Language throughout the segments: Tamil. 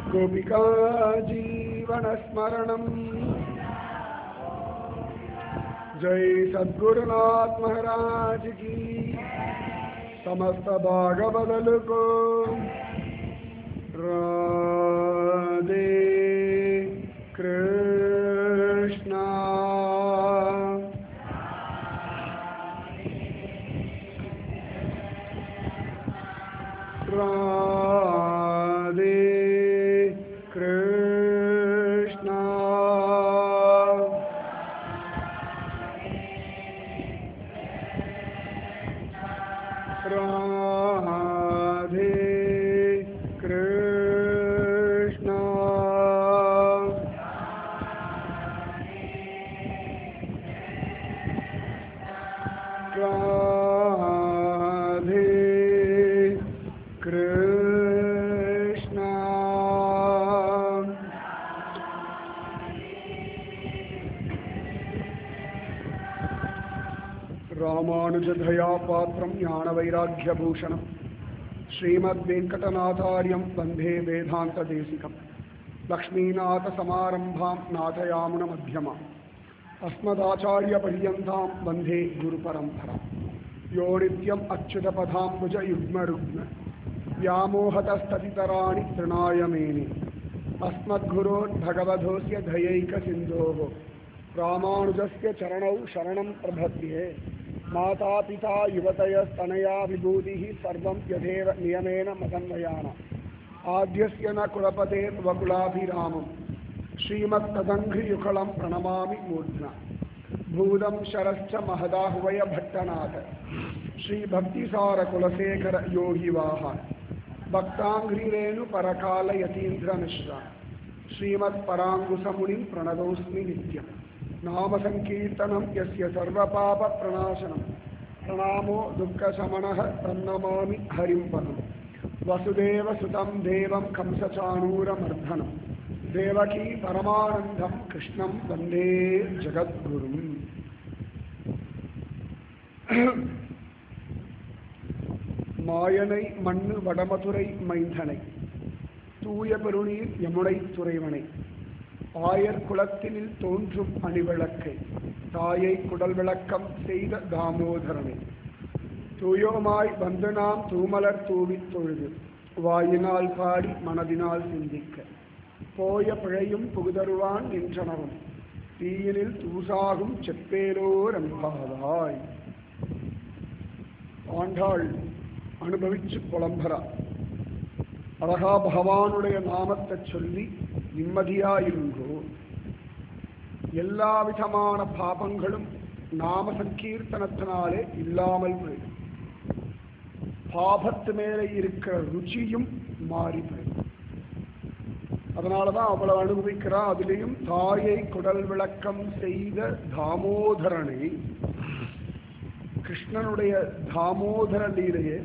गोपिका जीवनस्मरणं जय सद्गुरुनाथ महाराज की समस्त भागवदल को राधे कृष्णा राधे कृष्णा राधे कृष्णा राधे कृष्णा रामानुजदया पात्रं ज्ञानवैराग्यभूषणं श्रीमद्वेंकटनाथार्यं वन्दे वेदान्तदेशिकं लक्ष्मीनाथसमारम्भां नाथयामुनमध्यमाम् अस्मदाचार्यपर्यन्तां वन्दे गुरुपरम्परां यो नित्यम् अच्युतपदाम्बुजयुग्मरुग्म व्यामोहतस्ततितराणि तृणाय मेने अस्मद्गुरोर्भगवधोऽस्य दयैकसिन्धोः रामानुजस्य चरणौ शरणं प्रपद्ये माता पिता युवतयस्तनया विभूतिः सर्वं यथेव नियमेन मदन्वयानाम् आद्यस्य न कुलपतेर्वकुलाभिरामं श्रीमत्तदङ्घ्रियुगलं प्रणमामि मूर्ध्ना भूतं शरश्च महदाह्वय भट्टनाथ श्रीभक्तिसारकुलशेखर योगिवाहान् भक्ताङ्घ्रिरेणु परकाल यतीन्द्रमिश्रा श्रीमत्पराङ्कुशमुनिं प्रणतोऽस्मि नित्यम् नाम संकीर्तनं यस्य सर्वपापप्रणाशनं प्रणामो दुःखशमनः तन्नमामि हरिं परं वसुदेवसुतं देवं कंसचाणूरमर्दनं देवकी परमानन्दं कृष्णं वन्दे जगद्गुरुम् மாயனை மண்ணு வடமதுரை மைந்தனை தூய பெருநீர் யமுனை துறைவனை ஆயர் குலத்தினில் தோன்றும் அணிவிளக்கை தாயை குடல் விளக்கம் செய்த தாமோதரனை தூயோமாய் வந்து நாம் தூமலர் தூவித் தொழுது வாயினால் பாடி மனதினால் சிந்திக்க போய பிழையும் புகுதருவான் நின்றனவும் தீயினில் தூசாகும் செப்பேலோர் அம்பாவாய். ஆண்டாள் அனுபவிச்சு புலம்பரா அழகா பகவானுடைய நாமத்தை சொல்லி நிம்மதியாயிருங்கோ. எல்லா விதமான பாபங்களும் நாம சங்கீர்த்தனத்தினாலே இல்லாமல் போயிடும். பாபத்து மேலே இருக்கிற ருச்சியும் மாறி போயிடும். அதனாலதான் அவ்வளவு அனுபவிக்கிறா. அதிலையும் தாயை குடல் விளக்கம் செய்த தாமோதரனை, கிருஷ்ணனுடைய தாமோதர லீலையே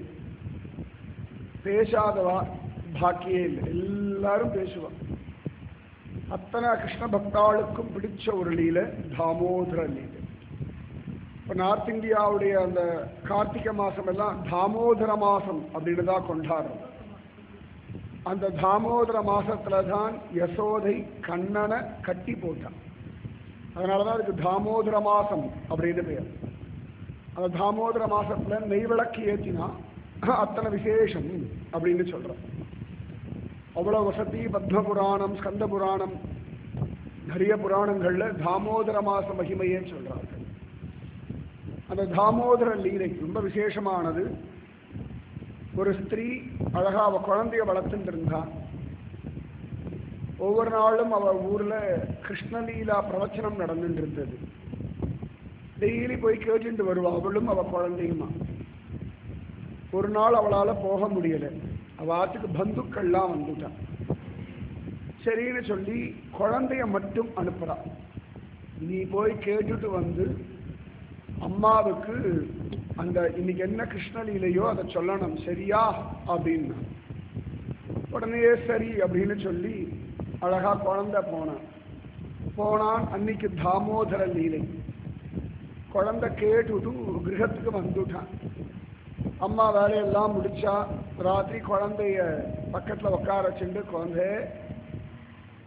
பேசாதவா பாக்கியே இல்லை. எல்லாரும் பேசுவா. அத்தனை கிருஷ்ண பக்தாளுக்கும் பிடிச்ச ஒரு லீலை தாமோதர லீலை. இப்போ நார்த் இந்தியாவுடைய அந்த கார்த்திகை மாசம் எல்லாம் தாமோதர மாசம் அப்படின்னு தான் கொண்டாடுறோம். அந்த தாமோதர மாசத்துல தான் யசோதை கண்ணனை கட்டி போட்டான். அதனாலதான் அதுக்கு தாமோதர மாசம் அப்படின்னு பேர். அந்த தாமோதர மாசத்துல நெய்விளக்கு ஏற்றினா அத்தனை விசேஷம் அப்படின்னு சொல்றோம். அவ்வளவு வசதி. பத்ம புராணம், ஸ்கந்த புராணம், நிறைய புராணங்கள்ல தாமோதர மாச மகிமையே சொல்றார்கள். அந்த தாமோதர லீலை ரொம்ப விசேஷமானது. ஒரு ஸ்திரீ அழகா அவ குழந்தைய வளர்த்துட்டு இருந்தா. ஒவ்வொரு நாளும் அவ ஊர்ல கிருஷ்ணலீலா பிரவச்சனம் நடந்துட்டு இருந்தது. டெய்லி போய் கேட்டுட்டு வருவா, அவளும் அவ குழந்தையுமா. ஒரு நாள் அவளால போக முடியல. அவ ஆத்துக்கு பந்துக்கள்லாம் வந்துட்டான். சரின்னு சொல்லி குழந்தைய மட்டும் அனுப்புறா. நீ போய் கேட்டுட்டு வந்து அம்மாவுக்கு அந்த இன்னைக்கு என்ன கிருஷ்ணலீலையோ அதை சொல்லணும், சரியா அப்படின்னா. உடனே சரி அப்படின்னு சொல்லி அழகா குழந்தை போனான். அன்னைக்கு தாமோதர லீலை. குழந்தை கேட்டுட்டு கிரகத்துக்கு வந்துட்டான். அம்மா வேலையெல்லாம் முடிச்சா. ராத்திரி குழந்தைய பக்கத்துல உட்கார வச்சுட்டு, குழந்தை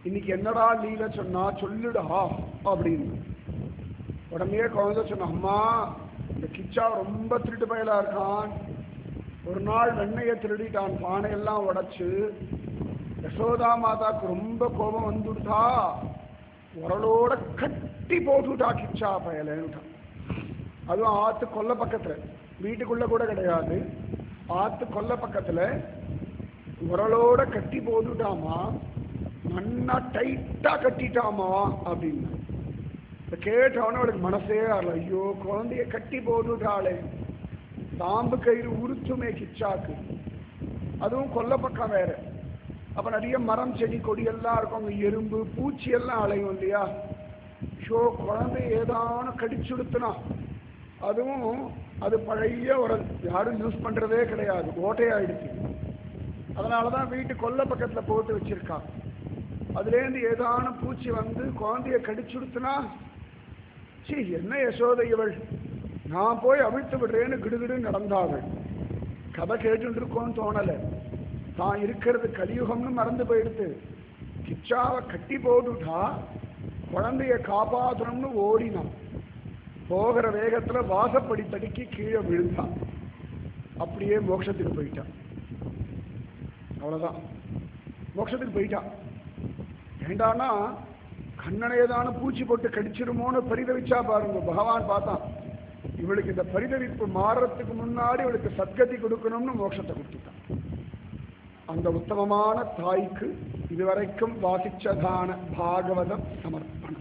இன்னைக்கு என்னடா லீல சொன்னா சொல்லுடா அப்படின்னு. உடனே குழந்தை சொன்ன, அம்மா இந்த கிச்சா ரொம்ப திருட்டு பயலா இருக்கான். ஒரு நாள் வெண்ணையை திருடிட்டான், பானையெல்லாம் உடைச்சு. யசோதா மாதாக்கு ரொம்ப கோபம் வந்துடுதா, உரலோட கட்டி போட்டுட்டா கிச்சா பயலன்னுட்டான். அதுவும் ஆத்து கொல்ல பக்கத்துல, வீட்டுக்குள்ள கூட கிடையாது, ஆத்து கொல்ல பக்கத்துல உரலோட கட்டி போட்டுட்டாமா, நன்னா டைட்டா கட்டிட்டாமா அப்படின்னு. கேட்டவன அவளுக்கு மனசே ஆகல. ஐயோ குழந்தைய கட்டி போட்டுட்டாளே, தாம்பு கயிறு உருத்துமே கிச்சாக்கு, அதுவும் கொல்ல பக்கம் வேற. அப்ப நிறைய மரம் செடி கொடி எல்லாம் இருக்கும், அங்க எறும்பு பூச்சி எல்லாம் அலையும் இல்லையா. ஷோ குழந்தை ஏதான கடிச்சுடுத்துனா, அதுவும் அது பழைய உரல், யாரும் யூஸ் பண்றதே கிடையாது, ஓட்டையாயிடுச்சு. அதனாலதான் வீட்டு கொல்ல பக்கத்துல போட்டு வச்சிருக்கா. அதுலேருந்து ஏதான பூச்சி வந்து குழந்தைய கடிச்சுடுத்துனா, சி என்ன யசோதை இவள், நான் போய் அவிழ்த்து விடுறேன்னு கிடுகிடு நடந்தாள். கதை கேட்டு இருக்கோன்னு தோணல, தான் இருக்கிறது கலியுகம்னு மறந்து போயிடுத்து. கிச்சாவை கட்டி போட்டுட்டா, குழந்தைய காப்பாற்றணும்னு ஓடினான். போகிற வேகத்துல வாசப்படி தடுக்கி கீழே விழுந்தான். அப்படியே மோட்சத்துக்கு போயிட்டான். அவ்வளவுதான், மோட்சத்துக்கு போயிட்டான். ஏண்டானா கண்ணனையதான பூச்சி போட்டு கடிச்சிருமோன்னு பரிதவிச்சா பாருங்க. பகவான் பார்த்தான், இவளுக்கு இந்த பரிதவிப்பு மாறுறதுக்கு முன்னாடி இவளுக்கு சத்கதி கொடுக்கணும்னு மோட்சத்தை கொடுத்துட்டான். அந்த உத்தமமான தாய்க்கு இதுவரைக்கும் வாசிச்சதான பாகவதம் சமர்ப்பணம்.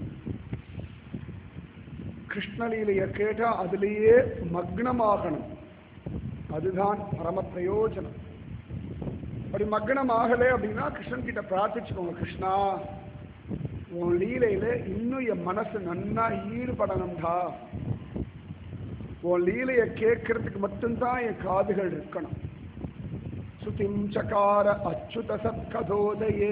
கிருஷ்ணலீலைய கேட்டா அதிலேயே மக்னமாகணும், அதுதான் பரம பிரயோஜனம். அப்படி மக்னம் ஆகலை அப்படின்னா கிருஷ்ணன் கிட்ட பிரார்த்திச்சுக்கோங்க, கிருஷ்ணா உன் லீலையில இன்னும் என் மனசு நன்னா ஈடுபடணும்டா, உன் லீலைய கேட்கறதுக்கு மட்டும்தான் என் காதுகள் இருக்கணும். சுதிம் சகார அச்சுத சத்கதோதயே.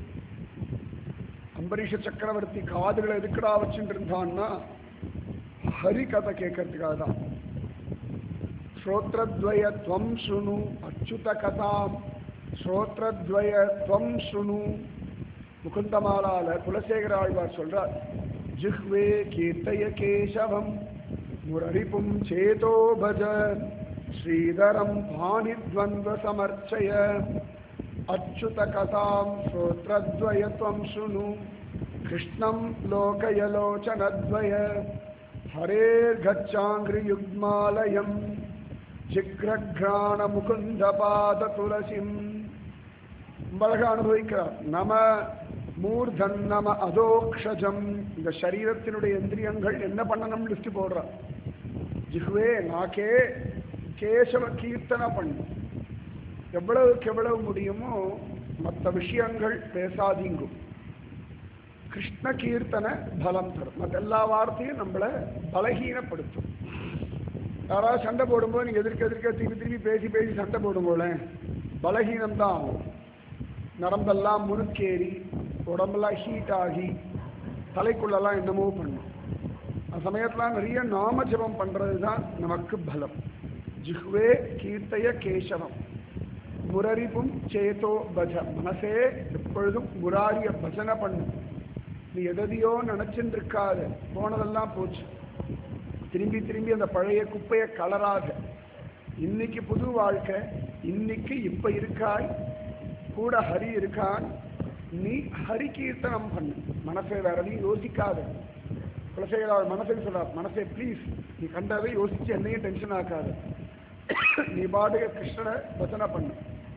அம்பரீஷ சக்கரவர்த்தி காதுகளை எதுக்கடா வச்சுட்டு இருந்தான்னா ஹரி கதை கேட்கறதுக்காக தான். ஸ்ரோத்ரத்வய த்வம் சுணு அச்சுத கதாம், ஸ்ரோத்ரத்வய த்வம் சுணு. முகுந்தமாலால குலசேகர ஆழ்வார் சொல்றார், ஜிஹ்வே கீர்த்தய கேசவம் முரரிபும் சேதோ பஜ ஸ்ரீதரம் பாணித்வந்த்வ சமர்ச்சய அச்சுத கதாம் ஸ்ரோத்ரத்வய த்வம் சுணு கிருஷ்ணம் லோகயலோச்சனத்வய ஹரேர்கச்சாங்கிரி யுக்மாலயம் ஜிக்ரக்ராண முகுந்த பாத துளசிம். அழகா அனுபவிக்கிறார். நம மூர்தன் நம அதோக்ஷஜம். இந்த சரீரத்தினுடைய இந்திரியங்கள் என்ன பண்ணணும் லிஸ்ட் போடுறார். ஜிஹ்வே நாக்கே கேசவ கீர்த்தனை பண்ணு, எவ்வளவுக்கு எவ்வளவு முடியுமோ மற்ற விஷயங்கள் பேசாதீங்கும். கிருஷ்ண கீர்த்தனை பலம் தரும், மற்ற எல்லா வார்த்தையும் நம்மளை பலகீனப்படுத்தும். யாராவது சண்டை போடும்போது நீங்க எதிர்க்க திருப்பி திருப்பி பேசி பேசி சண்டை போடும்போல பலகீனம்தான் ஆகும். நரம்பெல்லாம் முறுக்கேறி உடம்பெல்லாம் ஹீட் ஆகி தலைக்குள்ளெல்லாம் என்னமோ பண்ணும். அந்த சமயத்தில் நிறைய நாம ஜபம் பண்றது தான் நமக்கு பலம். ஜிஹ்வே கீர்த்தய கேசவம் முரரிப்பும் சேதோ பஜ. மனசே எப்பொழுதும் முராரிய பஜனை பண்ணு. நீ எதையோ நினைச்சுட்டு இருக்காது, போனதெல்லாம் போச்சு. திரும்பி திரும்பி அந்த பழைய குப்பையை கலராக. இன்னைக்கு புது வாழ்க்கை, இன்னைக்கு இப்ப இருக்காய், கூட ஹரி இருக்கான். நீ ஹரி கீர்த்தனம் பண்ணு, மனசை வேற நீ யோசிக்காத. குலசேகரார் மனசுக்கு சொல்றார், மனசே ப்ளீஸ் நீ கண்டதை யோசிச்சு என்னையும் டென்ஷன் ஆக்காத, நீ பாடுக கிருஷ்ணனை பஜனை பண்ணு.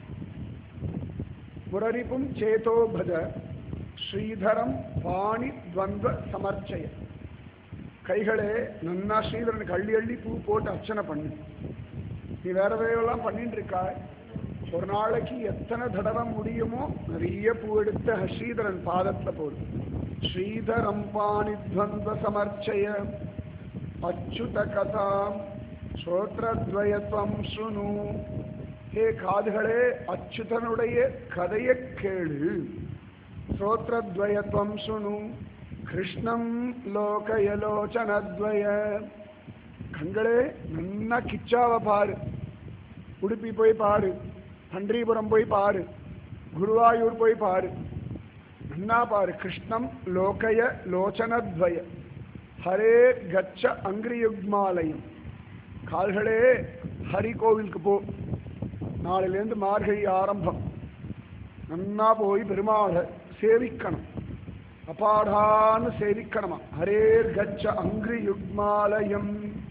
முரரிப்பும் சேதோ பஜ ஸ்ரீதரம் பாணி துவந்த சமர்ச்சய. கைகளே நன்னா ஸ்ரீதரனுக்கு அள்ளி அள்ளி பூ போட்டு அர்ச்சனை பண்ணு. நீ வேற வேலையெல்லாம் பண்ணிட்டு இருக்காய், ஒரு நாளைக்கு எத்தனை தடவை முடியுமோ நிறைய பூ எடுத்த ஸ்ரீதரன் பாதத்துல போடு. ஸ்ரீதரம் பாணி துவந்த சமர்ச்சய அச்சுத கதாம் ஸ்ரோத்ரத்வயத்வம் சுனு. ஹே காதுகளே, அச்சுதனுடைய கதையை கேளு. ஸ்ரோத்ரத்வயத்வம் சுனு கிருஷ்ணம் லோகயலோச்சனத்வய. கண்களே நன்னா கிச்சாவை பாரு, உடுப்பி போய் பாரு, பண்டரிபுரம் போய் பாரு, குருவாயூர் போய் பாரு, என்ன பாரு, கிருஷ்ணம் லோகய லோச்சனத்வய ஹரே கச்ச அங்கிரியுக்மாலயம். கால்களே ஹரி கோவிலுக்கு போ, நாளிலேருந்து மார்கழி ஆரம்பம். நன்னா போய் பெருமாளை சேவிக்கணும், அபாடான்னு சேவிக்கணுமா. ஹரேர் கச்ச அங்கிரியுக்மாலயம்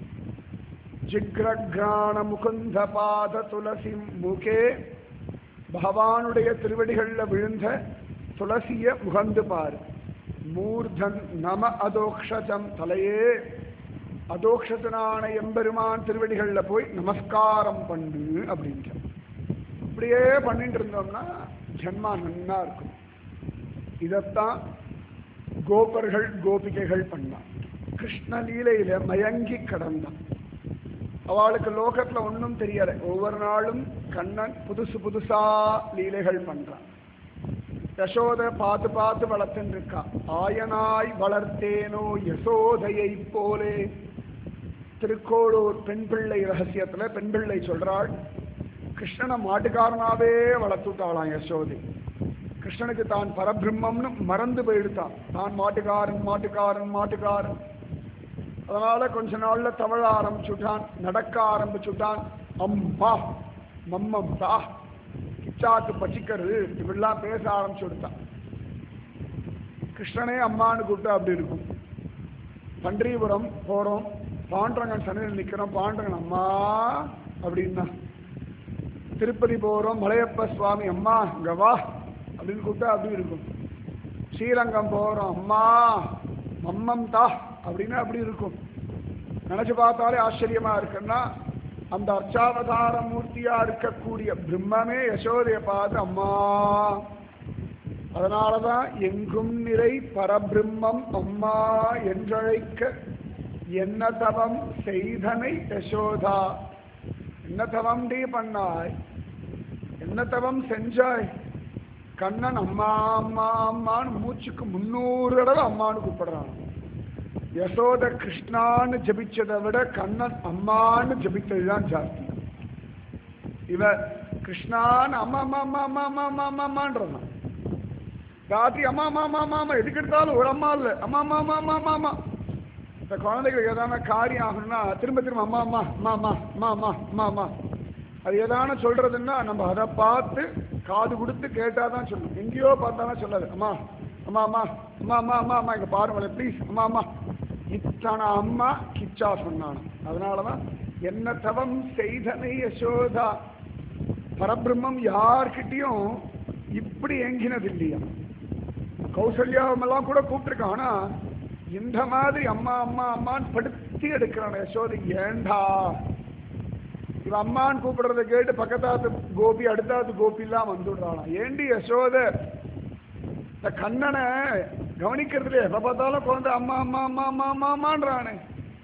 ஜிக்ரக்ராண முகுந்த பாத துளசி முகே. பகவானுடைய திருவடிகளில் விழுந்த துளசிய முகந்து பாரு. மூர்தன் நம அதோக்ஷம், தலையே அதோக்ஷனான எம்பெருமான் திருவடிகளில் போய் நமஸ்காரம் பண்ணு அப்படின்ற. இப்படியே பண்ணிட்டு இருந்தோம்னா ஜன்மா நன்னா இருக்கும். இதத்தான் கோபர்கள் கோபிகைகள் பண்ணான். கிருஷ்ண லீலையில மயங்கி கடந்தான். அவளுக்கு லோகத்துல ஒன்றும் தெரியல. ஒவ்வொரு நாளும் கண்ணன் புதுசு புதுசா லீலைகள் பண்றான். யசோதை பார்த்து பார்த்து வளர்த்துன்னு இருக்கான். ஆயனாய் வளர்த்தேனோ யசோதையை போலே. திருக்கோளூர் பெண் பிள்ளை ரகசியத்துல பெண் பிள்ளை சொல்றாள், கிருஷ்ணனை மாட்டுக்காரனாவே வளர்த்துட்டாளாம் யசோதை. கிருஷ்ணனுக்கு தான் பரபிரம்மம்னு மறந்து போயிடுத்தான். தான் மாட்டுக்காரன் மாட்டுக்காரன் மாட்டுக்காரன். அதனால கொஞ்ச நாள்ல தவழ ஆரம்பிச்சுட்டான், நடக்க ஆரம்பிச்சுட்டான். அம்மா மம்மம் தா கிச்சாத்து பச்சிக்கிறது இப்படிலாம் பேச ஆரம்பிச்சு விடுத்தான். கிருஷ்ணனே அம்மான்னு கூப்பிட்டா அப்படி இருக்கும். பன்றிபுரம் போறோம், பாண்டரங்கன் சன்னிதியில் நிக்கிறோம், பாண்டரங்கன் அம்மா அப்படின்னா. திருப்பதி போறோம், மலையப்ப சுவாமி அம்மா இங்க வா அப்படின்னு கூப்பிட்டா அப்படி இருக்கும். ஸ்ரீரங்கம் போறோம், அம்மா மம்மம் தா அப்படின்னா அப்படி இருக்கும். நினைச்சு பார்த்தாலே ஆச்சரியமா இருக்குன்னா, அந்த அர்ச்சாவதார மூர்த்தியா இருக்கக்கூடிய பிரம்மமே யசோதைய பார்த்து அம்மா. அதனாலதான் எங்கும் நிறை பரபிரம்மம் அம்மா என்றழைக்க என்ன தவம் செய்தனை யசோதா. என்ன தவம் டீ பண்ணாய், என்ன தவம் செஞ்சாய்? கண்ணன் அம்மா அம்மா அம்மான்னு மூச்சுக்கு 300 தடவை அம்மான்னு கூப்பிடுறான். யசோத கிருஷ்ணான்னு ஜபிச்சதை விட கண்ணன் அம்மான்னு ஜபித்ததுதான் ஜாஸ்தி. இவ கிருஷ்ணான்னு அம்மா அம்மா அம்மா அம்மா அம்மா அம்மா அம்மா அம்மான்றான். ராத்திரி அம்மா அம்மா அம்மா அம்மா அம்மா எதுக்கு எடுத்தாலும் ஒரு அம்மா இல்லை, அம்மா அம்மா அம்மா அம்மா அம்மா அம்மா. இந்த குழந்தைகளுக்கு ஏதான காரியம் ஆகணும்னா திரும்ப திரும்ப அம்மா அம்மா அம்மா அம்மா அம்மா அம்மா அம்மா அம்மா. அது ஏதான சொல்றதுன்னா நம்ம அதை பார்த்து காது கொடுத்து கேட்டாதான் சொல்லணும். எங்கேயோ பார்த்தாலும் சொல்லாது. அம்மா அம்மா அம்மா அம்மா அம்மா அம்மா அம்மா இங்க பாருங்களேன் ப்ளீஸ் அம்மா அம்மா. இத்தனை அம்மா கிச்சா சொன்னான். அதனாலதான் என்ன தவம் செய்தனை யசோதா. பரபிரம்மம் யார்கிட்டையும் இப்படி ஏங்கினது இல்லையா. கௌசல்யாவெல்லாம் கூட கூப்பிட்டுருக்கான். ஆனா இந்த மாதிரி அம்மா அம்மா அம்மான்னு படுத்தி எடுக்கிறான் யசோதை. ஏண்டா இவ அம்மான்னு கூப்பிடுறத கேட்டு பக்கத்தாத்து கோபி அடுத்தாத்து கோபி எல்லாம் வந்துடுறானா. ஏண்டி யசோத இந்த கண்ணனை கவனிக்கிறதுல எப்ப பார்த்தாலும் குழந்தை அம்மா அம்மா அம்மா அம்மா அம்மா அம்மான்றானே.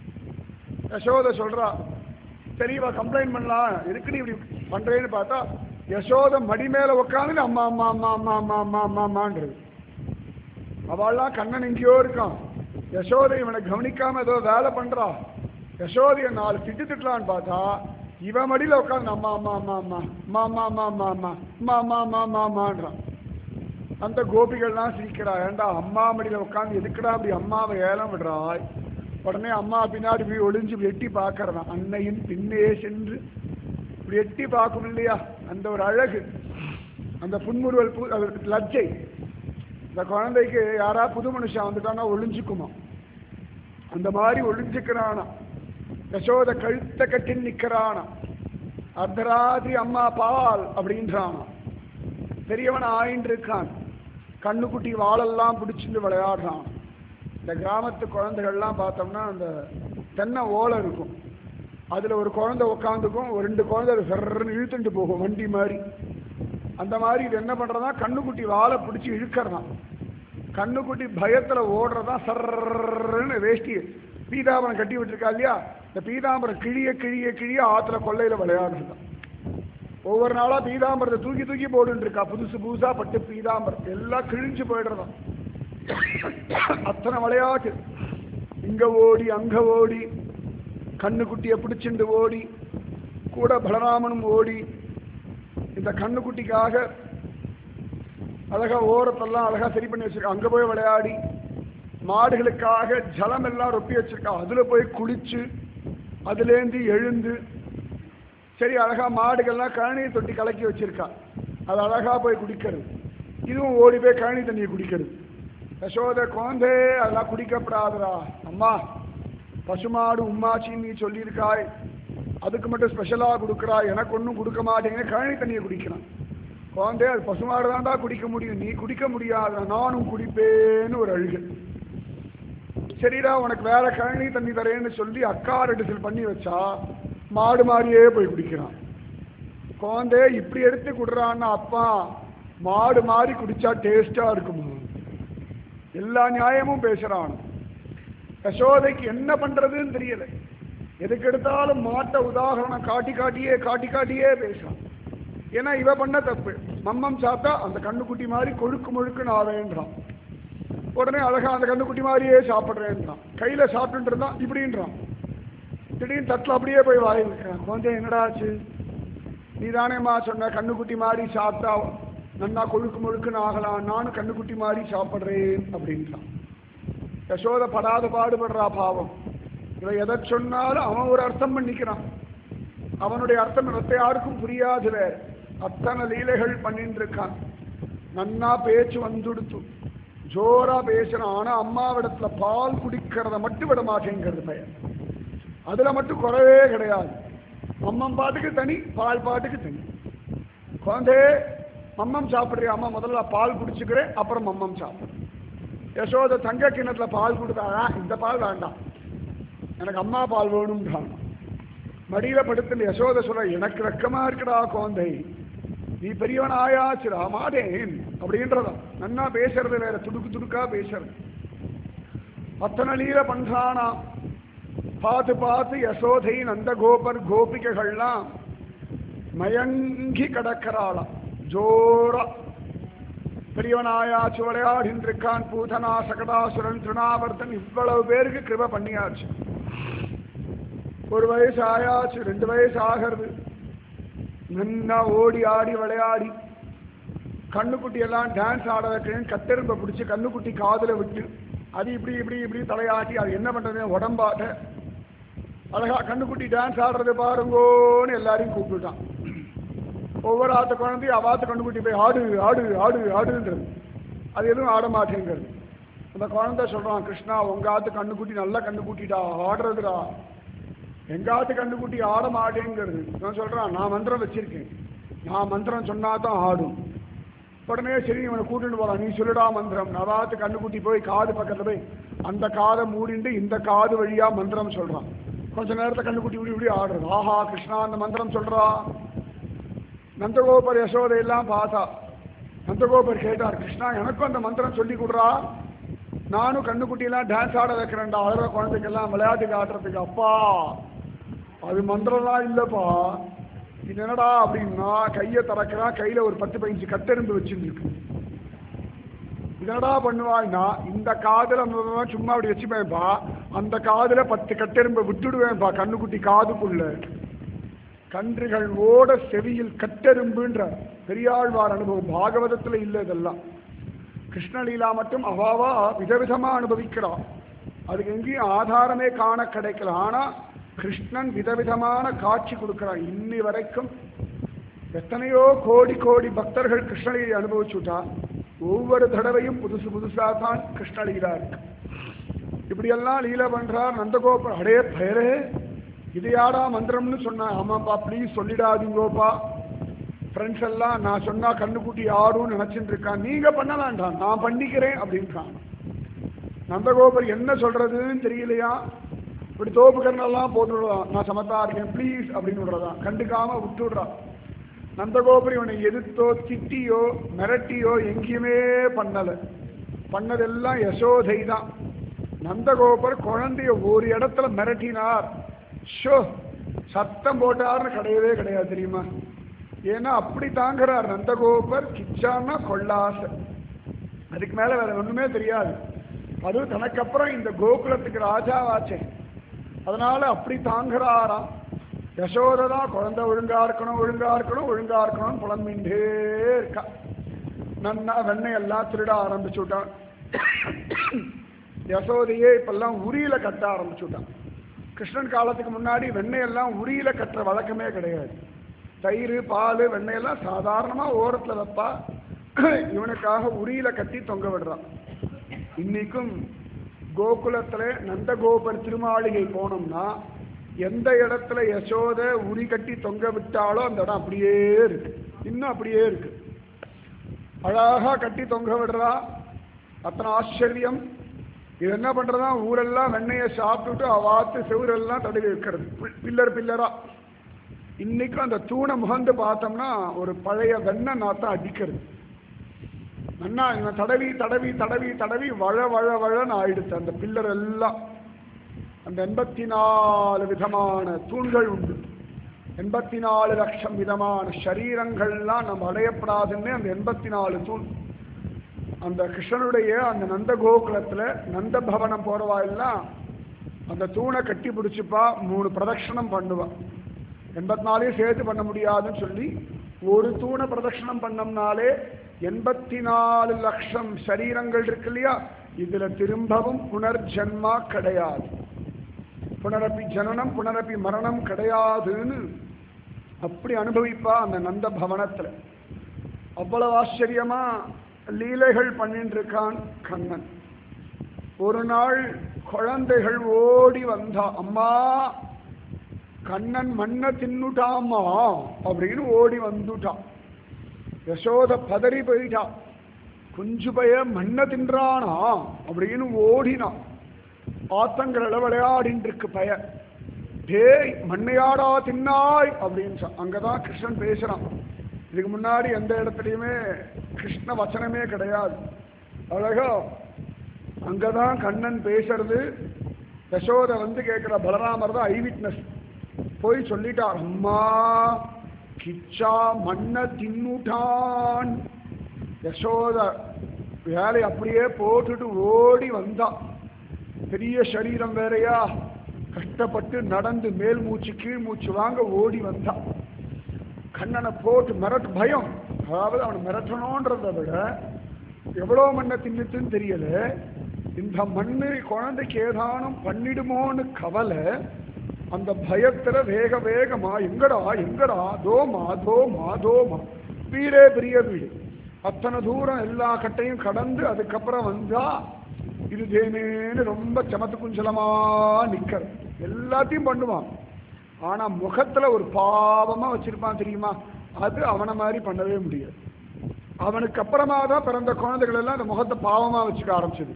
யசோத சொல்றா, தெரியவா கம்ப்ளைண்ட் பண்ணலாம் இருக்குன்னு இப்படி பண்றேன்னு பார்த்தா யசோத மடி மேல உட்காந்து அம்மா அம்மா அம்மா அம்மா அம்மா அம்மா அம்மா அம்மான்றது. அவள்லாம் கண்ணன் எங்கேயோ இருக்கான். யசோதை இவனை கவனிக்காம ஏதோ வேலை பண்றா. யசோதைய 4 திட்டலான்னு பார்த்தா இவ மடியில உட்காந்து அம்மா அம்மா அம்மா அம்மா அம்மா அம்மா அம்மா அம்மா அம்மா அம்மா அம்மா அம்மா அம்மான்றான். அந்த கோபிகள்லாம் சிரிக்கிறா. ஏண்டா அம்மா மடியில உட்காந்து எதுக்குடா அப்படி அம்மாவை ஏலம் விடுறாய்? உடனே அம்மா பின்னாடி போய் ஒளிஞ்சு எட்டி பார்க்கறதான். அன்னையின் பின்னே சென்று இப்படி எட்டி பார்க்கணும் இல்லையா, அந்த ஒரு அழகு, அந்த புன்முறுவல் லஜ்ஜை. இந்த குழந்தைக்கு யாரா புது மனுஷன் வந்துட்டானா ஒளிஞ்சுக்குமா, அந்த மாதிரி ஒளிஞ்சுக்கிறானா. யசோத கழுத்த கட்டில் நிற்கிறானா. அர்த்தராத்திரி அம்மா பால் அப்படின்றானா. பெரியவன் ஆயின்னு இருக்கான். கண்ணுக்குட்டி வாழெல்லாம் பிடிச்சிட்டு விளையாடுறான். இந்த கிராமத்து குழந்தைகள்லாம் பார்த்தோம்னா அந்த தென்னை ஓலை இருக்கும், அதுல ஒரு குழந்தை உட்காந்துக்கும், ஒரு 2 குழந்தை அது சர்ன்னு இழுத்துட்டு போகும் வண்டி மாதிரி. அந்த மாதிரி இது என்ன பண்றதா, கண்ணுக்குட்டி வாழை பிடிச்சி இழுக்கிறதான். கண்ணுக்குட்டி பயத்துல ஓடுறதான். சர்ன்னு வேஷ்டி பீதாம்பரம் கட்டி விட்டுருக்கா இல்லையா, இந்த பீதாம்பரம் கிழிய கிழிய கிழிய ஆத்துல கொள்ளையில விளையாடுறதுதான். ஒவ்வொரு நாளா பீதாம்பரத்தை தூக்கி தூக்கி போட்டு இருக்கா. புதுசு புதுசா பட்டு பீதாம்பரம் எல்லாம் கிழிஞ்சு போயிடுறதாம். அத்தனை விளையாட்டு. இங்க ஓடி அங்க ஓடி, கண்ணுக்குட்டியை பிடிச்சிண்டு ஓடி, கூட பலராமனும் ஓடி இந்த கண்ணுக்குட்டிக்காக அழகா ஓரத்தெல்லாம் அழகா சரி பண்ணி வச்சிருக்கா. அங்க போய் விளையாடி மாடுகளுக்காக ஜலம் எல்லாம் ரொப்பி வச்சிருக்கா. அதுல போய் குளிச்சு அதுலேருந்து எழுந்து சரி அழகா மாடுகள்லாம் கழனியை தொட்டி கலக்கி வச்சிருக்கா. அது அழகா போய் குடிக்கிறது. இதுவும் ஓடி போய் கழனி தண்ணியை குடிக்கிறது. யசோதை குழந்தை அதெல்லாம் குடிக்கப்படாதரா அம்மா, பசுமாடு உம்மாச்சின்னு நீ சொல்லியிருக்காய், அதுக்கு மட்டும் ஸ்பெஷலாக கொடுக்குறா, எனக்கு ஒன்றும் கொடுக்க மாட்டேங்க. கழனி தண்ணியை குடிக்கிறான். குழந்தை அது பசுமாடு தான்டா குடிக்க முடியும், நீ குடிக்க முடியாத, நானும் குடிப்பேன்னு ஒரு அழுகு. சரிடா உனக்கு வேற கழனி தண்ணி தரேன்னு சொல்லி அக்கா ரெடிசல் பண்ணி வச்சா மாடு மாதிரியே போய் குடிக்கிறான். குழந்தை இப்படி எடுத்து குடுறான்னா அப்பா மாடு மாதிரி குடிச்சா டேஸ்டா இருக்குமா? எல்லா நியாயமும் பேசுறான். யசோதைக்கு என்ன பண்றதுன்னு தெரியல. எதுக்கு எடுத்தாலும் மாட்டை உதாரணம் காட்டி காட்டியே பேசுறான். ஏன்னா இவ பண்ண தப்பு. மம்மம் சாப்பிட்டா அந்த கண்ணுக்குட்டி மாதிரி கொழுக்கு முழுக்குன்னு ஆவேன்றான். உடனே அழகா அந்த கண்ணுக்குட்டி மாதிரியே சாப்பிட்றேன்றான். கையில சாப்பிட்டு இருந்தான் இப்படின்றான். திடீர்னு தட்டில் அப்படியே போய் வாய் வைக்கிறான். கொஞ்சம் என்னடா ஆச்சு, நீ தானேம்மா சொன்ன கண்ணுக்குட்டி மாதிரி சாப்பிட்டா நன்னா கொழுக்கு முழுக்குன்னு ஆகலாம், நானும் கண்ணுக்குட்டி மாதிரி சாப்பிட்றேன் அப்படின்றான். யசோதை படாத பாடுபடுறா பாவம். இவன் எதை சொன்னாலும் அவன் ஒரு அர்த்தம் பண்ணிக்கிறான். அவனுடைய அர்த்தம் மற்ற யாருக்கும் புரியாது. வேற அத்தனை லீலைகள் பண்ணிட்டு இருக்கான். நன்னா பேச்சு வந்துடுத்து, ஜோரா பேசுறான். ஆனா அம்மாவிடத்துல பால் குடிக்கிறத மட்டும் விட மாட்டேங்கிறது பையன். அதுல மட்டும் குறவே கிடையாது. மம்மம் பாட்டுக்கு தனி, பால் பாட்டுக்கு தனி. குழந்தை மம்மம் சாப்பிட்றியா? அம்மா முதல்ல பால் குடிச்சுக்கிறேன், அப்புறம் மம்மம் சாப்பிட்றேன். யசோதை தங்க கிண்ணத்துல பால் கொடுத்தாரா, இந்த பால் வேண்டாம், எனக்கு அம்மா பால் வேணும்ன்றான். மடியில படுத்து யசோதை சொல்ற, எனக்கு வெக்கமா இருக்குடா குழந்தை, நீ பெரியவன் ஆயாச்சுடா, மாட்டேன் அப்படின்றதா. நன்னா பேசுறது வேற, துடுக்கா பேசுறது. அத்தனை லீல பண்றானா. பார்த்து யசோதை நந்தகோபர் கோபிகைகள்லாம் மயங்கி கடக்கிறாளாம். ஜோரா பெரியவனாயாச்சு விளையாடின்னு இருக்கான். பூதனா, சகடாசுரன், திருணாவர்த்தன், இவ்வளவு பேருக்கு கிருப பண்ணியாச்சு. ஒரு வயசு ஆயாச்சு, 2 வயசு ஆகிறது. நன்னா ஓடி ஆடி விளையாடி கண்ணுக்குட்டி எல்லாம் டான்ஸ் ஆட வைக்கிறேன். கட்டெரும்பை பிடிச்சி கண்ணுக்குட்டி காதுல விட்டு அது இப்படி தலையாட்டி அது என்ன பண்றது உடம்பாட்ட அழகா கண்ணுக்குட்டி டான்ஸ் ஆடுறது பாருங்கோன்னு எல்லாரையும் கூப்பிட்டுட்டான். ஒவ்வொரு ஆத்த குழந்தையும் அவாத்த கண்ணுக்குட்டி போய் ஆடு ஆடு ஆடு ஆடுன்றது. அது எதுவும் ஆட மாட்டேங்கிறது. அந்த குழந்தை சொல்றான், கிருஷ்ணா உங்க ஆத்து கண்ணுக்குட்டி நல்ல கண்ணுக்குட்டிடா, ஆடுறதுடா, எங்க ஆத்து கண்ணுக்குட்டி ஆட மாட்டேங்கிறது. நான் சொல்றான், நான் மந்திரம் வச்சிருக்கேன், நான் மந்திரம் சொன்னாதான் ஆடும். உடனே சரி இவனை கூட்டிட்டு போறான். நீ சொல்லுடா மந்திரம். நவாத்து கண்ணுக்குட்டி போய் காது பக்கத்துல போய் அந்த காதை மூடிண்டு இந்த காது வழியா மந்திரம் சொல்றான். கொஞ்ச நேரத்தை கண்ணுக்குட்டி இப்படி ஆடுறது. ஆஹா கிருஷ்ணா அந்த மந்திரம் சொல்றா. நந்தகோபர் யசோதை எல்லாம் பார்த்தா. நந்தகோபர் கேட்டார், கிருஷ்ணா எனக்கும் அந்த மந்திரம் சொல்லி கொடுறா, நானும் கண்ணுக்குட்டியெல்லாம் டான்ஸ் ஆட வைக்கிறேன்டா, அழகா குழந்தைக்கெல்லாம் விளையாட்டுக்கு ஆடுறதுக்கு. அப்பா அது மந்திரம்லாம் இல்லப்பா, இது என்னடா அப்படின்னா கையை திறக்கிறான், கையில ஒரு 10-15 கட்டெரும்பு வச்சுருக்கு. இதனடா பண்ணுவாய்னா, இந்த காதுல சும்மா அப்படி வச்சுப்பேன்ப்பா, அந்த காதுல 10 கட்டெரும்பை விட்டுடுவேன்ப்பா கண்ணுக்குட்டி காதுக்குள்ள. கன்றுகள் ஓட செவியில் கட்டெரும்புன்ற பெரியாழ்வார் அனுபவம். பாகவதத்துல இல்லை இதெல்லாம். கிருஷ்ணலீலா மட்டும் அவாவா விதவிதமா அனுபவிக்கிறான். அதுக்கு எங்கேயும் ஆதாரமே காண கிடைக்கல. ஆனா கிருஷ்ணன் விதவிதமான காட்சி கொடுக்கிறான். இன்னி வரைக்கும் எத்தனையோ கோடி கோடி பக்தர்கள் கிருஷ்ணலீலை அனுபவிச்சுட்டா. ஒவ்வொரு தடவையும் புதுசா தான் கிருஷ்ணலீலா இருக்கு. இப்படியெல்லாம் லீலை பண்றார் நந்தகோபர். அடே பயரே, இது யாரா மந்திரம்னு சொன்னா. ஆமாப்பா ப்ளீஸ் சொல்லிடாதீங்கோப்பா, ஃப்ரெண்ட்ஸ் எல்லாம் நான் சொன்னா கண்ணுக்குட்டி ஆடும்னு நினைச்சுட்டு இருக்கான், நீங்க பண்ண வேண்டாம் நான் பண்ணிக்கிறேன் அப்படின்றான். நந்தகோபர் என்ன சொல்றதுன்னு தெரியலையா. இப்படி தோப்பு கண்ணெல்லாம் போட்டுவிடுறான், நான் சமத்தா இருக்கேன் ப்ளீஸ் அப்படின்னு விடுறதான், கண்டுக்காம விட்டுடுறான். நந்தகோபர் இவனை எதிர்த்தோ திட்டியோ மிரட்டியோ எங்கேயுமே பண்ணலை. பண்ணதெல்லாம் யசோதை தான். நந்தகோபர் குழந்தைய ஒரு இடத்துல மிரட்டினார், ஷோ சத்தம் போட்டார்னு கிடையவே கிடையாது தெரியுமா. ஏன்னா அப்படி தாங்குறார் நந்தகோபர். கிச்சான்னா கொள்ளாசை, அதுக்கு மேல வேற ஒண்ணுமே தெரியாது. அது தனக்கப்புறம் இந்த கோகுலத்துக்கு ராஜாவாச்சே, அதனால அப்படி தாங்குறாராம். யசோதா குழந்தை ஒழுங்கா இருக்கணும் ஒழுங்கா இருக்கணும் ஒழுங்கா இருக்கணும்னு புலம்பின்றே இருக்கா. நன்னா வெண்ணையெல்லாம் திருட ஆரம்பிச்சு விட்டான். யசோதையே இப்பெல்லாம் உரியில கட்ட ஆரம்பிச்சு விட்டான். கிருஷ்ணன் காலத்துக்கு முன்னாடி வெண்ணையெல்லாம் உரியில கட்டுற வழக்கமே கிடையாது. தயிர் பால் வெண்ணையெல்லாம் சாதாரணமாக ஓரத்தில் வைப்பா. இவனுக்காக உரியில கட்டி தொங்க விடுறான். இன்னைக்கும் கோகுலத்தில் நந்தகோபர் திருமாளிகை போனோம்னா எந்த இடத்துல யசோதை உரி கட்டி தொங்க விட்டாலோ அந்த இடம் அப்படியே இருக்கு, இன்னும் அப்படியே இருக்கு. அழகா கட்டி தொங்க விடுறா. அத்தனை ஆச்சரியம். இது என்ன பண்றதா, ஊரெல்லாம் வெண்ணையை சாப்பிட்டுட்டு அவாத்து செவுரெல்லாம் தடவி வைக்கிறது, பில்லர் பில்லரா. இன்னைக்கும் அந்த தூணை முகந்து பார்த்தோம்னா ஒரு பழைய வெண்ணெய் நாத்தம் அடிக்கிறது. நன்னா தடவி தடவி தடவி தடவி வழ வழ வழன்னு ஆயிடுச்சு அந்த பில்லர் எல்லாம். அந்த 84 விதமான தூண்கள் உண்டு, 84 லட்சம் விதமான சரீரங்கள்லாம் நம்ம அடையப்படாதுன்னு அந்த 84 தூண். அந்த கிருஷ்ணனுடைய அந்த நந்த கோகுலத்தில் நந்த பவனம் போறவா எல்லாம் அந்த தூணை கட்டி பிடிச்சிப்பா, 3 பிரதட்சணம் பண்ணுவா. 84 சேர்த்து பண்ண முடியாதுன்னு சொல்லி ஒரு தூணை பிரதட்சணம் பண்ணோம்னாலே 84 லட்சம் சரீரங்கள் இருக்கு இல்லையா, இதுல திரும்பவும் புனர்ஜன்மா கிடையாது, புனரப்பி ஜனனம் புனரப்பி மரணம் கிடையாதுன்னு அப்படி அனுபவிப்பா அந்த நந்த பவனத்துல. அவ்வளவு ஆச்சரியமா லீலைகள் பண்ணிட்டு இருக்கான் கண்ணன். ஒரு நாள் குழந்தைகள் ஓடி வந்தா, அம்மா கண்ணன் மண்ணை தின்னுட்டாமா அப்படின்னு ஓடி வந்துட்டான். யசோத பதறி போயிட்டா, குஞ்சு பைய மண்ணை தின்றானா அப்படின்னு ஓடினான். ஆத்தங்கர விளையாடின்னு இருக்கு பய. டேய் மண்ணையாடா தின்னாய் அப்படின்னு அங்கதான் கிருஷ்ணன் பேசுறான். இதுக்கு முன்னாடி எந்த இடத்துலையுமே கிருஷ்ண வச்சனமே கிடையாது. அழகா அங்கதான் கண்ணன் பேசுறது. யசோத வந்து கேட்கிற பலராமர் தான் ஐ விட்னஸ். போய் சொல்லிட்டார், அம்மா கிச்சா மண்ணை தின்னுட்டான். யசோத வேலை அப்படியே போட்டுட்டு ஓடி வந்தா. பெரிய சரீரம் வேறையா, கஷ்டப்பட்டு நடந்து மேல் மூச்சு கீழ் மூச்சு வாங்க ஓடி வந்தா. கண்ணனை போட்டு மிரட்டு பயம். அதாவது அவனை மிரட்டணுன்றதை விட எவ்வளோ மண்ணை தின்னுட்டுன்னு தெரியல, இந்த மண்ணு குழந்தைக்கு ஏதானும் பண்ணிடுமோன்னு கவலை. அந்த பயத்துல வேக வேகமா எங்கடா எங்கடா, தோமா தோமா தோமா, வீடே பெரிய வீடு, அத்தனை தூரம் எல்லா கட்டையும் கடந்து அதுக்கப்புறம் வந்தா இது தேனேன்னு ரொம்ப சமத்து குஞ்சலமா நிக்கிற. எல்லாத்தையும் பண்ணுவான், ஆனா முகத்துல ஒரு பாவமா வச்சிருப்பான் தெரியுமா, அது அவனை மாதிரி பண்ணவே முடியாது. அவனுக்கு அப்புறமா தான் பிறந்த குழந்தைகள் எல்லாம் அந்த முகத்தை பாவமா வச்சுக்க ஆரம்பிச்சது.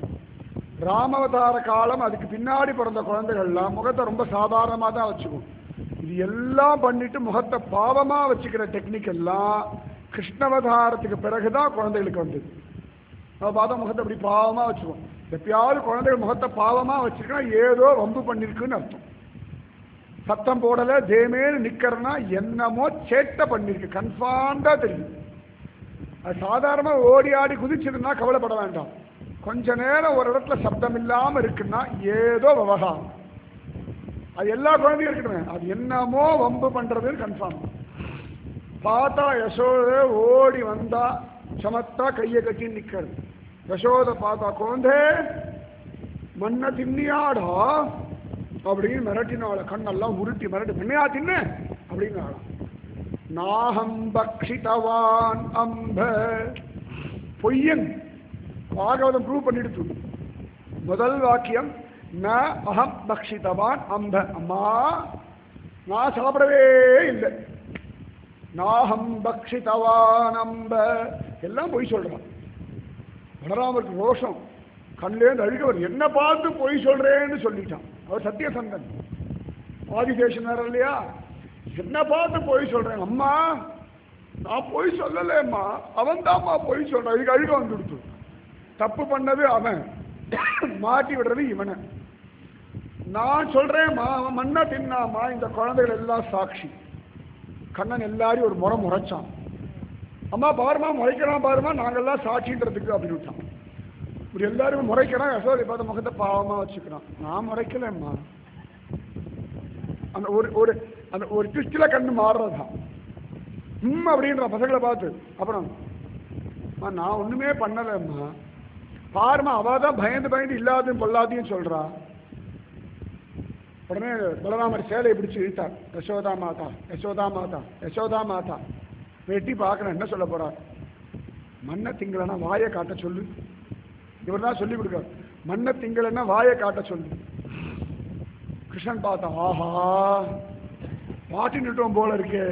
ராமவதார காலம் அதுக்கு பின்னாடி பிறந்த குழந்தைகள்லாம் முகத்தை ரொம்ப சாதாரணமா தான் வச்சுக்கும். இது எல்லாம் பண்ணிட்டு முகத்தை பாவமா வச்சுக்கிற டெக்னிக் எல்லாம் கிருஷ்ணவதாரத்துக்கு பிறகுதான் குழந்தைகளுக்கு வந்தது. நம்ம பார்த்தா முகத்தை அப்படி பாவமா வச்சுக்குவோம். எப்பயாவது குழந்தைகள் முகத்தை பாவமா வச்சிருக்கா ஏதோ வம்பு பண்ணிருக்குன்னு அர்த்தம். சத்தம் போடல தேமேன்னு நிக்கிறனா என்னமோ சேட்டை பண்ணிருக்கு, கன்ஃபார்ம்டா தெரியும். அது சாதாரணமா ஓடி ஆடி குதிச்சதுன்னா கவலைப்பட வேண்டாம். கொஞ்ச நேரம் ஒரு இடத்துல சப்தம் இல்லாம இருக்குன்னா ஏதோ விவகாரம். அது எல்லா குழந்தையும் இருக்கணும், அது என்னமோ வம்பு பண்றதுன்னு கன்ஃபார்ம். பார்த்தா யசோத ஓடி வந்தா, சமத்தா கையை கட்டி நிக்கிறது. யசோத பார்த்தா, குழந்தை மண்ணை தின்னியாடா அப்படின்னு மிரட்டினால. கண்ணெல்லாம் உருட்டி மிரட்டி, மண்ணையா தின்ன அப்படின்னு. நாகம் பக்ஷிதவான் அம்ப, பொய்யன். பாகவதம் ப்ரூவ் பண்ணிடுச்சு. முதல் வாக்கியம் ந அகம் பக்ஷிதவான் அம்ப, அம்மா நான் சாப்பிடவே இல்லை. நாகம் பக்ஷிதவான் அம்ப, எல்லாம் பொய் சொல்றான். பலராமருக்கு ரோஷம், கண்லேருந்து அழுகவர், என்ன பார்த்து பொய் சொல்றேன்னு சொல்லிட்டான். அவர் சத்தியசந்தன், ஆதிசேஷன் வேற இல்லையா, என்ன பார்த்து பொய் சொல்றேன். அம்மா நான் பொய் சொல்லலேம்மா, அவன் தான்மா பொய் சொல்றான். இதுக்கு அழுக வந்துடுச்சு. தப்பு பண்ணது அவன், மாட்டி விடுறது இவனை. நான் சொல்றேன்மா அவன் மண்ணா தின்னாமா, இந்த குழந்தைகள் எல்லாம் சாட்சி. கண்ணன் எல்லாரையும் ஒரு முறை முறைச்சான். அம்மா பாருமா முறைக்கிறான் பாருமா, நாங்கெல்லாம் சாட்சின்றதுக்கு அப்படின்னு விட்டான். இப்படி எல்லாரும் முறைக்கிறான். யசோதை பார்த்த முகத்தை பாவமா வச்சுக்கிறான். நான் முறைக்கலம்மா. அந்த ஒரு அந்த ஒரு ட்விஸ்டில் கண்ணு மாறுறதுதான் அப்படின்ற பசங்களை பார்த்து. அப்புறம் நான் ஒண்ணுமே பண்ணலம்மா, பாருமா அவ தான் பயந்து பயந்து இல்லாதையும் பொல்லாதையும் சொல்றா. உடனே பலராமர் சேலையை பிடிச்சு இழுத்தார். யசோதா மாதா, யசோதா மாதா, யசோதா மாதா. வெட்டி பார்க்கறேன் என்ன சொல்ல போறார். மண்ணை திங்களனா வாயை காட்ட சொல்லு. இவர் தான் சொல்லி கொடுக்கார். மண்ணை திங்களன்னா வாயை காட்ட சொல்லு. கிருஷ்ணன் பார்த்தா, ஆஹா மாட்டின்னுட்டோம் போல இருக்கே.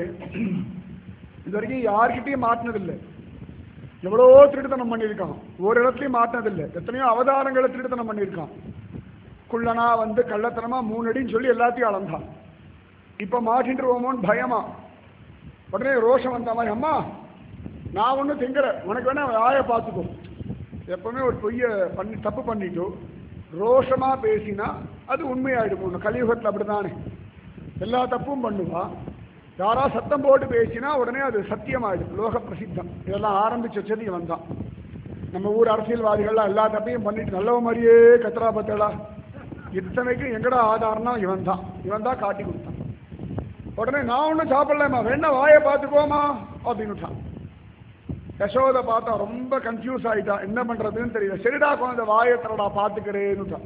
இது வரைக்கும் யார்கிட்டையும் மாட்டினதில்லை. எவ்வளோ திருட்டுத்தனம் பண்ணியிருக்கான், ஒரு இடத்துலையும் மாட்டினதில்லை. எத்தனையோ அவதாரங்களை திருட்டுத்தனம் பண்ணியிருக்கான். குள்ளனா வந்து கள்ளத்தனமா 3 அடின்னு சொல்லி எல்லாத்தையும் அளந்தான். இப்ப மாட்டின்ட்டுருவோமோன்னு பயமா. உடனே ரோஷம் வந்த மாதிரி, அம்மா நான் ஒன்றும் திங்கல, உனக்கு வேணா வாயை பார்த்துக்கோ. எப்பவுமே ஒரு பொய்ய பண்ணி தப்பு பண்ணிட்டோ ரோஷமா பேசினா அது உண்மையாயிடும். கலியுகத்தில் அப்படித்தானே, எல்லா தப்பும் பண்ணுவா. யாரா சத்தம் போட்டு பேசினா உடனே அது சத்தியமாயிடும், லோக பிரசித்தம். இதெல்லாம் ஆரம்பிச்சு வச்சது இவன் தான். நம்ம ஊர் அரசியல்வாதிகள்லாம் எல்லா தப்பையும் பண்ணிட்டு நல்லவ மாதிரியே கத்திரா பத்தலா. இத்தனைக்கும் எங்கடா ஆதாரம்னா இவன் தான் காட்டி கொடுத்தான். உடனே நான் ஒன்றும் சாப்பிடலாமா, வேணா வாயை பார்த்துக்கோமா அப்படின்னுட்டான். யசோத பார்த்தா ரொம்ப கன்ஃபியூஸ் ஆயிட்டா, என்ன பண்றதுன்னு தெரியல. சரிடா குழந்தை வாயை தரடா பார்த்துக்கிறேன்னுட்டான்.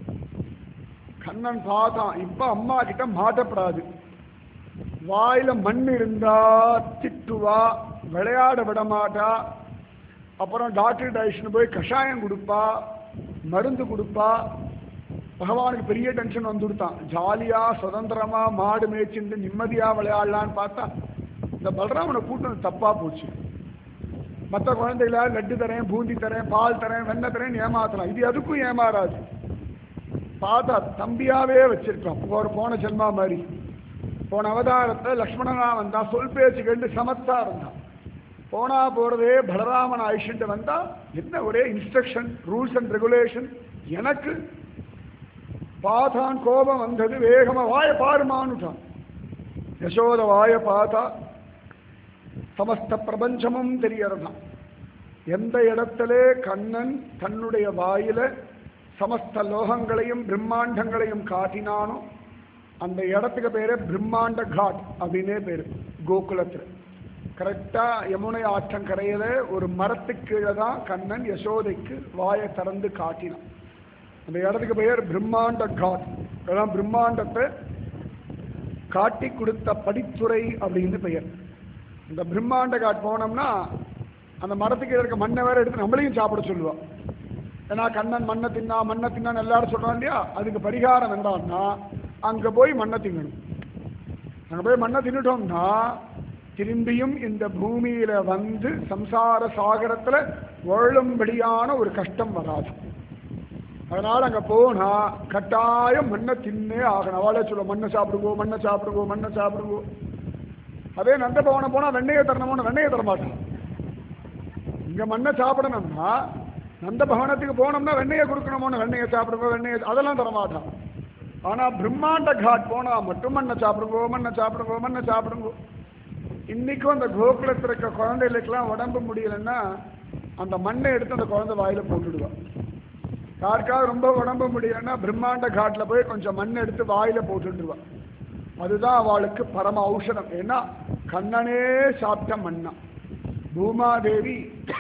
கண்ணன் பார்த்தான், இப்ப அம்மா கிட்ட மாட்டப்படாது. வாயில மண் இருந்தா திட்டுவா, விளையாட விட மாட்டா. அப்புறம் டாக்டர் டைஷன் போய் கஷாயம் கொடுப்பா, மருந்து கொடுப்பா. பகவானுக்கு பெரிய டென்ஷன் வந்துடுத்தான். ஜாலியா சுதந்திரமா மாடு மேய்ச்சிட்டு நிம்மதியா விளையாடலான்னு பார்த்தா இந்த பலராமனை கூட்டம் தப்பா போச்சு. மற்ற குழந்தைகள லட்டு தரேன், பூந்தி தரேன், பால் தரேன், வெண்ணெய் தரேன் ஏமாத்தலாம். இது அதுக்கும் ஏமாறாது. பார்த்தா தம்பியாவே வச்சிருக்கான். போன ஜென்மா மாதிரி. போன அவதாரத்தை லக்ஷ்மணனா வந்தா, சொல் பேச்சு கேட்டு சமத்தா இருந்தான். போனா போறதே பலராமன் ஆயிஷன்ட்டு வந்தா என்ன ஒரே இன்ஸ்ட்ரக்ஷன், ரூல்ஸ் அண்ட் ரெகுலேஷன். எனக்கு பார்த்தான், கோபம் வந்தது. வேகமா வாய பாருமானுட்டான். யசோத வாய பார்த்தா சமஸ்த பிரபஞ்சமும் தெரியறதான். எந்த இடத்துல கண்ணன் தன்னுடைய வாயில சமஸ்த லோகங்களையும் பிரம்மாண்டங்களையும் காட்டினானோ அந்த இடத்துக்கு பேரு பிரம்மாண்ட காட் அப்படின்னே பேரு. கோகுலத்துல கரெக்டா யமுனை ஆற்றங்கரையில ஒரு மரத்துக்கு கீழே தான் கண்ணன் யசோதைக்கு வாயை திறந்து காட்டினான். அந்த இடத்துக்கு பெயர் பிரம்மாண்ட காட். அதான் பிரம்மாண்டத்தை காட்டி கொடுத்த படித்துறை அப்படின்னு பெயர். இந்த பிரம்மாண்ட காட் போனோம்னா அந்த மரத்துக்கு இருக்க மண்ணை வேற எடுத்து நம்மளையும் சாப்பிட சொல்லுவான். ஏன்னா கண்ணன் மண்ணை தின்னான்னு எல்லாரும் சொல்றான் இல்லையா. அதுக்கு பரிகாரம் என்னன்னா அங்க போய் மண்ணை திங்கணும். அங்க போய் மண்ணை தின்னுட்டோம்னா திரும்பியும் இந்த பூமியில வந்து சம்சார சாகரத்துல வாழும்படியான ஒரு கஷ்டம் வராது. அதனால அங்க போனா கட்டாயம் மண்ணை தின்னே ஆகணும். அவளே சொல்ல மண்ணை சாப்பிடுவோம். அதே நந்த பவனம் போனா வெண்ணையை தரணுமோன்னு வெண்ணையை தரமாட்டான். இங்க மண்ணை சாப்பிடணும்னா நந்த பவனத்துக்கு போனோம்னா வெண்ணையை கொடுக்கணுமோன்னு வெண்ணையை சாப்பிடுவோம், அதெல்லாம் தரமாட்டான். ஆனா பிரம்மாண்ட காட் போனா மட்டும் மண்ணை சாப்பிடுங்க. இன்னைக்கும் அந்த கோகுலத்தில் இருக்க குழந்தைகளுக்கெல்லாம் உடம்பு முடியலன்னா அந்த மண்ணை எடுத்து அந்த குழந்தை வாயில போட்டுடுவான். யாருக்காவது ரொம்ப உடம்பு முடியலன்னா பிரம்மாண்ட காட்டுல போய் கொஞ்சம் மண் எடுத்து வாயில போட்டுடுவான். அதுதான் அவளுக்கு பரம ஔஷதம். ஏன்னா கண்ணனே சாப்பிட்ட மண்ணா. பூமாதேவி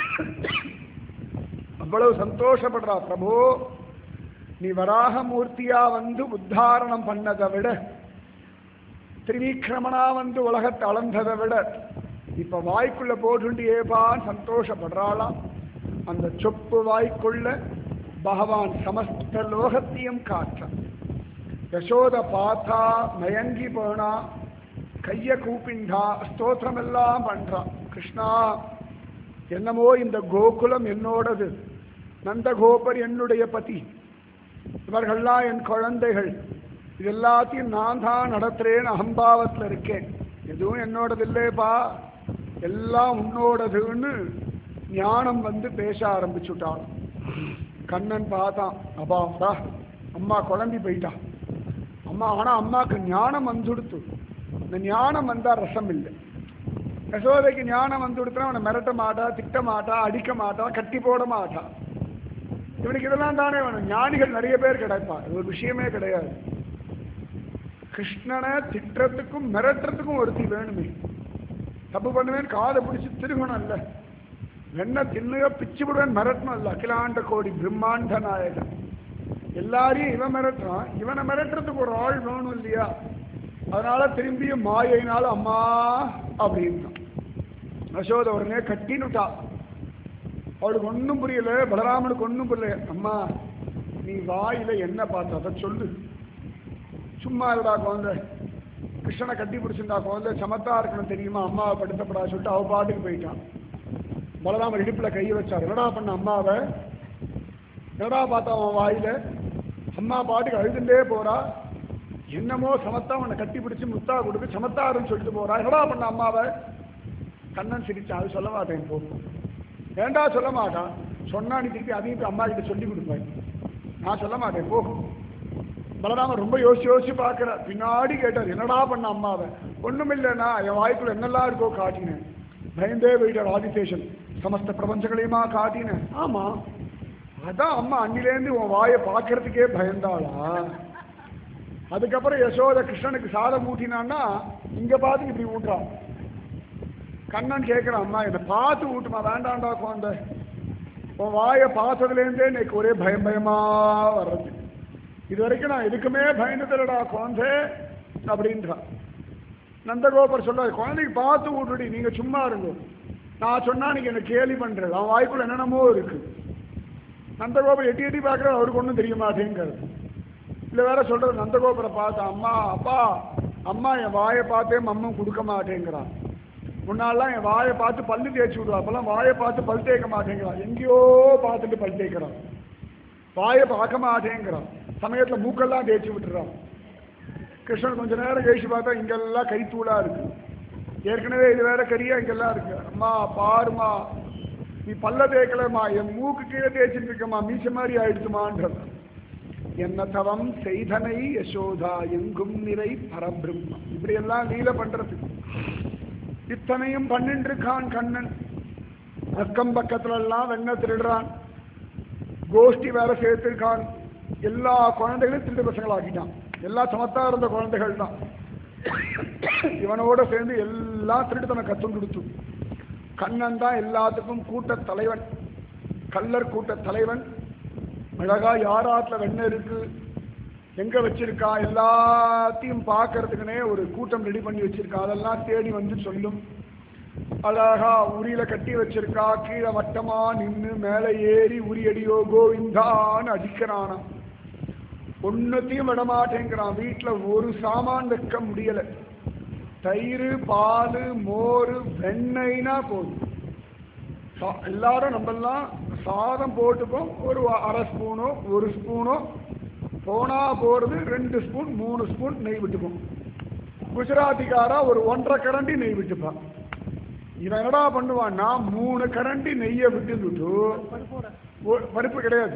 அவ்வளவு சந்தோஷப்படுறா. பிரபு நீ வராகமூர்த்தியா வந்து உத்தாரணம் பண்ணதை விட, திரிவிக்ரமனா வந்து உலகத்தை அளந்ததை விட இப்ப வாய்க்குள்ள போட்டு ஏபான் சந்தோஷப்படுறாளாம். அந்த சொப்பு வாய்க்குள்ள பகவான் சமஸ்த லோகத்தையும் காற்றான். யசோத பார்த்தா மயங்கி போனா, கைய கூப்பிண்டா, ஸ்தோத்திரம் எல்லாம் பண்றான். கிருஷ்ணா என்னமோ இந்த கோகுலம் என்னோடது, நந்தகோபர் என்னுடைய பதி, இவர்கள்லாம் என் குழந்தைகள், இது எல்லாத்தையும் நான் தான் நடத்துறேன்னு அகம்பாவத்தில் இருக்கேன். எதுவும் என்னோடது இல்லைப்பா, எல்லாம் உன்னோடதுன்னு ஞானம் வந்து பேச ஆரம்பிச்சுட்டான். கண்ணன் பார்த்தான், அப்பாடா அம்மா குழம்பி போயிட்டா. ஆனா அம்மாவுக்கு ஞானம் வந்துடுத்து. இந்த ஞானம் வந்தா ரசம் இல்லை. யசோதைக்கு ஞானம் வந்துடுத்துனா அவனை மிரட்ட மாட்டா, திட்ட மாட்டா, அடிக்க மாட்டா, கட்டி போட மாட்டா. இவனுக்கு இதெல்லாம் தானே வேணும். ஞானிகள் நிறைய பேர் கிடைப்பா, இது ஒரு விஷயமே கிடையாது. கிருஷ்ணனை திட்டத்துக்கும் மிரட்டுறதுக்கும் ஒருத்தி வேணுமே. தப்பு பண்ணுவேன் காதை பிடிச்சி திருகணும் இல்ல. வெண்ண தின்னுக பிச்சு விடுவேன் மிரட்டணும் இல்லை. அகிலாண்ட கோடி பிரம்மாண்ட நாயகன் எல்லாரையும் இவன் மிரட்டுறான். இவனை மிரட்டுறதுக்கு ஒரு ஆள் வேணும் இல்லையா? அதனால திரும்பியும் மாயினால அம்மா அப்படின்னா யசோதை உடனே கட்டினுட்டா. அவளுக்கு ஒன்றும் புரியல, பலராமனுக்கு ஒன்றும் புரியல. அம்மா நீ வாயில என்ன பார்த்த அதை சொல்லு. சும்மா இருடா குழந்தை, கிருஷ்ணனை கட்டி பிடிச்சிருந்தா குழந்தை சமத்தா இருக்கணும் தெரியுமா, அம்மாவை படுத்தப்படா சொல்லிட்டு அவ பாட்டுக்கு போயிட்டான். பலராமர் இடுப்புல கையை வச்சார். என்னடா பண்ண அம்மாவை, என்னடா பார்த்தா அவன் வாயில? அம்மா பாட்டுக்கு அழுதுண்டே போறா. என்னமோ சமத்தா அவனை கட்டி பிடிச்சு முத்தா கொடுத்து சமத்தாருன்னு சொல்லிட்டு போறா. என்னடா பண்ண அம்மாவை? கண்ணன் சிரிச்சான். அது சொல்ல மாட்டேன் போ. ஏண்டா சொல்ல மாட்டான்? சொன்னா நீ திருப்பி அதையும் அம்மா கிட்ட சொல்லி கொடுப்பேன். நான் சொல்ல மாட்டேன் போ. பலராமர் ரொம்ப யோசிச்சு பார்க்கிற. பின்னாடி கேட்டார், என்னடா பண்ண அம்மாவை? ஒண்ணும் இல்லைன்னா என் வாய்க்குள்ள என்னெல்லாம் இருக்கோ காட்டினேன். பயந்தே போயிட்டார் ஆதிசேஷன். சமஸ்த பிரபஞ்சங்களையுமா காட்டினேன். ஆமா, அதான் அம்மா அன்னிலேருந்து உன் வாயை பார்க்கறதுக்கே பயந்தாளா? அதுக்கப்புறம் யசோத கிருஷ்ணனுக்கு சாதம் ஊட்டினான்னா இங்க பார்த்து இப்படி ஊட்டுறான். கண்ணன் கேட்கிறான், அம்மா என்னை பார்த்து ஊட்டுமா? வேண்டாண்டா குழந்தை, உன் வாயை பார்த்ததுலேருந்தே எனக்கு ஒரே பயம் பயமா வர்றது. இது வரைக்கும் நான் எதுக்குமே பயந்ததில்லடா குழந்தை அப்படின்றான். நந்தகோபர் சொல்றாரு, குழந்தைக்கு பார்த்து ஊட்டுடி, நீங்க சும்மா இருங்க. நான் சொன்னா நீங்க என்ன கேலி பண்றது. அவன் வாய்க்குள்ள என்னென்னமோ இருக்கு. நந்தகோபர் எட்டி எட்டி பார்க்கறது, அவருக்கு ஒன்றும் தெரிய மாட்டேங்கிறது. இல்லை வேற சொல்றது, நந்தகோபுரை பார்த்து அம்மா அப்பா அம்மா என் வாயை பார்த்தே மம்மும் கொடுக்க மாட்டேங்கிறான். முன்னாலாம் என் வாயை பார்த்து பல்லு தேய்ச்சி விடுவா, அப்பெல்லாம் வாயை பார்த்து பல் தேய்க்க மாட்டேங்கிறான். எங்கேயோ பார்த்துட்டு பல் தேய்க்கிறான். வாயை பார்க்க மாட்டேங்கிறான். சமயத்தில் மூக்கெல்லாம் தேய்ச்சி விட்டுறான். கிருஷ்ணன் கொஞ்ச நேரம் கழிச்சு பார்த்தா இங்கெல்லாம் கரித்தூளா இருக்கு. ஏற்கனவே இது வேற கரியா இங்கெல்லாம் இருக்கு. அம்மா பாருமா, நீ பல்ல தேய்க்கலமா, என் மூக்கு கீழே தேய்ச்சிட்டு இருக்கமா, மீச மாதிரி ஆயிடுச்சுமான்றது. என்ன தவம் செய்தனை யசோதா எங்கும் நிறை பரபிரம்மம். இப்படி எல்லாம் லீல பண்றது. இத்தனையும் பண்ணிட்டு இருக்கான் கண்ணன். அக்கம் பக்கத்துல எல்லாம் வெண்ண திருடுறான். கோஷ்டி வேற சேர்த்திருக்கான். எல்லா குழந்தைகளையும் திருட்டு பசங்களாக்கிட்டான். எல்லாம் சமத்தா இருந்த குழந்தைகள் தான். இவனோட சேர்ந்து எல்லாம் திருட்டுத்தனை கத்தும் கொடுத்து. கண்ணன் தான் எல்லாத்துக்கும் கூட்ட தலைவன், கள்ளர் கூட்ட தலைவன். அழகா யாராத்துல வெண்ணெய் இருக்கு, எங்க வச்சிருக்கா, எல்லாத்தையும் பார்க்கறதுக்குனே ஒரு கூட்டம் ரெடி பண்ணி வச்சிருக்கா. அதெல்லாம் தேடி வந்து சொல்லும். அழகா உரியில கட்டி வச்சிருக்கா. கீழே வட்டமா நின்று மேலே ஏறி உரியடியோ கோவிந்தான்னு அடிக்கிறானா. ஒன்னத்தையும் விடமாட்டேங்கிறான். வீட்டுல ஒரு சாமான் வைக்க முடியல. தயிர் பால் மோர் வெண்ணெய்னா போதும். எல்லாரும் நம்மெல்லாம் சாதம் போட்டுப்போம். ஒரு அரை ஸ்பூனோ ஒரு ஸ்பூனோ போனா போறது 2 ஸ்பூன் 3 ஸ்பூன் நெய் விட்டுப்போம். குஜராத்திக்காரா ஒரு 1.5 கரண்டி நெய் விட்டுப்பான். இவன் என்னடா பண்ணுவான்னா 3 கரண்டி நெய்யை விட்டுட்டு, பருப்பு கிடையாது,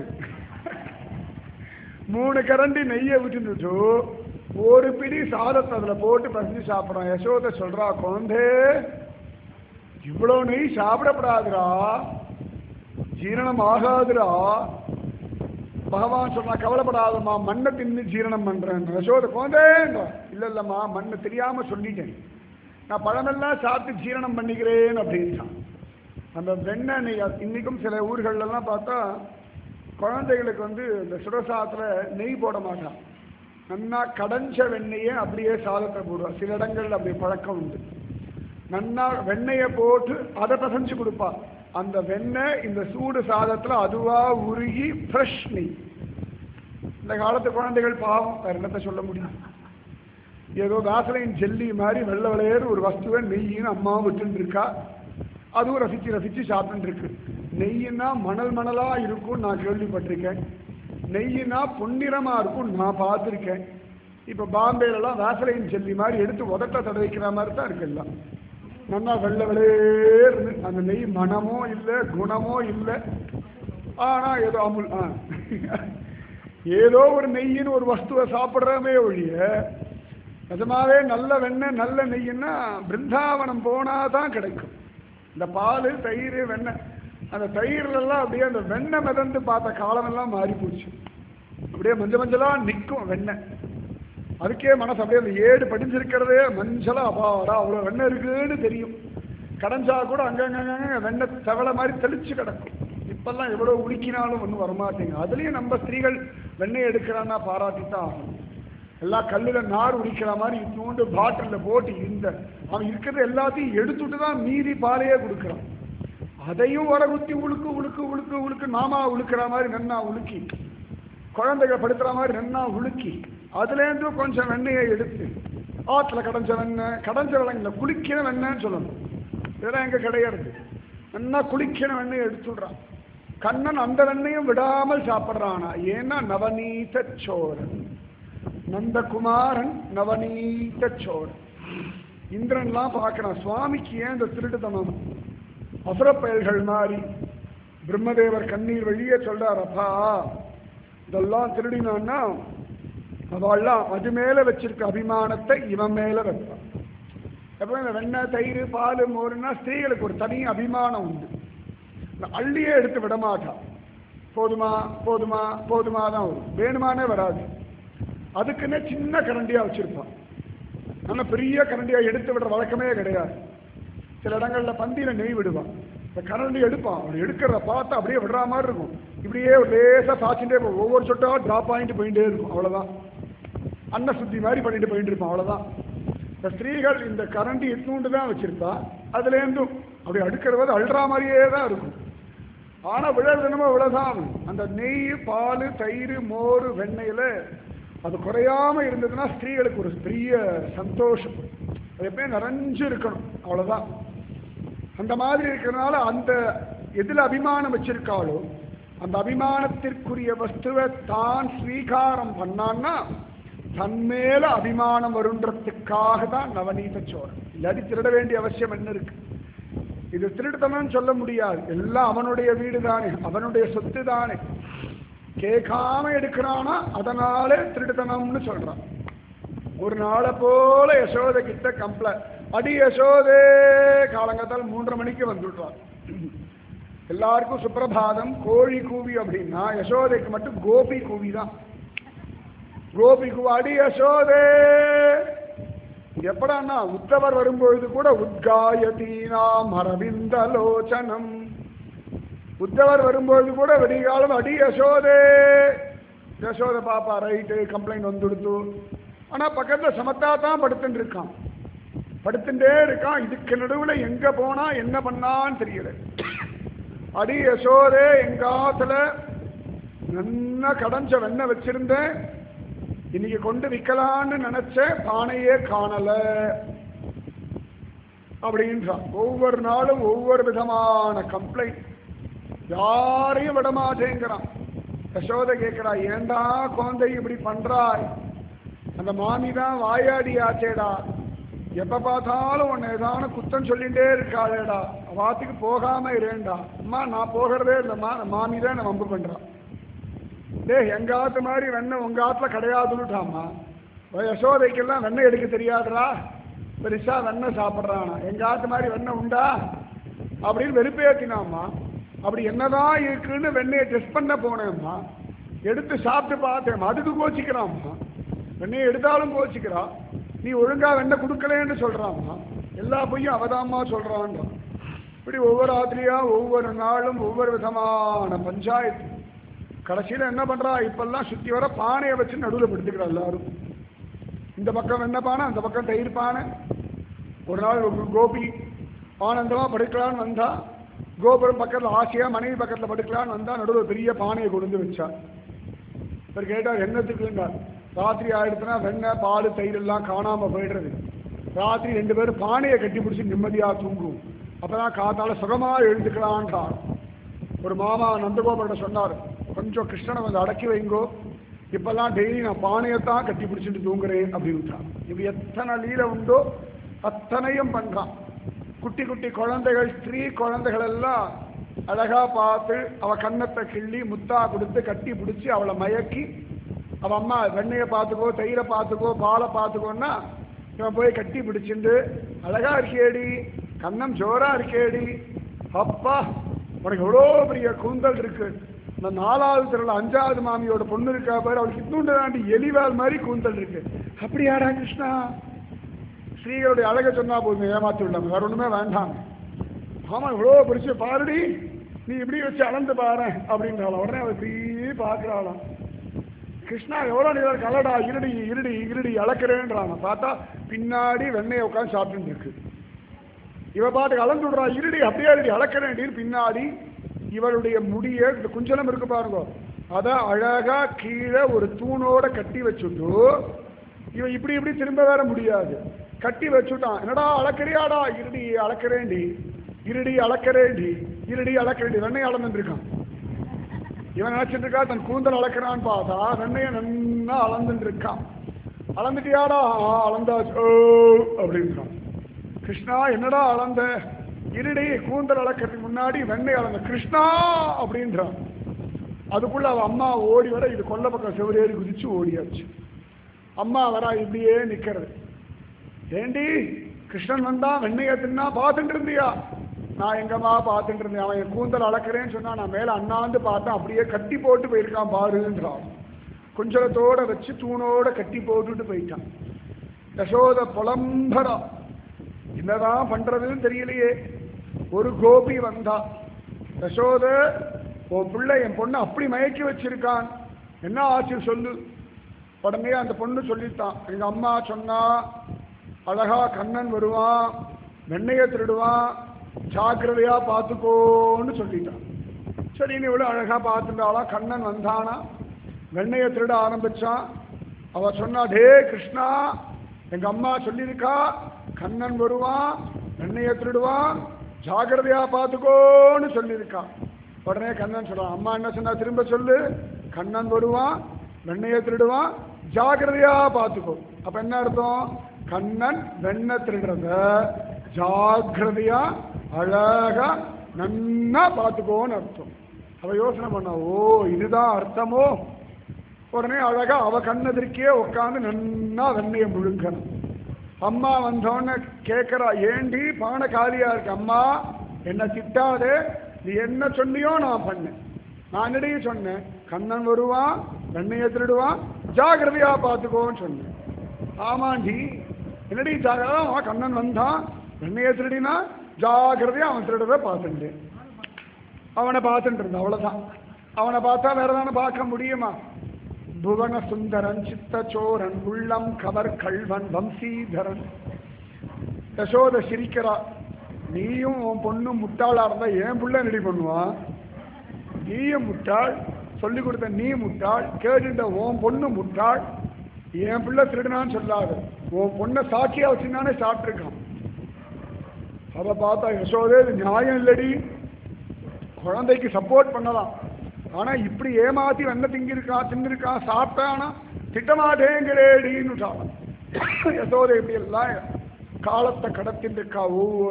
3 கரண்டி நெய்யை விட்டுட்டு ஒரு பிடி சாதத்தை அதுல போட்டு பசஞ்சு சாப்பிட்றான். யசோதை சொல்றா, குழந்தை இவ்வளவு நெய் சாப்பிடப்படாதுரா, ஜீரணம் ஆகாதுரா. பகவான் சொன்னா, கவலைப்படாதம்மா, மண்ணை தின்னு ஜீரணம் பண்றேன். யசோதை குழந்தைங்க, இல்ல இல்லம்மா, மண்ணை தெரியாம சொல்லிட்டேன், நான் பழமெல்லாம் சாப்பிட்டு ஜீரணம் பண்ணிக்கிறேன் அப்படின்ட்டான். அந்த வெண்ணெய் நெய் இன்னைக்கும் சில ஊர்களெல்லாம் பார்த்தா குழந்தைகளுக்கு இந்த சுடசாதத்துல நெய் போட மாட்டான். நன்னா கடைஞ்ச வெண்ணெயை அப்படியே சாதத்தை போடுவான். சில இடங்கள்ல அப்படி பழக்கம் உண்டு. நன்னா வெண்ணெயை போட்டு அதை பசஞ்சு கொடுப்பா. அந்த வெண்ணெய் இந்த சூடு சாதத்துல அதுவா உருகி ஃப்ரெஷ் நெய். இந்த காலத்து குழந்தைகள் பாவம், வேற என்னத்தை சொல்ல முடியும். ஏதோ வாசலையின் ஜெல்லி மாதிரி வெள்ளை விளையேறு ஒரு வஸ்துவை நெய்யின்னு அம்மா விட்டுன்னு இருக்கா. அதுவும் ரசிச்சு ரசிச்சு சாப்பிட்டு இருக்கு. நெய்யினா மணல் மணலா இருக்கும் நான் கேள்விப்பட்டிருக்கேன். நெய்யினா பொன்னிறமா இருக்கும் நான் பார்த்துருக்கேன். இப்ப பாம்பேலாம் வாசலையின் ஜெல்லி மாதிரி எடுத்து உதட்ட தடவைக்கிற மாதிரி தான் இருக்கு எல்லாம். நல்லா வெள்ளை விளையேறு. அந்த நெய் மனமோ இல்லை, குணமோ இல்லை. ஆனா ஏதோ அமுல் ஏதோ ஒரு நெய்யின்னு ஒரு வஸ்துவை சாப்பிட்றமே ஒழிய நிஜமாவே நல்ல வெண்ணெய் நல்ல நெய்யின்னா பிருந்தாவனம் போனாதான் கிடைக்கும். இந்த பால் தயிர் வெண்ணெய், அந்த தயிர்லாம் அப்படியே அந்த வெண்ணெய் மிதந்து பார்த்த காலமெல்லாம் மாறி போச்சு. அப்படியே மஞ்சள் மஞ்சளா நிற்கும் வெண்ணெய். அதுக்கே மனசு அப்படியே அந்த ஏடு படிஞ்சிருக்கிறதே மஞ்சளா அப்பாடா அவ்வளோ வெண்ணெய் இருக்குன்னு தெரியும். கடைஞ்சா கூட அங்கங்க வெண்ணெய் தவளை மாதிரி தெளிச்சு கிடக்கும். இப்பெல்லாம் எவ்வளவு உலுக்கினாலும் ஒன்றும் வரமாட்டேங்க. அதுலயும் நம்ம ஸ்திரீகள் வெண்ணெய் எடுக்கிறான்னா பாராட்டித்தான் ஆகும். எல்லா கல்லுல நார் உரிக்கிற மாதிரி இன்னொன்று பாட்டிலில் போட்டு அவன் இருக்கிறது எல்லாத்தையும் எடுத்துட்டு தான் மீதி பாலையே கொடுக்குறான். அதையும் உரகுத்தி உழுக்கு உழுக்கு உழுக்கு உழுக்கு மாமா உழுக்கிற மாதிரி நன்னா உழுக்கி, குழந்தைகளை படுத்துற மாதிரி நன்னா உழுக்கி, அதுலேருந்து கொஞ்சம் வெண்ணெயை எடுத்து ஆற்றுல கடைஞ்ச வெண்ணெய், கடைஞ்ச விலங்குல குளிக்கிற வெண்ணெய்ன்னு சொல்லணும். இதெல்லாம் எங்க கிடையாது. நன்னா குளிக்கிற வெண்ணெயை எடுத்துடுறான். கண்ணன் அந்த வெண்ணையும் விடாமல் சாப்பிட்றானா. ஏன்னா நவநீத சோரன், நந்தகுமாரன் நவநீத சோரன். இந்திரன்லாம் பார்க்கிறான், சுவாமிக்கு ஏன் இந்த திருட்டுத்தனம்? அசுரப்பயல்கள் மாதிரி பிரம்மதேவர் கண்ணீர் வழியே சொல்றார், அப்பா இதெல்லாம் திருடினான்னா அவெல்லாம் அது மேல வச்சிருக்க அபிமானத்தை இவன் மேல வைப்பான். எப்போ இந்த வெண்ணெய் தயிர் பால் மோருன்னா ஸ்திரீகளுக்கு ஒரு தனி அபிமானம் உண்டு. அள்ளியே எடுத்து விடமாட்டான். போதுமா போதுமா போதுமா தான் வரும், வேணுமானே வராது. அதுக்குன்னே சின்ன கரண்டியா வச்சிருப்பான். ஆனால் பெரிய கரண்டியா எடுத்து விடுற வழக்கமே கிடையாது. சில இடங்கள்ல பந்தியில நெய் விடுவான். இந்த கரண்டி எடுப்பான், அவர் எடுக்கிறத பார்த்தா அப்படியே விடுற மாதிரி இருக்கும். இப்படியே ஒரு லேசா சாச்சிட்டே ஒவ்வொரு சொட்டா டிராப் ஆகிட்டு போயிட்டே இருக்கும். அவ்வளவுதான். அன்ன சுத்தி மாதிரி பண்ணிட்டு போயிட்டு இருப்பான். அவ்வளவுதான். இந்த ஸ்திரீகள் இந்த கரண்டி எட்நூண்டு தான் வச்சிருப்பா. அதுல இருந்தும் அப்படி அடுக்கிறது அல்றா மாதிரியே தான் இருக்கும். ஆனா விழறது என்னமோ விழதான். அந்த நெய் பால் தயிர் மோர் வெண்ணெயில அது குறையாம இருந்ததுன்னா ஸ்திரீகளுக்கு ஒரு பெரிய சந்தோஷம். அது எப்பயும் நிறைஞ்சு இருக்கணும். அவ்வளவுதான். அந்த மாதிரி இருக்கிறதுனால அந்த எதுல அபிமானம் வச்சிருக்காளோ அந்த அபிமானத்திற்குரிய வஸ்துவை தான் ஸ்வீகாரம் பண்ணான்னா தன்மேல அபிமானம் வருன்றதுக்காக தான் நவநீத சோரன். இல்லாட்டி திருட வேண்டிய அவசியம் என்ன இருக்கு? இது திருடுத்தனம் சொல்ல முடியாது. எல்லாம் அவனுடைய வீடு தானே, அவனுடைய சொத்து தானே. கேட்காம எடுக்கிறானா அதனால திருடுத்தனம்னு சொல்றான். ஒரு நாளை போல யசோதை கிட்ட கம்ப்ளைண்ட், அடி யசோதே, காலங்கத்தால் 3:30 மணிக்கு வந்துடுறான். எல்லாருக்கும் சுப்பிரபாதம் கோழி கூவி அப்படின்னா யசோதைக்கு மட்டும் கோபி கூவி தான். கோபி கூவி அடி யசோதே. எப்படான்னா உத்தவர் வரும்பொழுது கூட உத்காயதீனாம் அரவிந்தலோச்சனம். உத்தவர் வரும்பொழுது கூட வெடிகாலம் அடி யசோதே. யசோதை பாப்பா ரைட்டு, கம்ப்ளைண்ட் வந்துடுத்து. ஆனா பக்கத்துல சமத்தா தான் படுத்துட்டு இருக்கான். படுத்துட்டே இருக்கான். இதுக்கு நடுவுல எங்க போனா என்ன பண்ணான்னு தெரியல. அடி யசோதே, எங்க ஆத்துல நல்லா கடைஞ்ச வெண்ணெய் வச்சிருந்தேன், இன்னைக்கு கொண்டு விற்கலான்னு நினைச்ச பானையே காணல அப்படின்றான். ஒவ்வொரு நாளும் ஒவ்வொரு விதமான கம்ப்ளைண்ட். யாரையும் விடமாட்டேங்கிறான். யசோதை கேட்கிறா, ஏண்டா குழந்தை இப்படி பண்றாய்? அந்த மாமிதான் வாயாடி ஆச்சேடா, எப்ப பார்த்தாலும் உன்னை ஏதான குத்தம் சொல்லிட்டே இருக்காளேடா, வாத்துக்கு போகாம இருண்டா. அம்மா நான் போகிறதே இல்லைம்மா, மாமி தான் என்ன வம்பு பண்றான். டே எங்க ஆத்து மாதிரி வெண்ணெய் உங்க ஆத்துல கிடையாதுன்னுட்டாமா. யசோதைக்கெல்லாம் வெண்ணெய் எடுக்க தெரியாதுடா, பெருசா வெண்ணெய் சாப்பிட்றானா. எங்க ஆத்து மாதிரி வெண்ணெய் உண்டா அப்படின்னு வெறுப்பேற்றினாம்மா. அப்படி என்னதான் இருக்குன்னு வெண்ணெயை டெஸ்ட் பண்ண போனேம்மா. எடுத்து சாப்பிட்டு பார்த்தேம்மா, அதுக்கு கோச்சிக்கிறாம்மா. வெண்ணெயை எடுத்தாலும் கோச்சிக்கிறா. நீ ஒழுங்கா வெண்ணெய் கொடுக்கலன்னு சொல்றாம்மா. எல்லா பொய்யும் அவதாம்மா சொல்றான்றான். இப்படி ஒவ்வொரு ஆத்திரியா ஒவ்வொரு நாளும் ஒவ்வொரு விதமான பஞ்சாயத்து. கடைசியில என்ன பண்றா, இப்பெல்லாம் சுத்தி வர பானையை வச்சு நடுவில் படுத்துக்கிறா எல்லாரும். இந்த பக்கம் வெண்ணெய் பானை, அந்த பக்கம் தயிர் பானை. ஒரு நாள் கோபி ஆனந்தமா படுக்கலான்னு வந்தா, கோபுரம் பக்கத்தில் ஆசையா மனைவி பக்கத்தில் படுக்கலான்னு வந்தா, நடுவில் பெரிய பானையை கொண்டு வச்சா. இவர் கேட்டார் என்னத்துக்குன்னார். ராத்திரி ஆயிடுச்சுன்னா வெண்ணெய் பால் தயிர் எல்லாம் காணாம போயிடுறது. ராத்திரி 2 பேரும் பானையை கட்டி பிடிச்சி நிம்மதியா தூங்கும், அப்பதான் காத்தால சுகமா எழுந்துக்கலான்றார். ஒரு மாமா நந்தகோபுர சொன்னார், கொஞ்சம் கிருஷ்ணனை வந்து அடக்கி வைங்கோ, இப்பெல்லாம் டெய்லி நான் பானையத்தான் கட்டி பிடிச்சிட்டு தூங்குறேன் அப்படின்ட்டான். இப்படி எத்தனை லீலை உண்டோ அத்தனையும் பண்றான். குட்டி குட்டி குழந்தைகள், ஸ்திரீ குழந்தைகள் எல்லாம் அழகா பார்த்து அவ கன்னத்தை கிள்ளி முத்தா கொடுத்து கட்டி பிடிச்சி அவளை மயக்கி, அவ அம்மா வெண்ணையை பார்த்துக்கோ தயிரை பார்த்துக்கோ பாலை பார்த்துக்கோன்னா இவன் போய் கட்டி பிடிச்சிட்டு அழகா இருக்கேடி, கண்ணம் ஜோரா இருக்கேடி, அப்பா உனக்கு எவ்வளோ பெரிய கூந்தல் இருக்கு. இந்த 4வது தெருவில் 5வது மாமியோட பொண்ணு இருக்கா பாரு, அவளுக்கு இன்னொன்று தாண்டி எலிவால் மாதிரி கூந்தல் இருக்கு. அப்படியாடா கிருஷ்ணா? ஸ்ரீகளுடைய அழகை சொன்னா போதும், ஏமாத்தி விடலாம், வேற ஒண்ணுமே வேண்டாம். ஆமா இவ்வளோ பிடிச்சி பாருடி, நீ இப்படி வச்சு அளந்து பாரு அப்படின்றாலும் உடனே அவள் இப்படி பார்க்குறாளாம். கிருஷ்ணா எவ்வளோ நீர் கலடா, இருடி இருடி இருடி அளக்கிறேன்றாங்க. பார்த்தா பின்னாடி வெண்ணெயை உட்காந்து சாப்பிட்டு இருக்கு. இவ பாட்டுக்கு அளந்து விடுறா, இருடி அப்படியே இருடி அளக்கிறேன். பின்னாடி இவளுடைய முடிய இந்த குஞ்சலம் இருக்கு பாருங்க, அதை அழகா கீழே ஒரு தூணோட கட்டி வச்சுட்டு இவன் இப்படி இப்படி திரும்ப வேற முடியாது, கட்டி வச்சுட்டான். என்னடா அளக்கிறியாடா, இருடி அளக்கிறேன்டி இருடி அளக்கிறேன்டி இருடி அளக்கிறேன்டி. வெண்ணையை அளந்துட்டு இருக்கான். இவன் நினைச்சிட்டு இருக்கா தன் கூந்தல் அளக்கிறான்னு பார்த்தா வெண்ணைய நன்னா அளந்துட்டு இருக்கான். அளந்துட்டியாடா, அளந்தாச்சு ஓ அப்படின்றான். கிருஷ்ணா என்னடா அளந்த, இருடி கூந்தல் அளக்கிறதுக்கு முன்னாடி வெண்ணெய் அளந்த கிருஷ்ணா அப்படின்றான். அதுக்குள்ள அவ அம்மா ஓடி வர, இது கொல்ல பக்கம் செவரேறி குதிச்சு ஓடியாச்சு. அம்மா வரா, இப்படியே நிக்கிறது. ஏண்டி கிருஷ்ணன் வந்தா வெண்ணைய தின்னா பார்த்துட்டு இருந்தியா? நான் எங்கம்மா பார்த்துட்டு இருந்தேன், அவன் என் கூந்தல் அளக்கிறேன்னு சொன்னா நான் மேல அண்ணாந்து பார்த்தேன், அப்படியே கட்டி போட்டு போயிருக்கான் பாருன்றான். குஞ்சலத்தோட வச்சு தூணோட கட்டி போட்டுட்டு போயிட்டான். யசோத புலம்பரா, என்னதான் பண்றதுன்னு தெரியலையே. ஒரு கோபி வந்தா, யசோத உன் பிள்ளை என் பொண்ணு அப்படி மயக்கி வச்சிருக்கான், என்ன ஆச்சு சொல்லு. உடனே அந்த பொண்ணு சொல்லித்தான், எங்க அம்மா சொன்னா அழகா கண்ணன் வருவான், வெண்ணைய திருடுவான், ஜாக்கிரதையா பார்த்துக்கோன்னு சொல்லிட்டான். சரின்னு இவ்வளவு அழகா பார்த்துட்டாளா. கண்ணன் வந்தானா, வெண்ணைய திருட ஆரம்பிச்சான். அவ சொன்னா, டே கிருஷ்ணா எங்க அம்மா சொல்லியிருக்கா கண்ணன் வருவான், வெண்ணைய திருடுவான், ஜாக்கிரதையா பார்த்துக்கோன்னு சொல்லியிருக்கான். உடனே கண்ணன் சொல்றான், அம்மா என்ன சொன்னா திரும்ப சொல்லு. கண்ணன் வருவான், வெண்ணைய திருடுவான், ஜாக்கிரதையா பார்த்துக்கோ. அப்ப என்ன அர்த்தம்? கண்ணன் வெண்ணை திருடுறத ஜாக்கிரதையா அழகா நன்னா பார்த்துக்கோன்னு அர்த்தம். அவ யோசனை பண்ணா, ஓ இதுதான் அர்த்தமோ. உடனே அழகா அவ கண்ணெதிர்க்கே உட்காந்து நன்னா வெண்ணைய முழுங்கணும். அம்மா வந்தோன்னு கேட்கறா, ஏண்டி பானை காலியா இருக்கு? அம்மா என்ன திட்டாதே, நீ என்ன சொன்னியோ நான் பண்ணேன். நான் என்னடியே சொன்னேன், கண்ணன் வருவான், வெண்ணைய திருடுவான், ஜாகிரதையா பார்த்துக்கோன்னு சொன்னேன். ஆமாண்டி என்னடி ஜாகிரதா, கண்ணன் வந்தான், வெண்ணைய திருடினா ஜாகிரதையா அவன் திருடுறத பார்த்துட்டேன். அவனை பார்த்துட்டு இருந்தான், அவ்வளவுதான். அவனை பார்த்தா வேற தானே பார்க்க முடியுமா? புவன சுந்தரன் சித்தச்சோரன் உள்ளம் கவர் கல்வன் வம்சீதரன். யசோத சிரிக்கிறா, நீயும் உன் பொண்ணும் முட்டாளா இருந்தா என் புள்ள ரெடி பண்ணுவான். நீயும் முட்டாள், சொல்லி கொடுத்த நீ முட்டாள், கேட்டுட்ட உன் பொண்ணு முட்டாள். என் பிள்ளை திருடுனான்னு சொல்லாது, உன் பொண்ணை சாட்சியா வச்சுனானே சாப்பிட்டுருக்கான். அதை பார்த்தா யசோதே இது நியாயம் இல்லடி, குழந்தைக்கு சப்போர்ட் பண்ணலாம், ஆனா இப்படி ஏமாத்தி வெண்ண தின்னிருக்கான் சாப்பிட்டானா திட்டமாட்டேங்கிறேடின்னு. யசோதை இப்படி எல்லாம் காலத்தை கடத்திட்டு இருக்கா.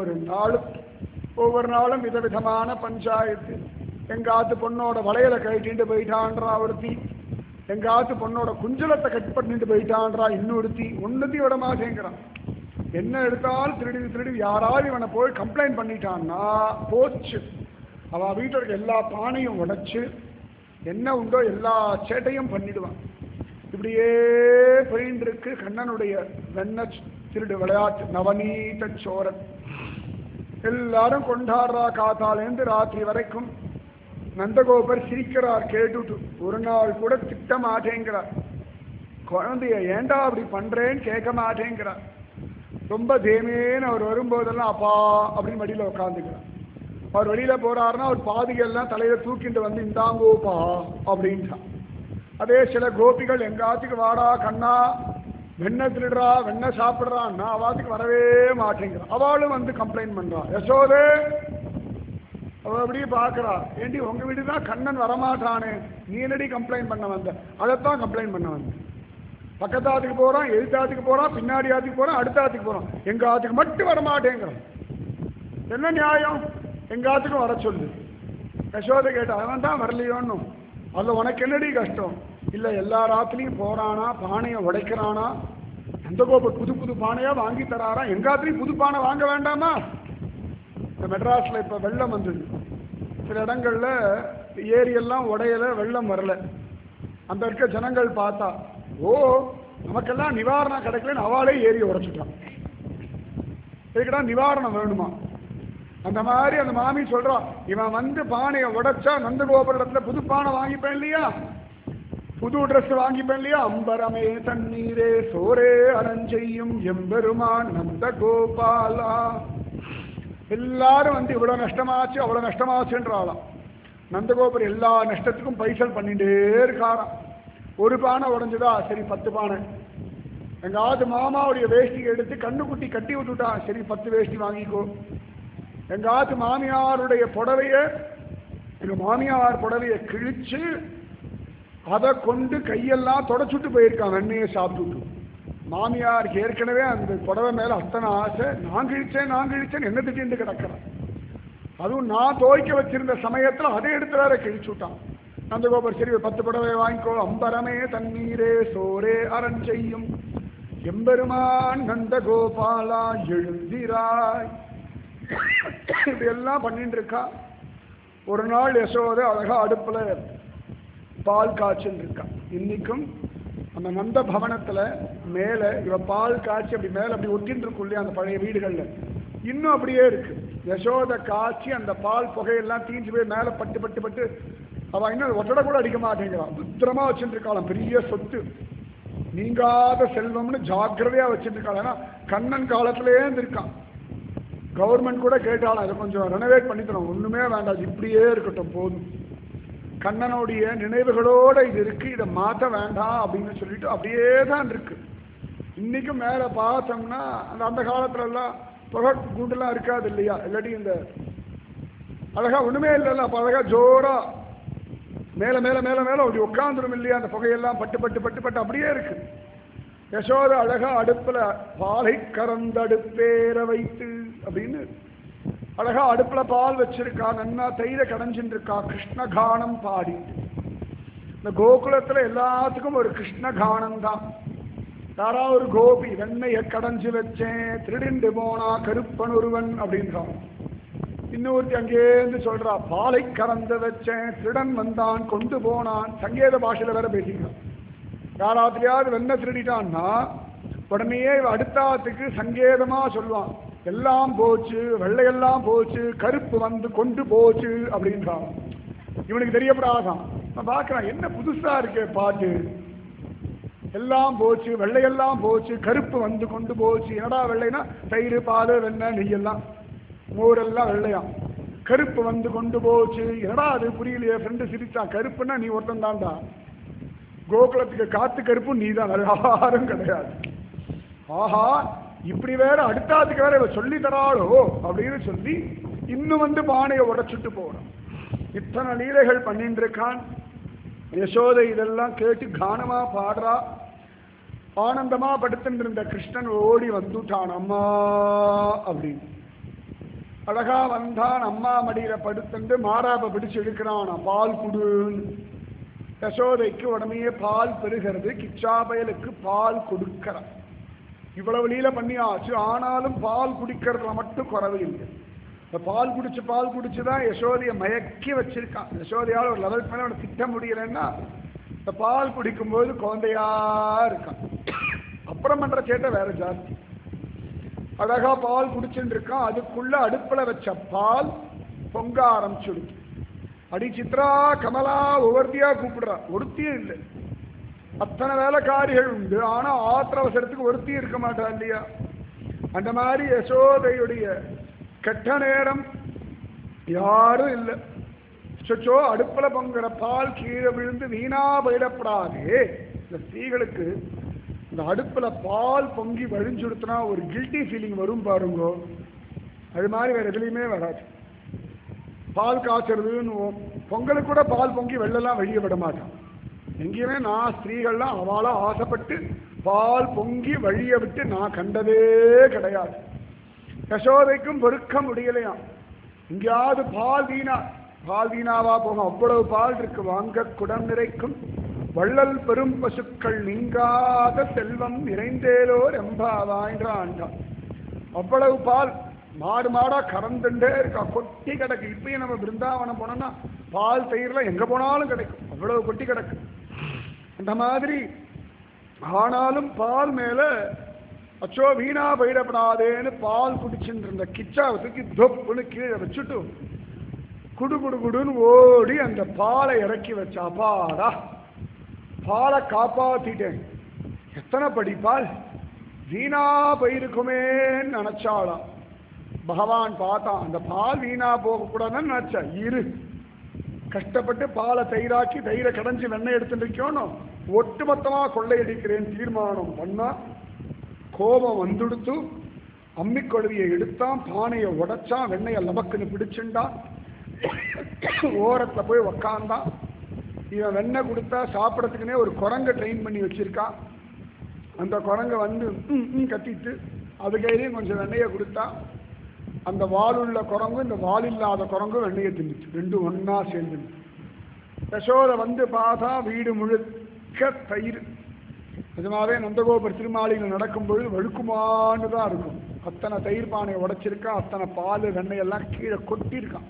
ஒவ்வொரு நாளும் விதவிதமான பஞ்சாயத்து. எங்காத்து பொண்ணோட வளையலை கட்டிட்டு போயிட்டான்றா ஒருத்தி, எங்காத்து பொண்ணோட குஞ்சலத்தை கட் பண்ணிட்டு போயிட்டான்றா இன்னொருத்தி. ஒன்னுத்தி விட மாட்டேங்கிறான். என்ன எடுத்தாலும் திருடி திருடி யாராவது இவனை போய் கம்ப்ளைண்ட் பண்ணிட்டான்னா போச்சு. அவன் வீட்டில் இருக்க எல்லா பானையும் உடைச்சு என்ன உண்டோ எல்லா சேட்டையும் பண்ணிடுவான். இப்படியே போயின்னு இருக்கு கண்ணனுடைய வெண்ண திருடு விளையாட்டு. நவநீத சோரன் எல்லாரும் கொண்டாடுறா. காத்தாலேருந்து ராத்திரி வரைக்கும் நந்தகோபர் சிரிக்கிறார் கேட்டுட்டு. ஒரு நாள் கூட திட்ட மாட்டேங்கிறார். குழந்தைய ஏண்டா அப்படி பண்றேன்னு கேட்க மாட்டேங்கிறார். ரொம்ப தேமேன்னு அவர் வரும்போதெல்லாம் அப்பா அப்படின்னு மடியில உட்காந்துக்கிறார். அவர் வெளியில போறாருன்னா அவர் பாதிகள்லாம் தலையில தூக்கிட்டு வந்து இந்தாங்கோப்பா அப்படின்ட்டான். அதே சில கோபிகள் எங்காத்துக்கு வாடா கண்ணா வெண்ணை திருடுறா வெண்ணை சாப்பிட்றான்னா அவாத்துக்கு வரவே மாட்டேங்கிறான். அவளும் வந்து கம்ப்ளைண்ட் பண்றான். யசோதே அவ அப்படியே பார்க்கறா, ஏண்டி உங்க வீடு தான் கண்ணன் வரமாட்டானே, நீ என்னடி கம்ப்ளைண்ட் பண்ண வந்த? அதைத்தான் கம்ப்ளைண்ட் பண்ண வந்த. பக்கத்தாத்துக்கு போறான், எழுத்தாத்துக்கு போறான், பின்னாடி ஆத்துக்கு போறான், அடுத்த ஆத்துக்கு போறான், எங்க ஆத்துக்கு மட்டும் வரமாட்டேங்கிறான். என்ன நியாயம்? எங்க ஆத்துக்கும் வர சொல்லு. யசோதை கேட்டா, அவன் தான் வரலையோன்னு. அதுல உனக்கு என்னடி கஷ்டம்? இல்ல எல்லா ராத்திரியும் போறானா, பானையை உடைக்கிறானா, நந்தகோபர் புது புது பானையா வாங்கி தராரா, எங்காத்திலையும் புது பானை வாங்க வேண்டாமா? இந்த மெட்ராஸ்ல இப்ப வெள்ளம் வந்தது, சில இடங்கள்ல ஏரியெல்லாம் உடையல, வெள்ளம் வரல. அந்த இருக்க ஜனங்கள் பார்த்தா, ஓ நமக்கெல்லாம் நிவாரணம் கிடைக்கலன்னு அவளே ஏரியை உடைச்சுட்டான். இதுக்கிட்ட நிவாரணம் வேணுமா? அந்த மாதிரி அந்த மாமி சொல்றான், இவன் வந்து பானையை உடைச்சா நந்தகோபுரத்துல புது பானை வாங்கிப்பேன் இல்லையா, புது ட்ரெஸ் வாங்கிப்பேன் இல்லையா, அம்பரமே தண்ணீரே சோரே அரஞ்செய்யும் எம்பெருமான் நந்த கோபாலா. எல்லாரும் வந்து இவ்வளவு நஷ்டமாச்சு அவ்வளவு நஷ்டமாச்சுன்றாளாம். நந்தகோபுரம் எல்லா நஷ்டத்துக்கும் பைசல் பண்ணிட்டே இருக்காராம். ஒரு பானை உடைஞ்சதா, சரி 10 பானை. எங்காவது மாமாவுடைய வேஷ்டி எடுத்து கண்ணுக்குட்டி கட்டி விட்டுட்டா, சரி 10 வேஷ்டி வாங்கிக்கோ. எங்காவது மாமியாருடைய புடவைய, எங்க மாமியார் புடவைய கிழிச்சு அதை கொண்டு கையெல்லாம் தொடச்சுட்டு போயிருக்கான் வெண்ணையை சாப்பிட்டுட்டு. மாமியாருக்கு ஏற்கனவே அந்த புடவை மேல அத்தனை ஆசை, நான் கிழிச்சேன் என்ன திட்டின்னு கிடக்கிறேன். அதுவும் நான் துவைக்க வச்சிருந்த சமயத்துல அதை எடுத்து வேற கிழிச்சு விட்டான். நந்தகோபர் சரி 10 புடவை வாங்கிக்கோ, அம்பரமே தண்ணீரே சோரே அரண் செய்யும் எம்பெருமான் நந்த கோபாலா எழுந்திராய். இப்படி எல்லாம் பண்ணிட்டு இருக்கா. ஒரு நாள் யசோதை அழகா அடுப்புல பால் காய்ச்சின்னு இருக்கா. இன்னைக்கும் அந்த நந்த பவனத்துல மேல இவ பால் காய்ச்சி அப்படி மேல அப்படி ஒட்டின்னு இருக்கும் இல்லையா, அந்த பழைய வீடுகள்ல இன்னும் அப்படியே இருக்கு. யசோதை காய்ச்சி அந்த பால் புகையெல்லாம் தீஞ்சு போய் மேல பட்டு பட்டு பட்டு அவ இன்னும் ஒட்டடை கூட அடிக்க மாட்டேங்கிறான். புத்திரமா வச்சுட்டு இருக்காளாம். பெரிய சொத்து, நீங்காத செல்வம்னு ஜாக்கிரதையா வச்சுட்டு இருக்காள். ஏன்னா கண்ணன் காலத்திலே இருந்திருக்கான். கவர்மெண்ட் கூட கேட்டாலும் அதை கொஞ்சம் ரெனோவேட் பண்ணி தரோம், ஒண்ணுமே வேண்டாம், இப்படியே இருக்கட்டும் போதும், கண்ணனுடைய நினைவுகளோட இது இருக்கு, இதை மாற்ற வேண்டாம் அப்படின்னு சொல்லிட்டு அப்படியே தான் இருக்கு. இன்னைக்கும் மேல பார்த்தோம்னா அந்த காலத்துல எல்லாம் புகை கூண்டெல்லாம் இருக்காது இல்லையா, இல்லாட்டி இந்த அழகா ஒண்ணுமே இல்லைல்ல, அப்ப அழகா ஜோரா மேல மேல மேல மேல அப்படி உட்காந்துரும் இல்லையா, அந்த புகையெல்லாம் பட்டு பட்டு பட்டு பட்டு அப்படியே இருக்கு. யசோதை அழகா அடுப்புல பாலை கறந்தடுப்பேற வைத்து அப்படின்னு அழகா அடுப்புல பால் வச்சிருக்கா, நன்னா தயிரை கடைஞ்சின்னு இருக்கா, கிருஷ்ணகானம் பாடி. இந்த கோகுலத்துல எல்லாத்துக்கும் ஒரு கிருஷ்ணகானம் தான். யாரா ஒரு கோபி வெண்ணைய கடைஞ்சு வச்சேன் திருடிண்டு போனா கருப்பன் ஒருவன் அப்படின்றான். இன்னொருத்தி அங்கேருந்து சொல்றா, பாலை கறந்து வச்சேன் திருடன் வந்தான் கொண்டு போனான். சங்கேத பாஷையில வேற பேசிக்கிறான். யாராத்திரையாவது வெண்ணெய் திருடிட்டான்னா உடனே அடுத்தாத்துக்கு சங்கேதமா சொல்லுவான், எல்லாம் போச்சு, வெள்ளையெல்லாம் போச்சு, கருப்பு வந்து கொண்டு போச்சு அப்படின்றான். இவனுக்கு தெரியப்படாதான். நான் பார்க்கறான், என்ன புதுசா இருக்கே பாட்டு, எல்லாம் போச்சு, வெள்ளையெல்லாம் போச்சு, கருப்பு வந்து கொண்டு போச்சு. என்னடா வெள்ளைனா தயிர் பால் வெண்ணெய் நெய்யெல்லாம், மோரெல்லாம் வெள்ளையாம், கருப்பு வந்து கொண்டு போச்சு. என்னடா அது புரியலையே. ஃப்ரெண்டு சிரிச்சா, கருப்புன்னா நீ ஒருத்தன் தான்டா, கோகுலத்துக்கு காத்து கருப்பும் நீ தான், யாரும் கிடையாது. ஆஹா, இப்படி வேற அடுத்தாத்துக்கு வேற சொல்லி தராளோ அப்படின்னு சொல்லி இன்னும் வந்து பானையை உடைச்சிட்டு போறான். இத்தனை லீலைகள் பண்ணிட்டு இருக்கான். யசோதை இதெல்லாம் கேட்டு கானமா பாடுறா. ஆனந்தமா படுத்துட்டு இருந்த கிருஷ்ணன் ஓடி வந்துட்டான், அம்மா அப்படின்னு. அழகா வந்தான், அம்மா மடியில படுத்துட்டு மாறாப்ப பிடிச்சு எடுக்கிறான், பால் குடுன்னு. யசோதைக்கு உடனே பால் பெறுகிறது, கிச்சாபயலுக்கு பால் கொடுக்கிறான். இவ்வளவு லீல பண்ணியாச்சு, ஆனாலும் பால் குடிக்கிறதுல மட்டும் குறவு இல்லை. இந்த பால் குடிச்சுதான் யசோதையை மயக்கி வச்சிருக்கான். யசோதையால் ஒரு லெவல் மேல அவனை திட்ட முடியலன்னா இந்த பால் குடிக்கும்போது குழந்தையா இருக்கான். அப்புறம் பண்ற சேட்டை வேற ஜாஸ்தி. அழகா பால் குடிச்சுட்டு இருக்கான். அதுக்குள்ள அடுப்புல வச்ச பால் பொங்க ஆரம்பிச்சுடுச்சு. அடி சித்ரா கமலா ஒவ்வொருத்தியா கூப்பிடுறா, ஒருத்தியும் இல்லை. அத்தனை வேலைக்காரிகள் உண்டு, ஆனா ஆத்திர அவசரத்துக்கு ஒருத்தியும் இருக்க மாட்டா இல்லையா. அந்த மாதிரி யசோதையுடைய கெட்ட நேரம் யாரும் இல்லை. சொச்சோ அடுப்புல பொங்குற பால் கீழே விழுந்து வீணா போயிடப்படாதே. இந்த ஸ்திரீகளுக்கு இந்த அடுப்புல பால் பொங்கி வழிஞ்சுடுத்துனா ஒரு கில்ட்டி ஃபீலிங் வரும் பாருங்கோ, அது மாதிரி வேற எதுலையுமே வராது. பால் காய்ச்சறதுன்னு பொங்கலுக்கு கூட பால் பொங்கி வெள்ளெல்லாம் வெளியே விட மாட்டான். எங்கேயுமே நான் ஸ்திரீகள்லாம் அவளா ஆசைப்பட்டு பால் பொங்கி வழிய விட்டு நான் கண்டதே கிடையாது. யசோதைக்கும் பொறுக்க முடியலையாம். எங்கேயாவது பால் வீணாவா போகும், அவ்வளவு பால் இருக்கு. வாங்க குடம் நிறைக்கும் வள்ளல் பெரும் பசுக்கள் நீங்காத செல்வம் நிறைந்தேலோர் எம்பாவாய்ன்றான். அவ்வளவு பால் மாடு மாடா கறந்துட்டே இருக்கா, கொட்டி கிடக்கு. இப்பயும் நம்ம பிருந்தாவனம் போனோம்னா பால் தயிர்லாம் எங்க போனாலும் கிடைக்கும், அவ்வளவு கொட்டி கிடக்கு. அந்த மாதிரி ஆனாலும் பால் மேல அச்சோ வீணா போயிடப்படாதேன்னு பால் குடிச்சுட்டு இருந்த கிச்சாவை தூக்கி தொப்புன்னு கீழே வச்சுட்டு குடு குடு குடுன்னு ஓடி அந்த பாலை இறக்கி வச்சா. அப்பாடா, பாலை காப்பாத்திட்டேன். எத்தனை படி பால் வீணா போயிருக்குமேன்னு நினைச்சாளாம். பகவான் பார்த்தான், அந்த பால் வீணா போகக்கூடாதுன்னு நினைச்சா. இரு, கஷ்டப்பட்டு பாலை தயிராக்கி தயிரை கடைஞ்சி வெண்ணெய் எடுத்துட்டு இருக்கணும், ஒட்டுமொத்தமா கொள்ளையடிக்கிறேன் தீர்மானம் பண்ணா. கோபம் வந்துடுத்து அம்மிக்கொழுவியை எடுத்தான், பானையை உடைச்சான், வெண்ணையை லபக்குன்னு பிடிச்சுண்டான், ஓரத்தில் போய் உக்காந்தான். இவன் வெண்ணெய் கொடுத்தா சாப்பிட்றதுக்குன்னே ஒரு குரங்கை ட்ரெயின் பண்ணி வச்சிருக்கான். அந்த குரங்கை வந்து கத்திட்டு அது கையிலையும் கொஞ்சம் வெண்ணெயை கொடுத்தா. அந்த வாலுள்ள குரங்கும் இந்த வால் இல்லாத குரங்கும் வெண்ணெயை தின்னுச்சு, ரெண்டும் ஒன்னா சேர்ந்து. யசோதை வந்து பார்த்தா வீடு முழுக்க தயிர். நிஜமாவே நந்தகோபுர திருமாளிகள் நடக்கும்பொழுது வழுக்குமான்னு தான் இருக்கும். அத்தனை தயிர் பானையை உடைச்சிருக்கா, அத்தனை பால் வெண்ணெயெல்லாம் கீழே கொட்டியிருக்கான்.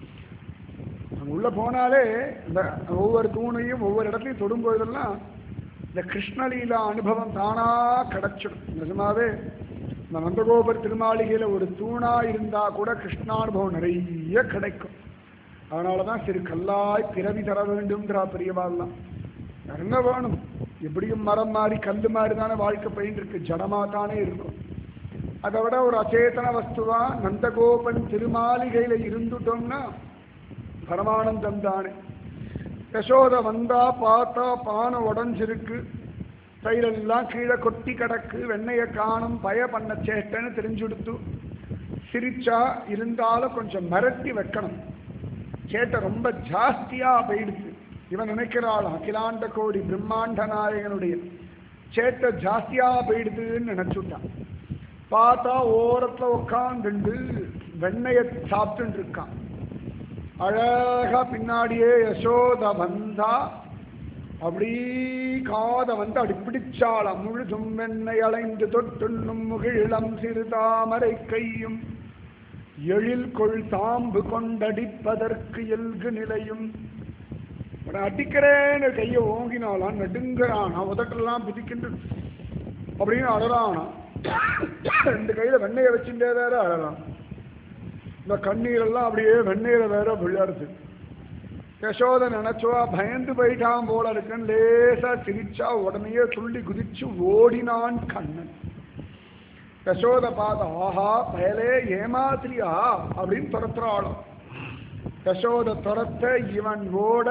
அங்கே உள்ளே போனாலே இந்த ஒவ்வொரு தூணையும் ஒவ்வொரு இடத்துலையும் தொடும்பொழுதெல்லாம் இந்த கிருஷ்ணலீலா அனுபவம் தானாக கிடச்சிடும். நிஜமாவே இந்த நந்தகோபுர திருமாளிகையில் ஒரு தூணா இருந்தா கூட கிருஷ்ணானுபவம் நிறைய கிடைக்கும். அதனால தான் சரி கல்லாய் பிறவி தர வேண்டும்ன்றா பெரியவாள்லாம். என்ன வேணும், எப்படியும் மரம் மாறி கல் மாதிரி தானே வாழ்க்கை போயின்னு இருக்கு, ஜடமாக தானே இருக்கும். அதை விட ஒரு அச்சேதன வஸ்துவா நந்தகோபன் திருமாளிகையில் இருந்துட்டோம்னா பரமானந்தம் தானே. யசோதை வந்தா பார்த்தா பானை உடஞ்சிருக்கு, தயிரெல்லாம் கீழே கொட்டி கிடக்கு, வெண்ணையை காணும், பய பண்ண சேட்டன்னு தெரிஞ்சுடுத்து. சிரிச்சா இருந்தாலும் கொஞ்சம் மிரட்டி வைக்கணும், சேட்டை ரொம்ப ஜாஸ்தியா போயிடுச்சு. இவன் நினைக்கிறாள் அகிலாண்ட கோடி பிரம்மாண்ட நாயகனுடைய சேட்டை ஜாஸ்தியா போயிடுதுன்னு நினைச்சுட்டான். பார்த்தா ஓரத்துல உட்காந்து வெண்ணையை சாப்பிட்டு இருக்கான். அழகா பின்னாடியே யசோத வந்தா, அப்படி காத வந்து அப்படி பிடிச்சாளம். முழுதும் வெண்ணெய் அலைந்து தொட்டுண்ணும் முகிழம் சிறு தாமரை கையும் எழில் கொள் தாம்பு கொண்டடிப்பதற்கு எல்கு நிலையும். அடிக்கிறேன்னு கையை ஓங்கினாலாம், நடுங்கிறானா, உதட்டெல்லாம் பிதிக்கின்ற அப்படின்னு அழறானா. ரெண்டு கையில வெண்ணெயை வச்சுட்டே வேற அழறான். இந்த கண்ணீரெல்லாம் அப்படியே வெண்ணெயில வேற விளையாடுது. யசோதை நினைச்சோவா பயந்து போயிட்டான் போல இருக்குன்னு லேசா சிரிச்சா, உடனே துள்ளி குதிச்சு ஓடினான் கண்ணன். யசோதை பார்த்த, ஆஹா பயலே ஏமாத்திரியா அப்படின்னு துரத்துறாளும். யசோதை துரத்த இவன் ஓட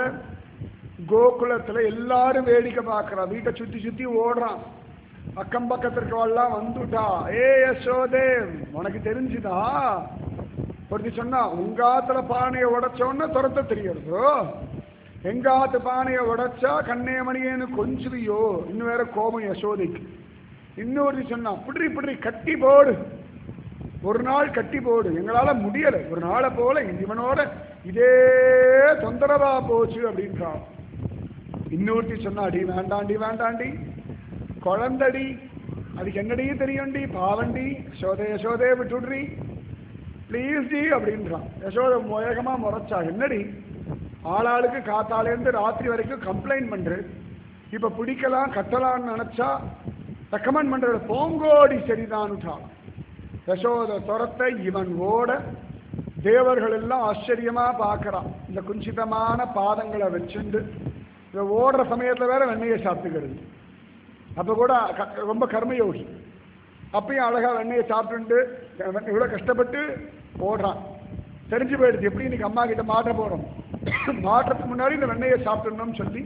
கோகுலத்துல எல்லாரும் வேடிக்கை பார்க்கறா. வீட்டை சுத்தி சுத்தி ஓடுறான். அக்கம் பக்கத்திற்கெல்லாம் வந்துட்டா. ஏ யசோதே, உனக்கு தெரிஞ்சுதா? ஒருத்தி சொன்னா, உங்காத்துல பானையை உடைச்சோன்னு துரத்த தெரியறதோ, எங்காத்து பானையை உடைச்சா கண்ணே மணியேன்னு கொஞ்சுவியோ. இன்னும் வேற கோபம் யசோதைக்கு. இன்னொருத்தி சொன்னா, பிடி பிடி கட்டி போடு, ஒரு நாள் கட்டி போடு, எங்களால முடியல, ஒரு நாளை போல இவனோட இதே தொந்தரவா போச்சு அப்படின்றான். இன்னொருத்தி சொன்னா, அடி வேண்டாண்டி வேண்டாண்டி, குழந்தடி, அதுக்கு என்னடியும் தெரியும்டி, பாவண்டி, யசோதைய விட்டுடுறி ப்ளீஸ் டி அப்படின்றான். யசோதை வேகமா முறைச்சா, என்னடி ஆளாளுக்கு காத்தாலேருந்து ராத்திரி வரைக்கும் கம்ப்ளைண்ட் பண்ற, இப்ப பிடிக்கலாம் கட்டலான்னு நினைச்சா ரெக்கமெண்ட் பண்ற, போங்கோடி சரிதான்ட்டான். யசோதை துரத்த இவன் ஓட தேவர்கள் எல்லாம் ஆச்சரியமா பார்க்கறான். இந்த குஞ்சிதமான பாதங்களை வச்சுண்டு இவ ஓடுற சமயத்துல வேற வெண்ணையை சாப்பிட்டுக்கிறது. அப்ப கூட ரொம்ப கர்மயோகி. அப்பயும் அழகா வெண்ணையை சாப்பிட்டு இவ்வளவு கஷ்டப்பட்டு ஓடுறான். தெரிஞ்சு போயிடுது எப்படி இன்னைக்கு அம்மா கிட்ட மாட்ட போறோம், மாற்றத்துக்கு முன்னாடி இந்த வெண்ணையை சாப்பிடணும்னு சொல்லி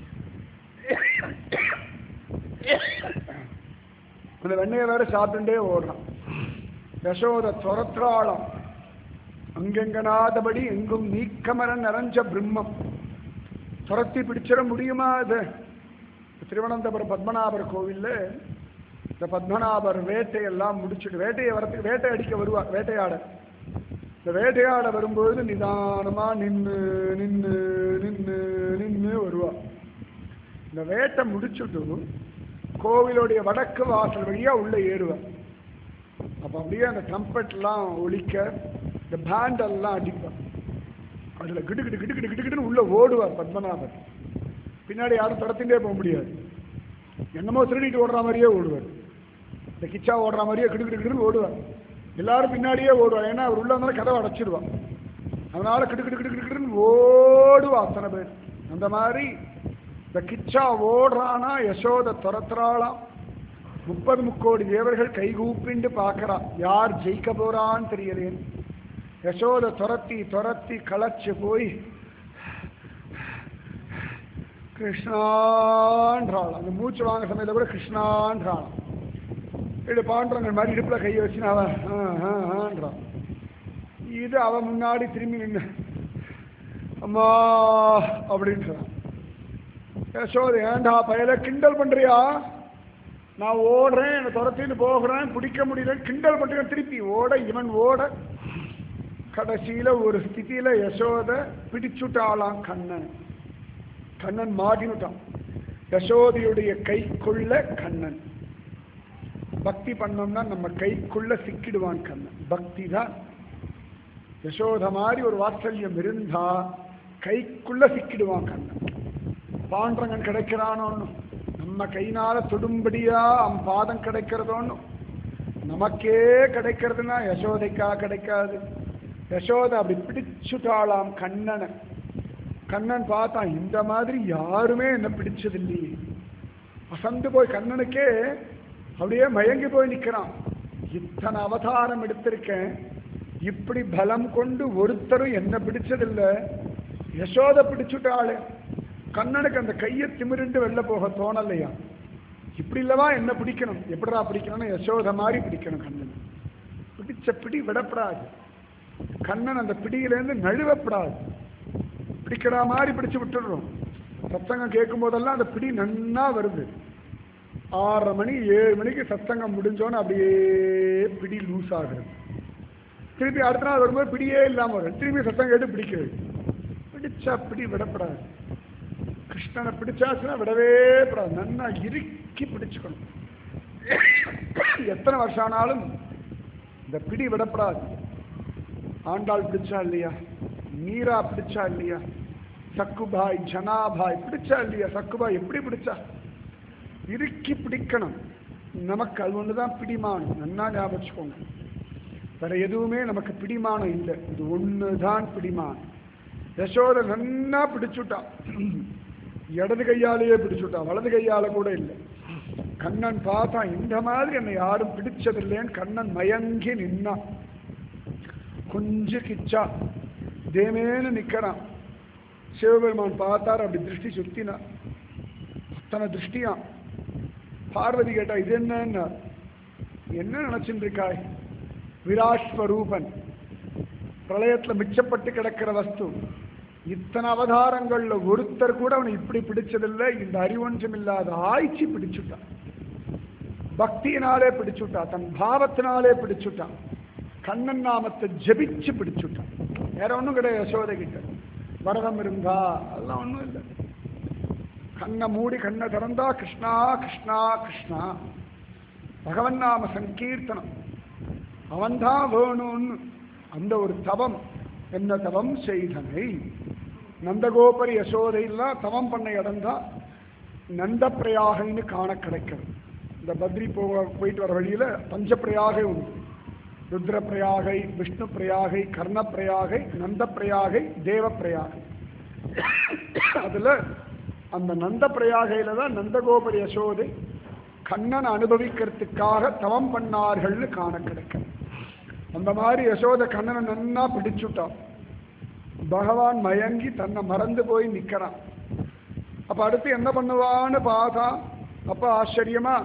அந்த வெண்ணையை வேற சாப்பிட்டுட்டே ஓடுறான். யசோத துரத்ராளம். அங்கெங்கனாதபடி எங்கும் நீக்கமர நிறைஞ்ச பிரம்மம். துரத்தி பிடிச்சிட முடியுமா? அது திருவனந்தபுரம் பத்மநாபர் கோவில்ல இந்த பத்மநாபர் வேட்டையெல்லாம் முடிச்சுட்டு வேட்டை அடிக்க வருவார், வேட்டையாட. இந்த வேட்டையாட வரும்பொழுது நிதானமா நின்று நின்று நின்று நின்று வருவார். இந்த வேட்டை முடிச்சுட்டு கோவிலுடைய வடக்கு வாசல் வழியா உள்ள ஏறுவார். அப்ப அப்படியே அந்த ட்ரம்பெட்லாம் ஒலிக்க, இந்த பேண்டெல்லாம் அடிப்பார். அதுல கிடு கிடு கிடு கிடு கிடு கிடுன்னு உள்ள ஓடுவார் பத்மநாபர். பின்னாடி யாரும் துரத்தின்றே போக முடியாது, என்னமோ திருடிட்டு ஓடுற மாதிரியே ஓடுவார். இந்த கிச்சா ஓடுற மாதிரியே கிடுக்கிடுன்னு ஓடுவார். எல்லாரும் பின்னாடியே ஓடுவார். ஏன்னா அவர் உள்ள இருந்தாலும் கதவை அடைச்சிடுவான். அதனால கிடுக்கிடுன்னு ஓடுவா அத்தனை பேர். அந்த மாதிரி இந்த கிச்சா ஓடுறானா யசோத துரத்துறாளாம். 30 தேவர்கள் கைகூப்பிண்டு பார்க்கறா, யார் ஜெயிக்க போறான்னு தெரியலேன்னு. யசோத துரத்தி துரத்தி களைச்சு போய் கிருஷ்ணான்றாள். அந்த மூச்சு வாங்க சமயத்தில் கூட கிருஷ்ணான்றாள். இது பாண்டவங்க மாதிரி இடுப்புல கையை வச்சுன்னு அவன்றான். இது அவன் முன்னாடி திரும்பி நின்று அம்மா அப்படின்றான். யசோத ஏண்டா பயல கிண்டல் பண்றியா? நான் ஓடுறேன், என்னை துரத்தின்னு போகிறேன், பிடிக்க முடியல, கிண்டல் பண்றேன். திருப்பி ஓட இவன் ஓட கடைசியில ஒரு ஸ்திதியில யசோத பிடிச்சுட்டாளாம் கண்ணன். கண்ணன் மாட்டினுட்டான். யசோதையுடைய கைக்குள்ள கண்ணன். பக்தி பண்ணோம்னா நம்ம கைக்குள்ள சிக்கிடுவான் கண்ணன். பக்தி தான். யசோத மாதிரி ஒரு வாத்சல்யம் இருந்தா கைக்குள்ள சிக்கிடுவான் கண்ணன். பாண்டரங்கன் கிடைக்கிறானோன்னு நம்ம கையினால தொடும்படியா அவன் பாதம் கிடைக்கிறதோன்னு நமக்கே கிடைக்கிறதுனா யசோதைக்கா கிடைக்காது. யசோத அப்படி பிடிச்சுட்டாளாம் கண்ணனை. கண்ணன் பார்த்தான், இந்த மாதிரி யாருமே என்ன பிடிச்சது இல்லையே. அசந்து போய் கண்ணனுக்கே அப்படியே மயங்கி போய் நிற்கிறான். இத்தனை அவதாரம் எடுத்திருக்கேன், இப்படி பலம் கொண்டு ஒருத்தரும் என்ன பிடிச்சதில்லை, யசோத பிடிச்சுட்டாளே. கண்ணனுக்கு அந்த கையை திமிருண்டு வெளில போக தோணலையா? இப்படி இல்லவா என்ன பிடிக்கணும், எப்படா பிடிக்கணும்னு யசோத மாதிரி பிடிக்கணும். கண்ணன் பிடிச்ச பிடி விடப்படாது. கண்ணன் அந்த பிடியிலேருந்து நழுவப்படாது. பிடிக்கிற மாதிரி பிடிச்சு விட்டுடுறோம். சத்தங்கம் கேட்கும் போதெல்லாம் அந்த பிடி நன்னா வருது. 6:30 மணி 7 மணிக்கு சத்தங்கம் முடிஞ்சோன்னு அப்படியே பிடி லூஸ் ஆகுது. திருப்பி அடுத்த நாள் வரும்போது பிடியே இல்லாமல் வரும். திருப்பி சத்தம் கேட்டு பிடிக்கிறது. பிடிச்சா பிடி விடப்படாது. கிருஷ்ணனை பிடிச்சாச்சுன்னா விடவே படாது. நன்னா இறுக்கி பிடிச்சுக்கணும். எத்தனை வருஷம் ஆனாலும் இந்த பிடி விடப்படாது. ஆண்டாள் பிடிச்சா இல்லையா, மீரா பிடிச்சா இல்லையா, சக்குபாய் ஜனாபாய் பிடிச்சா இல்லையா? சக்குபாய் எப்படி பிடிச்சா? இறுக்கி பிடிக்கணும். நமக்கு அது ஒண்ணுதான் பிடிமானம். நன்னா ஞாபகம் வச்சுக்கோங்க. வேற எதுவுமே நமக்கு பிடிமானம் இல்லை, இது ஒண்ணுதான் பிடிமானம். யசோத நன்னா பிடிச்சுட்டான். இடது கையாலேயே பிடிச்சுட்டான், வலது கையால கூட இல்லை. கண்ணன் பார்த்தான், இந்த மாதிரி என்னை யாரும் பிடிச்சதில்லைன்னு கண்ணன் மயங்கி நின்னான். கொஞ்சம் கிச்சா தேமேன்னு நிக்கிறான். சிவபெருமான் பார்த்தார், அப்படி திருஷ்டி சுத்தினா. அத்தனை திருஷ்டியான். பார்வதி கேட்டா, இது என்ன என்ன நினைச்சுட்டு இருக்காய்? விராஸ்வரூபன், பிரளயத்துல மிச்சப்பட்டு கிடக்கிற வஸ்து. இத்தனை அவதாரங்கள்ல ஒருத்தர் கூட அவனை இப்படி பிடிச்சதில்லை. இந்த அறிவொன்றும் இல்லாத ஆய்ச்சி பிடிச்சுட்டான். பக்தியினாலே பிடிச்சுட்டா, தன் பாவத்தினாலே பிடிச்சுட்டான். கண்ணன் நாமத்தை ஜபிச்சு பிடிச்சுட்டான். வேற ஒன்றும் கிடையாது. யசோதை கிட்ட வரதம் இருந்தா அதெல்லாம் ஒன்றும் இல்லை. கண்ணை மூடி கண்ணை திறந்தா கிருஷ்ணா கிருஷ்ணா கிருஷ்ணா, பகவன் நாம சங்கீர்த்தனம். அவன்தான் வேணும்னு அந்த ஒரு தவம். என்ன தவம் செய்தனை? நந்தகோபரி யசோதையெல்லாம் தவம் பண்ண இடம்தான் நந்த பிரயாகைன்னு காண கிடைக்கிறது. இந்த பத்ரி போயிட்டு வர வழியில பஞ்சப்பிரயாகை உண்டு. ருத்ர பிரயாகை, விஷ்ணு பிரயாகை, கர்ண பிரயாகை, நந்த பிரயாகை, தேவ பிரயாகை. அதுல அந்த நந்த பிரயாகையில தான் நந்தகோபரி யசோதை கண்ணனை அனுபவிக்கிறதுக்காக தவம் பண்ணார்கள்னு காண கிடைக்கும். அந்த மாதிரி யசோதை கண்ணனை நன்னா பிடிச்சுட்டான். பகவான் மயங்கி தன்னை மறந்து போய் நிற்கிறான். அப்ப அடுத்து என்ன பண்ணுவான்னு பார்த்தா, அப்ப ஆச்சரியமா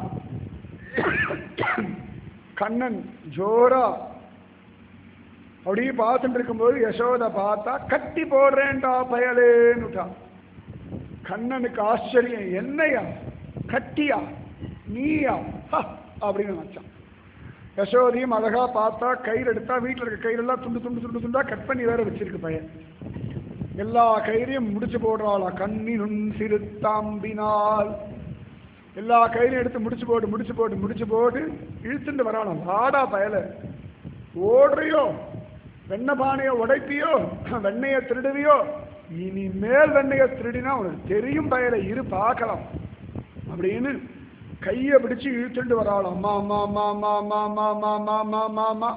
கண்ணன் ஜோரா அப்படியே பார்த்துட்டு இருக்கும்போது யசோதை பார்த்தா, கட்டி போடுறேன்டா பயலேன்னுட்டான். கண்ணனுக்கு ஆச்சரியம், என்னையா கட்டியா நீயா அப்படின்னு நினைச்சான். யசோதையும் அழகா பார்த்தா, கயிறு எடுத்தா வீட்டில் இருக்க கயிறெல்லாம் துண்டு துண்டு துண்டு துண்டா கட் பண்ணி வேற வச்சிருக்கு பையன். எல்லா கயிறையும் முடிச்சு போடுறாளா. கண்ணினும் சிறுத்தாம்பினால் எல்லா கயிறையும் எடுத்து முடிச்சு போட்டு முடிச்சு போட்டு முடிச்சு போட்டு இழுத்துட்டு வராளாம். வாடா பயல, ஓடுறியோ, வெண்ணெய் பானையோ உடைப்பியோ, வெண்ணைய திருடுவியோ, இனிமேல் வெண்ணைய திருடினா உனக்கு தெரியும் பயல, இரு பார்க்கலாம் அப்படின்னு கையை பிடிச்சு இழுத்துட்டு வராள். அம்மா அம்மா அம்மா அம்மா அம்மா அம்மா அம்மா அம்மா அம்மா அம்மா அம்மா.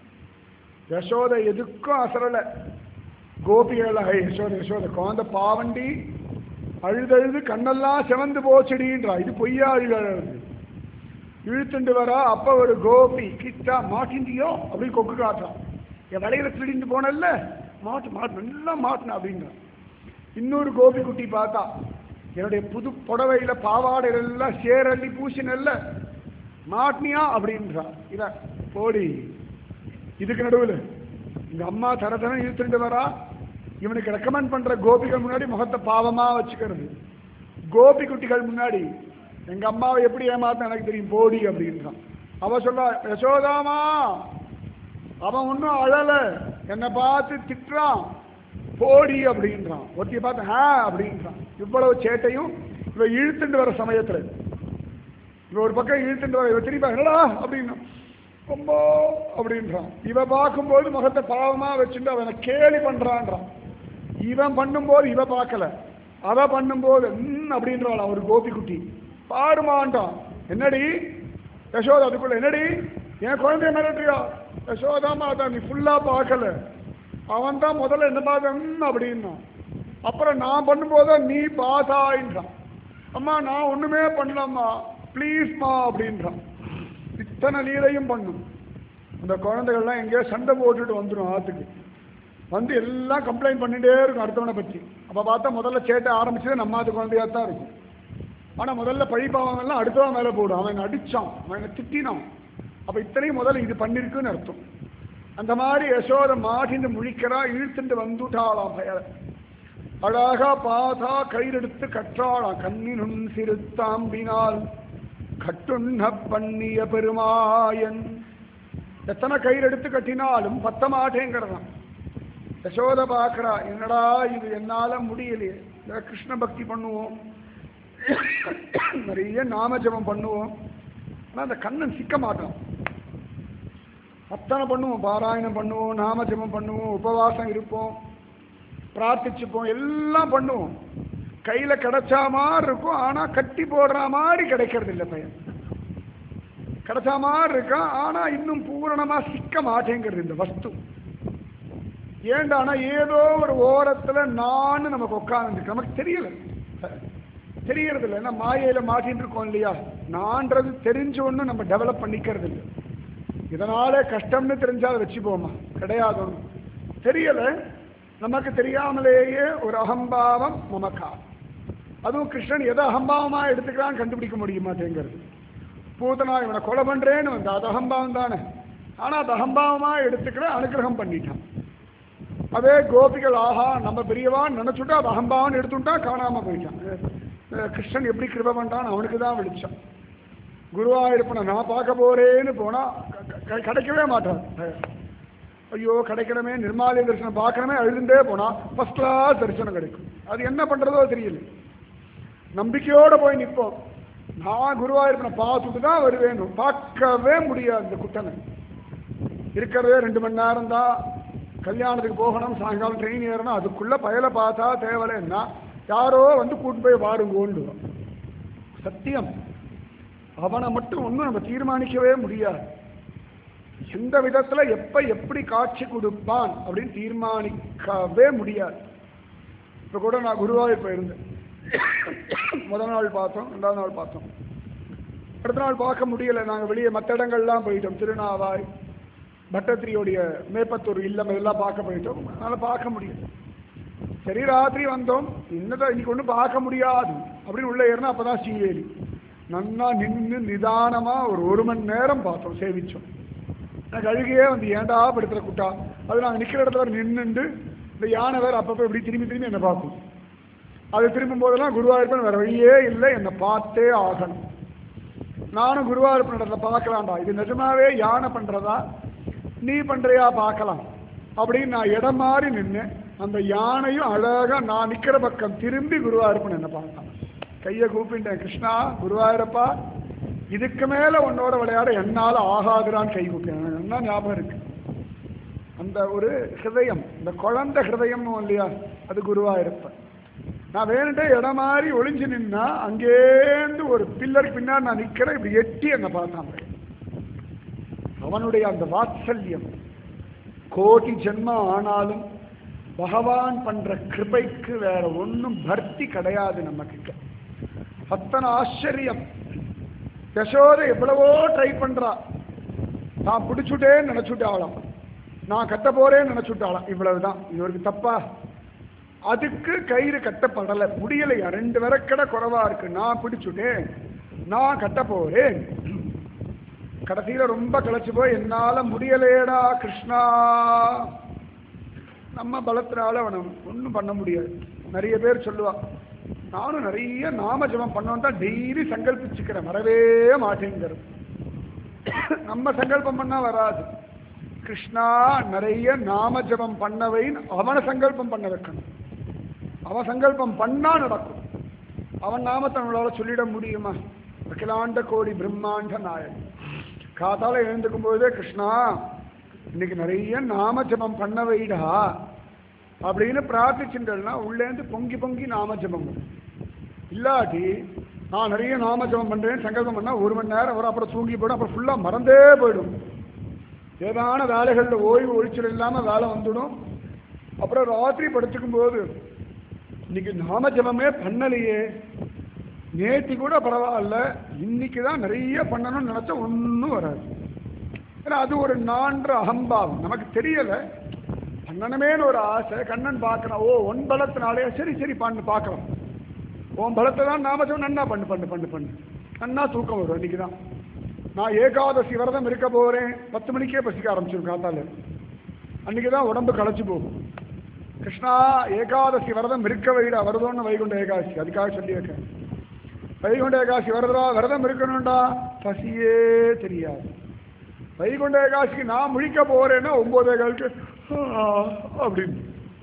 யசோதை எதுக்கும் அசரல. கோபிகள யசோத யசோத குழந்தை பாவண்டி அழுதழுது கண்ணெல்லாம் செவந்து போச்சடின்றா. இது பொய்யா அழுது இழுத்துண்டு வரா. அப்ப ஒரு கோபி கிட்டா மாட்டிண்டியோ அப்படின்னு கொக்கு காட்டுறான். என் வலையில திருடிட்டு போனல்ல மாட்டு மாட்டு நல்லா மாட்டின அப்படின்றான். இன்னொரு கோபி குட்டி பார்த்தா என்னுடைய புது புடவையில பாவாடைகள் எல்லாம் சேரள்ளி பூசினல்ல மாட்டினியா அப்படின்றா. இத போடி. இதுக்கு நடுவில் இந்த அம்மா தரதன இழுத்துட்டு வரா. இவனுக்கு ரெக்கமெண்ட் பண்ற கோபிகள் முன்னாடி முகத்தை பாவமா வச்சுக்கிறது. கோபி குட்டிகள் முன்னாடி எங்க அம்மாவை எப்படி ஏமாத்த எனக்கு தெரியும் போடி அப்படின்றான். அவ சொல்றா யசோதாமா அவன் ஒன்னும் அழல என்னை பார்த்து திட்டுறான் போடி அப்படின்றான். ஒருத்திய பார்த்து ஹா அப்படின்றான். இவ்வளவு சேட்டையும் இவ இழுத்துட்டு வர சமயத்துல இவ ஒரு பக்கம் இழுத்துட்டு வர இவ திரும்பி என்னடா அப்படின்னா ரொம்ப அப்படின்றான். இவ பார்க்கும்போது முகத்தை பாவமா வச்சுட்டு அவனை கேலி பண்றான்றான். இவன் பண்ணும்போது இவ பார்க்கல, அவ பண்ணும்போது அப்படின்றாள். ஒரு கோபி குட்டி பாருமான்றான். என்னடி யசோதா அதுக்குள்ள என்னடி என் குழந்தைய மிரட்டுறியா? யசோதாமா அதான் நீ ஃபுல்லா பார்க்கல, அவன் தான் முதல்ல என்ன பார்த்த அப்படின்னா. அப்புறம் நான் பண்ணும்போது நீ பார்த்தாயின்றான். அம்மா நான் ஒண்ணுமே பண்ணலம்மா ப்ளீஸ்மா அப்படின்றான். இத்தனை லீலையும் பண்ணும். அந்த குழந்தைகள்லாம் எங்கேயோ சண்டை போட்டுட்டு வந்துடும். ஆத்துக்கு வந்து எல்லாம் கம்ப்ளைண்ட் பண்ணிட்டே இருக்கும் அடுத்தவனை பற்றி. அப்போ பார்த்தா முதல்ல சேட்டை ஆரம்பிச்சது நம்ம அது குழந்தையா தான் இருக்கும். ஆனால் முதல்ல பழிப்பாவங்கள்லாம் அடுத்தவன் மேலே போடும். அவன் அடித்தான், அவன் திட்டினான். அப்போ இத்தனையும் முதல்ல இது பண்ணிருக்குன்னு அர்த்தம். அந்த மாதிரி யசோத மாட்டின்னு முழிக்கிறா. இழுத்துட்டு வந்துட்டாளாம் பெயரை. அழகா பார்த்தா கயிறெடுத்து கற்றாளாம். கண்ணினும் சிறுத்தாம்பினால் கட்டுண்ண பண்ணிய பெருமாயன். எத்தனை கயிறு எடுத்து கட்டினாலும் பத்த மாட்டேங்கிறதான். யசோத பார்க்கிறா என்னடா இது என்னால முடியலையே. கிருஷ்ண பக்தி பண்ணுவோம், நிறைய நாமஜபம் பண்ணுவோம், ஆனா அந்த கண்ணன் சிக்க மாட்டான். அத்தனை பண்ணுவோம், பாராயணம் பண்ணுவோம், நாமஜபம் பண்ணுவோம், உபவாசம் இருப்போம், பிரார்த்திச்சுப்போம், எல்லாம் பண்ணுவோம். கையில கிடைச்சா மாதிரி இருக்கும், ஆனா கட்டி போடுற மாதிரி கிடைக்கிறது இல்லை. பையன் கிடைச்சா மாதிரி இருக்கான், ஆனா இன்னும் பூரணமா சிக்க மாட்டேங்கிறது இந்த வஸ்து. ஏண்டானா ஏதோ ஒரு ஓரத்துல நான் நமக்கு உட்கார்ந்து நமக்கு தெரியல, தெரியறது இல்லை. ஏன்னா மாயையில மாட்டின்னு இருக்கோம் இல்லையா. நான்றது தெரிஞ்ச ஒண்ணு நம்ம டெவலப் பண்ணிக்கிறது இல்லை. இதனால கஷ்டம்னு தெரிஞ்சா அதை வச்சுப்போமா? கிடையாது. ஒண்ணு தெரியல, நமக்கு தெரியாமலேயே ஒரு அகம்பாவம் நமக்கா. அதுவும் கிருஷ்ணன் எதை அகம்பாவமா எடுத்துக்கிறான்னு கண்டுபிடிக்க முடிய மாட்டேங்கிறது. பூதனா இவனை கொலை பண்றேன்னு வந்து அது அகம்பாவம் தானே, ஆனா அது அகம்பாவமா எடுத்துக்கிற அனுகிரகம் பண்ணிட்டான். அதே கோபிகள் ஆஹா நம்ம பெரியவான்னு நினைச்சுட்டா அது அகம்பாவம் எடுத்துட்டா காணாம போயிட்டான். கிருஷ்ணன் எப்படி கிருபை பண்றான் அவனுக்கு தான் வெளிச்சான். குருவாயிருப்பனை நான் பார்க்க போறேன்னு போனா கிடைக்கவே மாட்டான். ஐயோ கிடைக்கணுமே, நிர்மாலய தரிசனம் பார்க்கணுமே, அழுதுண்டே போனா ஃபர்ஸ்ட் கிளாஸ் தரிசனம் கிடைக்கும். அது என்ன பண்றதோ தெரியல. நம்பிக்கையோட போய் நிற்போம். நான் குருவாயிருப்பனை பார்த்துட்டு தான் வருவேன், பார்க்கவே முடியாது. இந்த குட்டனை இருக்கிறதே 2 மணி நேரம் தான். கல்யாணத்துக்கு போகணும், சாயங்காலம் ட்ரெயின் ஏறணும், அதுக்குள்ள பயலை பார்த்தா தேவலைன்னா யாரோ வந்து கூட்டு போய் வாருங்கோண்டு. சத்தியம் அவனை மட்டும் ஒன்றும் நம்ம தீர்மானிக்கவே முடியாது. எந்த விதத்துல எப்ப எப்படி காட்சி கொடுப்பான் அப்படின்னு தீர்மானிக்கவே முடியாது. இப்ப கூட நான் குருவாயூர் போயிருந்தேன். முதல் நாள் பார்த்தோம், 2வது நாள் பார்த்தோம், அடுத்த நாள் பார்க்க முடியல. நாங்கள் வெளியே மற்ற இடங்கள்லாம் போயிட்டோம். திருநாவாய், பட்டத்திரியோடைய மேப்பத்தூர் இல்லம் இதெல்லாம் பார்க்க போயிட்டோம். அதனால பார்க்க முடியல. சரி ராத்திரி வந்தோம், இன்னதான் இன்னைக்கு ஒன்றும் பார்க்க முடியாது அப்படின்னு உள்ள ஏறினா அப்பதான் சீவேலி. நன்னா நின்று நிதானமா ஒரு மணி நேரம் பார்த்தோம், சேவிச்சோம். எனக்கு அழுகையே வந்து ஏண்டா படுத்துற குட்டா. அது நாங்கள் நிற்கிற இடத்துல நின்றுண்டு இந்த யானை வேறு அப்பப்போ இப்படி திரும்பி திரும்பி என்னை பார்க்கும். அது திரும்பும் போதெல்லாம் குருவாயூரப்பன் வேற வழியே இல்லை, என்னை பார்த்தே ஆகணும். நானும் குருவாயூரப்பன் இடத்துல பார்க்கலாம்டா, இது நிஜமாவே யானை பண்றதா நீ பண்றியா பார்க்கலாம் அப்படின்னு நான் இடம் மாறி நின்று அந்த யானையும் அழகா நான் நிக்கிற பக்கம் திரும்பி குருவாயூரப்பன் என்ன பார்த்தான். கையை கூப்பிட்டேன், கிருஷ்ணா குருவாயூரப்பா இதுக்கு மேல உன்னோட விளையாட என்னால ஆகாதுரான்னு கை கூப்பிட்டேன். என்ன ஞாபகம் இருக்கு அந்த ஒரு ஹிருதயம், இந்த குழந்தை ஹிருதயம்னு இல்லையா, அது குருவாயூரப்பன். நான் வேணுட்டே இடம் மாதிரி ஒளிஞ்சு நின்னா அங்கேருந்து ஒரு பில்லருக்கு பின்னாடி நான் நிக்கிறேன், இப்படி எட்டி என்னை பார்த்தான். அவனுடைய அந்த வாத்சல்யம் கோடி ஜென்மம் ஆனாலும் பகவான் பண்ற கிருபைக்கு வேற ஒன்றும் பர்த்தி கிடையாது நம்ம கிட்ட. அத்தனை ஆச்சரியம். யசோதை எவ்வளவோ ட்ரை பண்றா, நான் பிடிச்சுட்டேன்னு நினைச்சுட்டாளாம், நான் கட்ட போறேன்னு நினைச்சுட்டாளாம். இவ்வளவுதான். இவருக்கு தப்பா? அதுக்கு கயிறு கட்டப்படலை, முடியலையா, 2 விரக்கடை குறைவா இருக்கு, நான் பிடிச்சுட்டேன், நான் கட்ட போறேன். கடைசியில ரொம்ப களைச்சு போய் என்னால முடியலையடா கிருஷ்ணா. நம்ம பலத்தினால அவனை ஒன்றும் பண்ண முடியாது. நிறைய பேர் சொல்லுவா, நானும் நிறைய நாம ஜபம் பண்ணோம் தான் டெய்லி சங்கல்பிச்சுக்கிறேன், வரவே மாட்டேங்கிறது. நம்ம சங்கல்பம் பண்ணா வராது. கிருஷ்ணா நிறைய நாம ஜபம் பண்ணவை அவனை சங்கல்பம் பண்ண வைக்கணும். அவன் சங்கல்பம் பண்ணா நடக்கும். அவன் நாமத்தை நம்மளால சொல்லிட முடியுமா? அகிலாண்ட கோடி பிரம்மாண்ட நாயகன். காத்தால எழுந்துக்கும் போதே கிருஷ்ணா இன்னைக்கு நிறைய நாம ஜபம் பண்ண வைடா அப்படின்னு பிரார்த்திச்சுட்டா உள்ளேந்து பொங்கி பொங்கி நாம ஜபம். இல்லாட்டி நான் நிறைய நாம ஜபம் பண்றேன்னு சங்கல்பம் பண்ணா 1 மணி நேரம் வரும், அப்புறம் தூங்கி போயிடும், அப்புறம் ஃபுல்லா மறந்தே போயிடும். ஏதான வேலைகளில் ஓய்வு ஒழிச்சல் இல்லாம வேலை வந்துடும். அப்புறம் ராத்திரி படுத்துக்கும் போது இன்னைக்கு நாம ஜபமே பண்ணலையே, நேத்தி கூட பரவாயில்ல, இன்னைக்கு தான் நிறைய பண்ணணும்னு நினைச்சா ஒன்றும் வராது. ஏன்னா அது ஒரு நான்ற அகம்பாவம். நமக்கு தெரியல, பண்ணணுமேனு ஒரு ஆசை. கண்ணன் பார்க்கணும், ஓ உன் பலத்தினாலே சரி சரி பண்ணு பார்க்கலாம், உன் பலத்தை தான் நாம ஜபம் நன்னா பண்ணு பண்ணு பண்ணு பண்ணு நன்னா தூக்கம் வரும். இன்னைக்கு தான் நான் ஏகாதசி விரதம் இருக்க போறேன், 10 மணிக்கே பசிக்க ஆரம்பிச்சிடும் காத்தால. அன்னைக்கு தான் உடம்பு களைச்சு போகும். கிருஷ்ணா ஏகாதசி விரதம் இருக்க வைடா, வருதோன்னு வைகுண்ட ஏகாதசி, அதுக்காக சொல்லி வைக்க. வைகுண்ட ஏகாதசி வருதா, விரதம் இருக்கணும்டா, பசியே தெரியாது. வைகுண்ட ஏகாதசிக்கு நான் முழிக்க போறேன்னா 9 காலுக்கு அப்படின்னு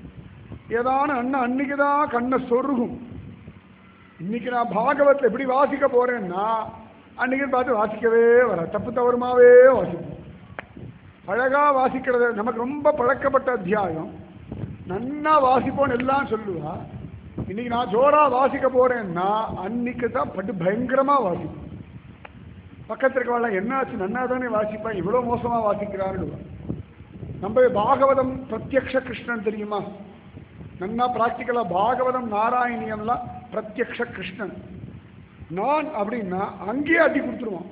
ஏதான அண்ணன் அன்னைக்கு தான் கண்ணை சொருகும். இன்னைக்கு நான் பாகவத்தில் எப்படி வாசிக்க போறேன்னா அன்னைக்கு பார்த்து வாசிக்கவே வர, தப்பு தவறுமாவே வாசிப்போம். அழகா வாசிக்கிறது நமக்கு ரொம்ப பழக்கப்பட்ட அத்தியாயம், நன்னா வாசிப்போன்னு எல்லாம் சொல்லுவா. இன்னைக்கு நான் ஜோரா வாசிக்க போறேன்னா அன்னைக்கு தான் பட்டு பயங்கரமா வாசிப்போம். பக்கத்தில் இருக்கவாள் என்னாச்சு நன்னா தானே வாசிப்பேன், இவ்வளோ மோசமா வாசிக்கிறான்னு. நம்ம பாகவதம் பிரத்யக்ஷ கிருஷ்ணன் தெரியுமா? நன்னா பிராக்டிக்கலா பாகவதம் நாராயணியம்லாம் பிரத்யக்ஷ கிருஷ்ணன். நான் அப்படின்னா அங்கேயே அடி கொடுத்துருவான்.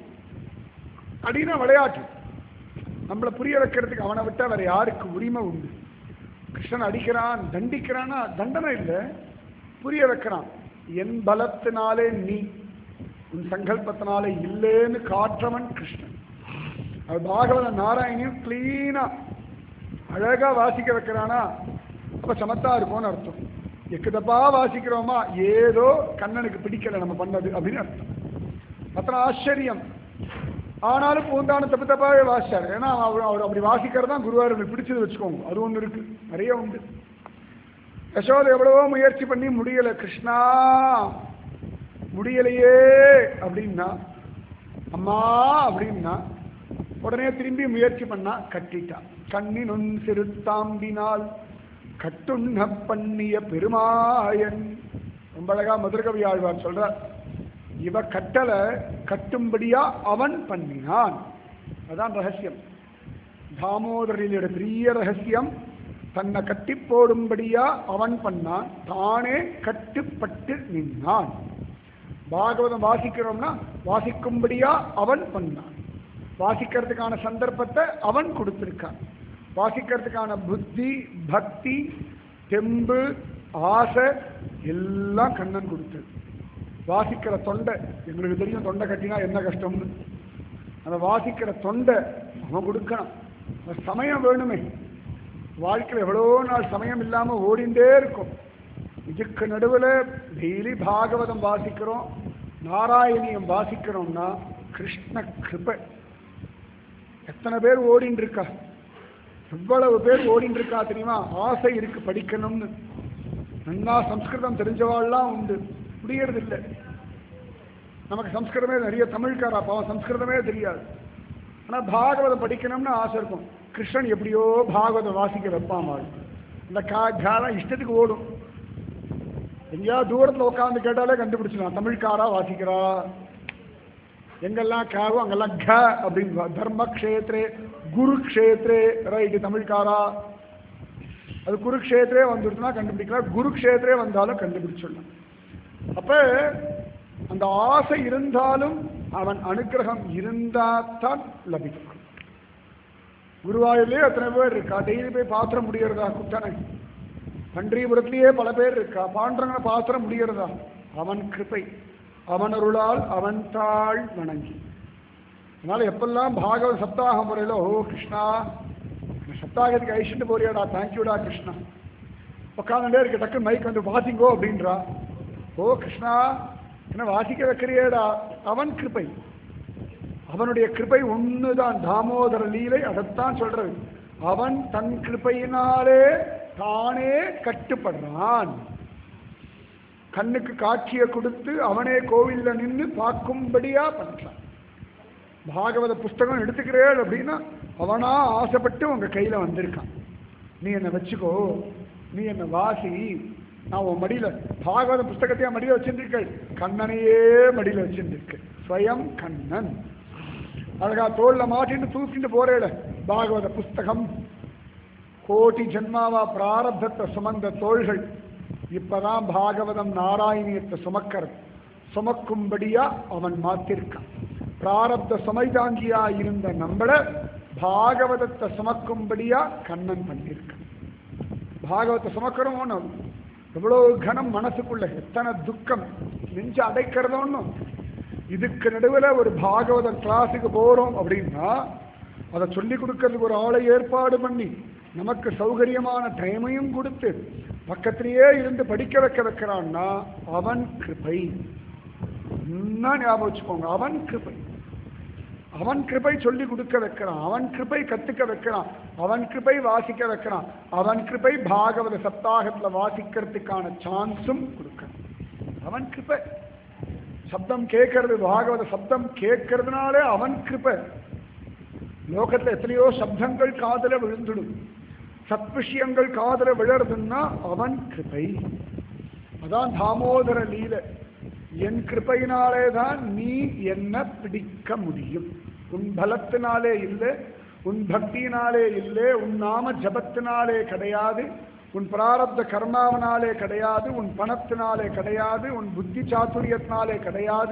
அடினா விளையாட்டு, நம்மளை புரிய வைக்கிறதுக்கு அவனை விட்டா வேற யாருக்கு உரிமை உண்டு? கிருஷ்ணன் அடிக்கிறான் தண்டிக்கிறான்னா தண்டனை இல்லை, புரிய வைக்கிறான். என் பலத்தினாலே நீ, உன் சங்கல்பத்தினாலே இல்லேன்னு காற்றவன் கிருஷ்ணன். அது பாகவத நாராயணியும் கிளீனா அழகா வாசிக்க வைக்கிறானா, அப்ப சமத்தா இருக்கும்னு அர்த்தம். எக்குதப்பா வாசிக்கிறோமா, ஏதோ கண்ணனுக்கு பிடிக்கல நம்ம பண்ணது அப்படின்னு அர்த்தம். அத்தனை ஆச்சரியம். ஆனாலும் பூந்தான தப்பு தப்பாவே வாசிச்சார். ஏன்னா அவர் அப்படி வாசிக்கிறது தான் குருவாயூர் பிடிச்சது வச்சுக்கோங்க. அது ஒன்று இருக்கு, நிறைய உண்டு. யசோதை எவ்வளவோ முயற்சி பண்ணி முடியல, கிருஷ்ணா முடியலையே அப்படின்னா, அம்மா அப்படின்னா உடனே திரும்பி முயற்சி பண்ணா கட்டிட்டா. கண்ணினுன் சிறுத்தாம்பினால் கட்டுண்ண பண்ணிய பெருமாயன். ரொம்ப அழகா மதுரகவி ஆழ்வார் சொல்றார், இவ கட்டளை கட்டும்படியா அவன் பண்ணினான். அதான் ரகசியம். தாமோதரனியோட பெரிய ரகசியம், தன்னை கட்டி போடும்படியா அவன் பண்ணான், தானே கட்டுப்பட்டு நின்னான். பாகவதம் வாசிக்கிறோம்னா வாசிக்கும்படியா அவன் பண்ணான். வாசிக்கிறதுக்கான சந்தர்ப்பத்தை அவன் கொடுத்திருக்கான். வாசிக்கிறதுக்கான புத்தி பக்தி தெம்பு ஆசை எல்லாம் கண்ணன் கொடுத்தது. வாசிக்கிற தொண்டை, எங்களுக்கு தெரியும் தொண்டை கட்டினா என்ன கஷ்டம்னு. அந்த வாசிக்கிற தொண்டை அவன் கொடுக்கணும். சமயம் வேணுமே, வாழ்க்கையில் எவ்வளோ நாள் சமயம் இல்லாமல் ஓடிண்டே இருக்கும். இதுக்கு நடுவில் டெய்லி பாகவதம் வாசிக்கிறோம், நாராயணியம் வாசிக்கிறோம்னா கிருஷ்ண கிருபை. எத்தனை பேர் ஓடின்னு இருக்கா, எவ்வளவு பேர் ஓடின்னு இருக்கா தெரியுமா? ஆசை இருக்கு படிக்கணும்னு. நல்லா சம்ஸ்கிருதம் தெரிஞ்சவாள்லாம் உண்டு, புரியறது இல்லை. நமக்கு சம்ஸ்கிருதமே நிறைய தமிழ்காரா பாவம் சம்ஸ்கிருதமே தெரியாது. ஆனால் பாகவதம் படிக்கணும்னு ஆசை இருக்கும். கிருஷ்ணன் எப்படியோ பாகவதம் வாசிக்க வைப்பான். இந்த காலம் இஷ்டத்துக்கு ஓடும். எங்கேயா தூரத்தில் உட்காந்து கேட்டாலே கண்டுபிடிச்சிடலாம் தமிழ்காரா வாசிக்கிறா. எங்கெல்லாம் காவோ அங்கெல்லாம் க அப்படின்னு தர்மக்ஷேத்ரே குருக்ஷேத்ரே ரைட்டு தமிழ்காரா. அது குருக்ஷேத்ரே வந்துடுச்சுன்னா கண்டுபிடிக்கலாம், குருக்ஷேத்ரே வந்தாலும் கண்டுபிடிச்சிடலாம். அப்ப அந்த ஆசை இருந்தாலும் அவன் அனுகிரகம் இருந்தாத்தான் லபிக்கும். குருவாயூர்லயே அத்தனை பேர் இருக்கா, டெய்லி போய் பாத்திர முடியறதா? குட்டனை பன்றிபுரத்திலேயே பல பேர் இருக்கா, பாண்டவனை பாத்திர முடியறதா? அவன் கிருபை, அவன் அருளால் அவன் தாள் வணங்கி. அதனால எப்பெல்லாம் பாகவத சப்தாக முறையில ஓ கிருஷ்ணா சப்தாகத்துக்கு ஐஷன்ட்டு போறியாடா, தேங்க்யூடா கிருஷ்ணா, உட்காந்துட்டே இருக்க டக்கு மைக் வந்து வாசிங்கோ அப்படின்றா. ஓ கிருஷ்ணா என்ன வாசிக்க வைக்கிறியேடா, அவன் கிருபை, அவனுடைய கிருபை ஒண்ணுதான். தாமோதர லீலை அதைத்தான் சொல்றது. அவன் தன் கிருபையினாலே தானே கட்டுப்படுறான். கண்ணுக்கு காட்சியை கொடுத்து அவனே கோவில்ல நின்று பார்க்கும்படியா பண்றான். பாகவத புஸ்தகம் எடுத்துக்கிறேன் அப்படின்னா அவனா ஆசைப்பட்டு உங்க கையில வந்திருக்கான். நீ என்னை வச்சுக்கோ, நீ என்னை வாசி, நான் உன் மடியில பாகவத புஸ்தகத்தையே மடியில வச்சிருக்க, கண்ணனையே மடியில வச்சிருந்திருக்கு. ஸ்வயம் கண்ணன் அழகா தோல்ல மாட்டிட்டு தூக்கிட்டு போறேட பாகவத புஸ்தகம். கோட்டி ஜென்மாவா பிராரப்தத்தை சுமந்த தோள்கள் இப்பதான் பாகவதம் நாராயணியத்தை சுமக்கும்படியா அவன் மாத்திருக்கான். பிராரப்த சுமைதாங்கியா இருந்த நம்மள பாகவதத்தை சுமக்கும்படியா கண்ணன் பண்ணியிருக்கான். பாகவத்தை சுமக்கிறோம், எவ்வளவு கனம் மனசுக்குள்ள, எத்தனை துக்கம் நெஞ்சு அடைக்கிறதோன்னும். இதுக்கு நடுவில் ஒரு பாகவத கிளாஸுக்கு போறோம் அப்படின்னா அதை சொல்லி கொடுக்கறதுக்கு ஒரு ஆளை ஏற்பாடு பண்ணி நமக்கு சௌகரியமான டைமையும் கொடுத்து பக்கத்திலேயே இருந்து படிக்க வைக்கிறான்னா அவன் கிருபை. ஞாபகம் வச்சுக்கோங்க, அவன் கிருபை. அவன் கிருபை சொல்லி கொடுக்க வைக்கிறான், அவன் கிருபை கத்துக்க வைக்கிறான், அவன் கிருபை வாசிக்க வைக்கிறான், அவன் கிருபை பாகவத சப்தாகத்துல வாசிக்கிறதுக்கான சான்ஸும் கொடுக்கணும். அவன் கிருபை. சப்தம் கேட்கறது, பாகவத சப்தம் கேட்கறதுனாலே அவன் கிருபை. லோகத்துல எத்தனையோ சப்தங்கள் காதல விழுந்துடும், சத் விஷயங்கள் காதல விழறதுன்னா அவன் கிருபை. அதான் தாமோதர லீலை. என் கிருபையினாலே தான் நீ என்ன பிடிக்க முடியும். உன் பலத்தினாலே இல்லை, உன் பக்தியினாலே இல்லை, உன் நாம ஜபத்தினாலே கிடையாது, உன் பிராரப்த கர்மாவனாலே கிடையாது, உன் பணத்தினாலே கிடையாது, உன் புத்தி சாத்துரியத்தினாலே கிடையாது,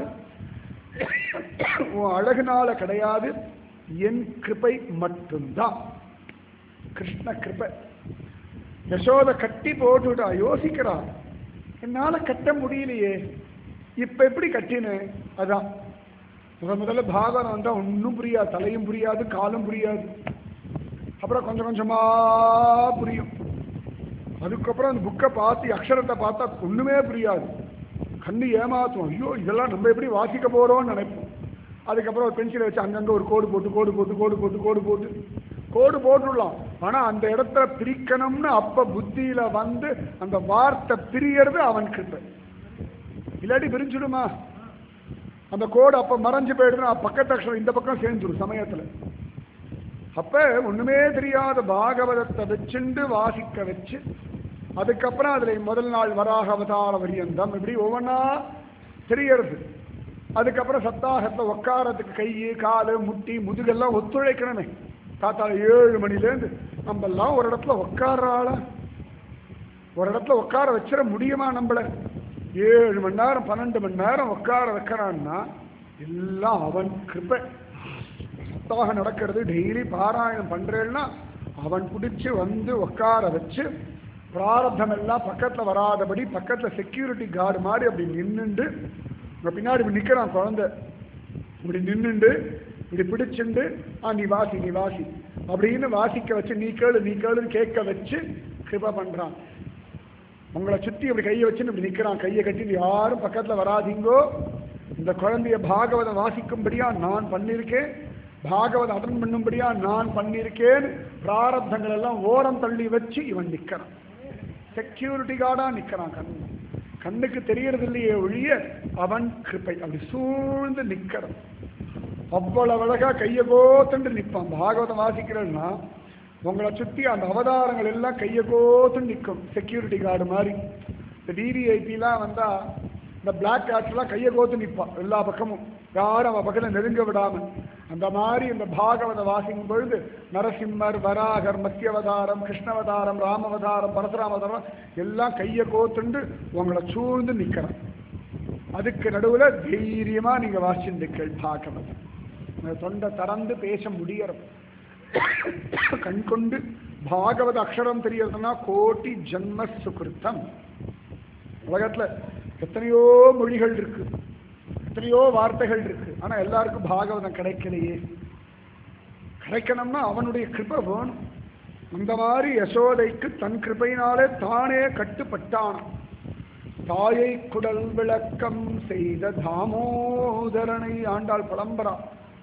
உன் அழகுனால கிடையாது, என் கிருபை மட்டும்தான். கிருஷ்ண கிருபை. யசோத கட்டி போட்டுடா, யோசிக்கிறா, என்னால கட்ட முடியலையே, இப்ப எப்படி கட்டினேன்? அதான் முதல்ல பாகவதம் வந்தா ஒன்றும் புரியாது, தலையும் புரியாது, காலும் புரியாது, அப்புறம் கொஞ்சம் கொஞ்சமா புரியும். அதுக்கப்புறம் அந்த புக்கை பார்த்து அக்ஷரத்தை பார்த்தா ஒண்ணுமே புரியாது, கண்ணு ஏமாத்துவோம், ஐயோ இதெல்லாம் நம்ம எப்படி வாசிக்க போறோம்னு நினைப்போம். அதுக்கப்புறம் ஒரு பென்சிலை வச்சு அங்கங்க ஒரு கோடு போட்டுடலாம். ஆனா அந்த இடத்துல பிரிக்கணும்னு அப்ப புத்தியில வந்து அந்த வார்த்தை பிரியறது அவன் கிட்ட, இல்லாட்டி பிரிஞ்சுடுமா? அந்த கோடு அப்ப மறைஞ்சு போயிடுதுன்னா பக்கத்து அக்ஷரம் இந்த பக்கம் சேர்ந்துடும் சமயத்துல. அப்ப ஒண்ணுமே தெரியாத பாகவதத்தை வச்சுண்டு வாசிக்க வச்சு, அதுக்கப்புறம் அதுல முதல் நாள் வராக அவதார வரியந்தம் இப்படி ஒவ்வொன்னா தெரியறது. அதுக்கப்புறம் சப்தாகத்துல உட்காரத்துக்கு கை காலு முட்டி முதுகெல்லாம் ஒத்துழைக்கணுமே. காத்தால 7 மணிலேருந்து நம்ம எல்லாம் ஒரு இடத்துல உட்கார்றாள, ஒரு இடத்துல உட்கார வச்சிட முடியுமா? நம்மள 7 மணி நேரம் 12 மணி நேரம் உட்கார வைக்கிறான்னா எல்லாம் அவன் கிருபை. சப்தாகம் நடக்கிறது, டெய்லி பாராயணம் பண்றேன்னா அவன் பிடிச்சி வந்து உட்கார வச்சு பிராரப்தம் எல்லாம் பக்கத்துல வராதபடி பக்கத்துல செக்யூரிட்டி கார்டு மாதிரி அப்படி நின்றுண்டு, பின்னாடி இப்படி நிக்கிறான் குழந்தை, இப்படி நின்றுண்டு இப்படி பிடிச்சுண்டு நீ வாசி அப்படின்னு வாசிக்க வச்சு நீ கேளுன்னு கேட்க வச்சு கிருபை பண்றான். உங்களை சுத்தி இப்படி கையை வச்சுன்னு இப்படி நிக்கிறான், கையை கட்டி யாரும் பக்கத்துல வராதிங்கோ, இந்த குழந்தைய பாகவதம் வாசிக்கும்படியா நான் பண்ணியிருக்கேன், பாகவதம் அட்டன் பண்ணும்படியா நான் பண்ணியிருக்கேன். பிராரப்தங்கள் எல்லாம் ஓரம் தள்ளி வச்சு இவன் நிக்கிறான், செக்யூரிட்டி கார்டா நிக்கிறான். கண்ணுக்கு தெரியறது இல்லையே ஒழிய அவன் கிருபை அப்படி சூழ்ந்து நிக்கிறான். அவ்வளவு அழகா கையை கோத்துண்டு நிற்பான். பாகவதம் வாசிக்கிறேன்னா உங்களை சுத்தி அந்த அவதாரங்கள் எல்லாம் கையை கோத்துண்டு நிற்கும், செக்யூரிட்டி கார்டு மாதிரி. இந்த விவிஐபிலாம் வந்தா இந்த பிளாக் கேட்ஸ்லாம் கையை கோத்து நிற்பான் எல்லா பக்கமும், யாரும் அவன் பக்கத்தில் நெருங்க விடாமல். அந்த மாதிரி இந்த பாகவத வாசிக்கும் பொழுது நரசிம்மர், வராகர், மத்தியவதாரம், கிருஷ்ணவதாரம், ராமவதாரம், பரசுராமவதாரம் எல்லாம் கையை கோத்துண்டு உங்களை சூழ்ந்து நிற்கிறான். அதுக்கு நடுவில் தைரியமா நீங்க வாசிச்சுங்கள் பாகவதம். தொண்டை திறந்து பேச முடியறது, கண் கொண்டு பாகவத அக்ஷரம் தெரியறதுன்னா கோட்டி ஜன்ம சுகிருத்தம். உலகத்துல எத்தனையோ மொழிகள் இருக்கு, எத்தனையோ வார்த்தைகள் இருக்கு, ஆனா எல்லாருக்கும் பாகவதம் கிடைக்கலையே. கிடைக்கணும்னா அவனுடைய கிருபை வேணும். அந்த மாதிரி யசோதைக்கு தன் கிருபையினாலே தானே கட்டுப்பட்டான். தாயை குடல் விளக்கம் செய்த தாமோதரனை ஆண்டாள் பலம்பரா.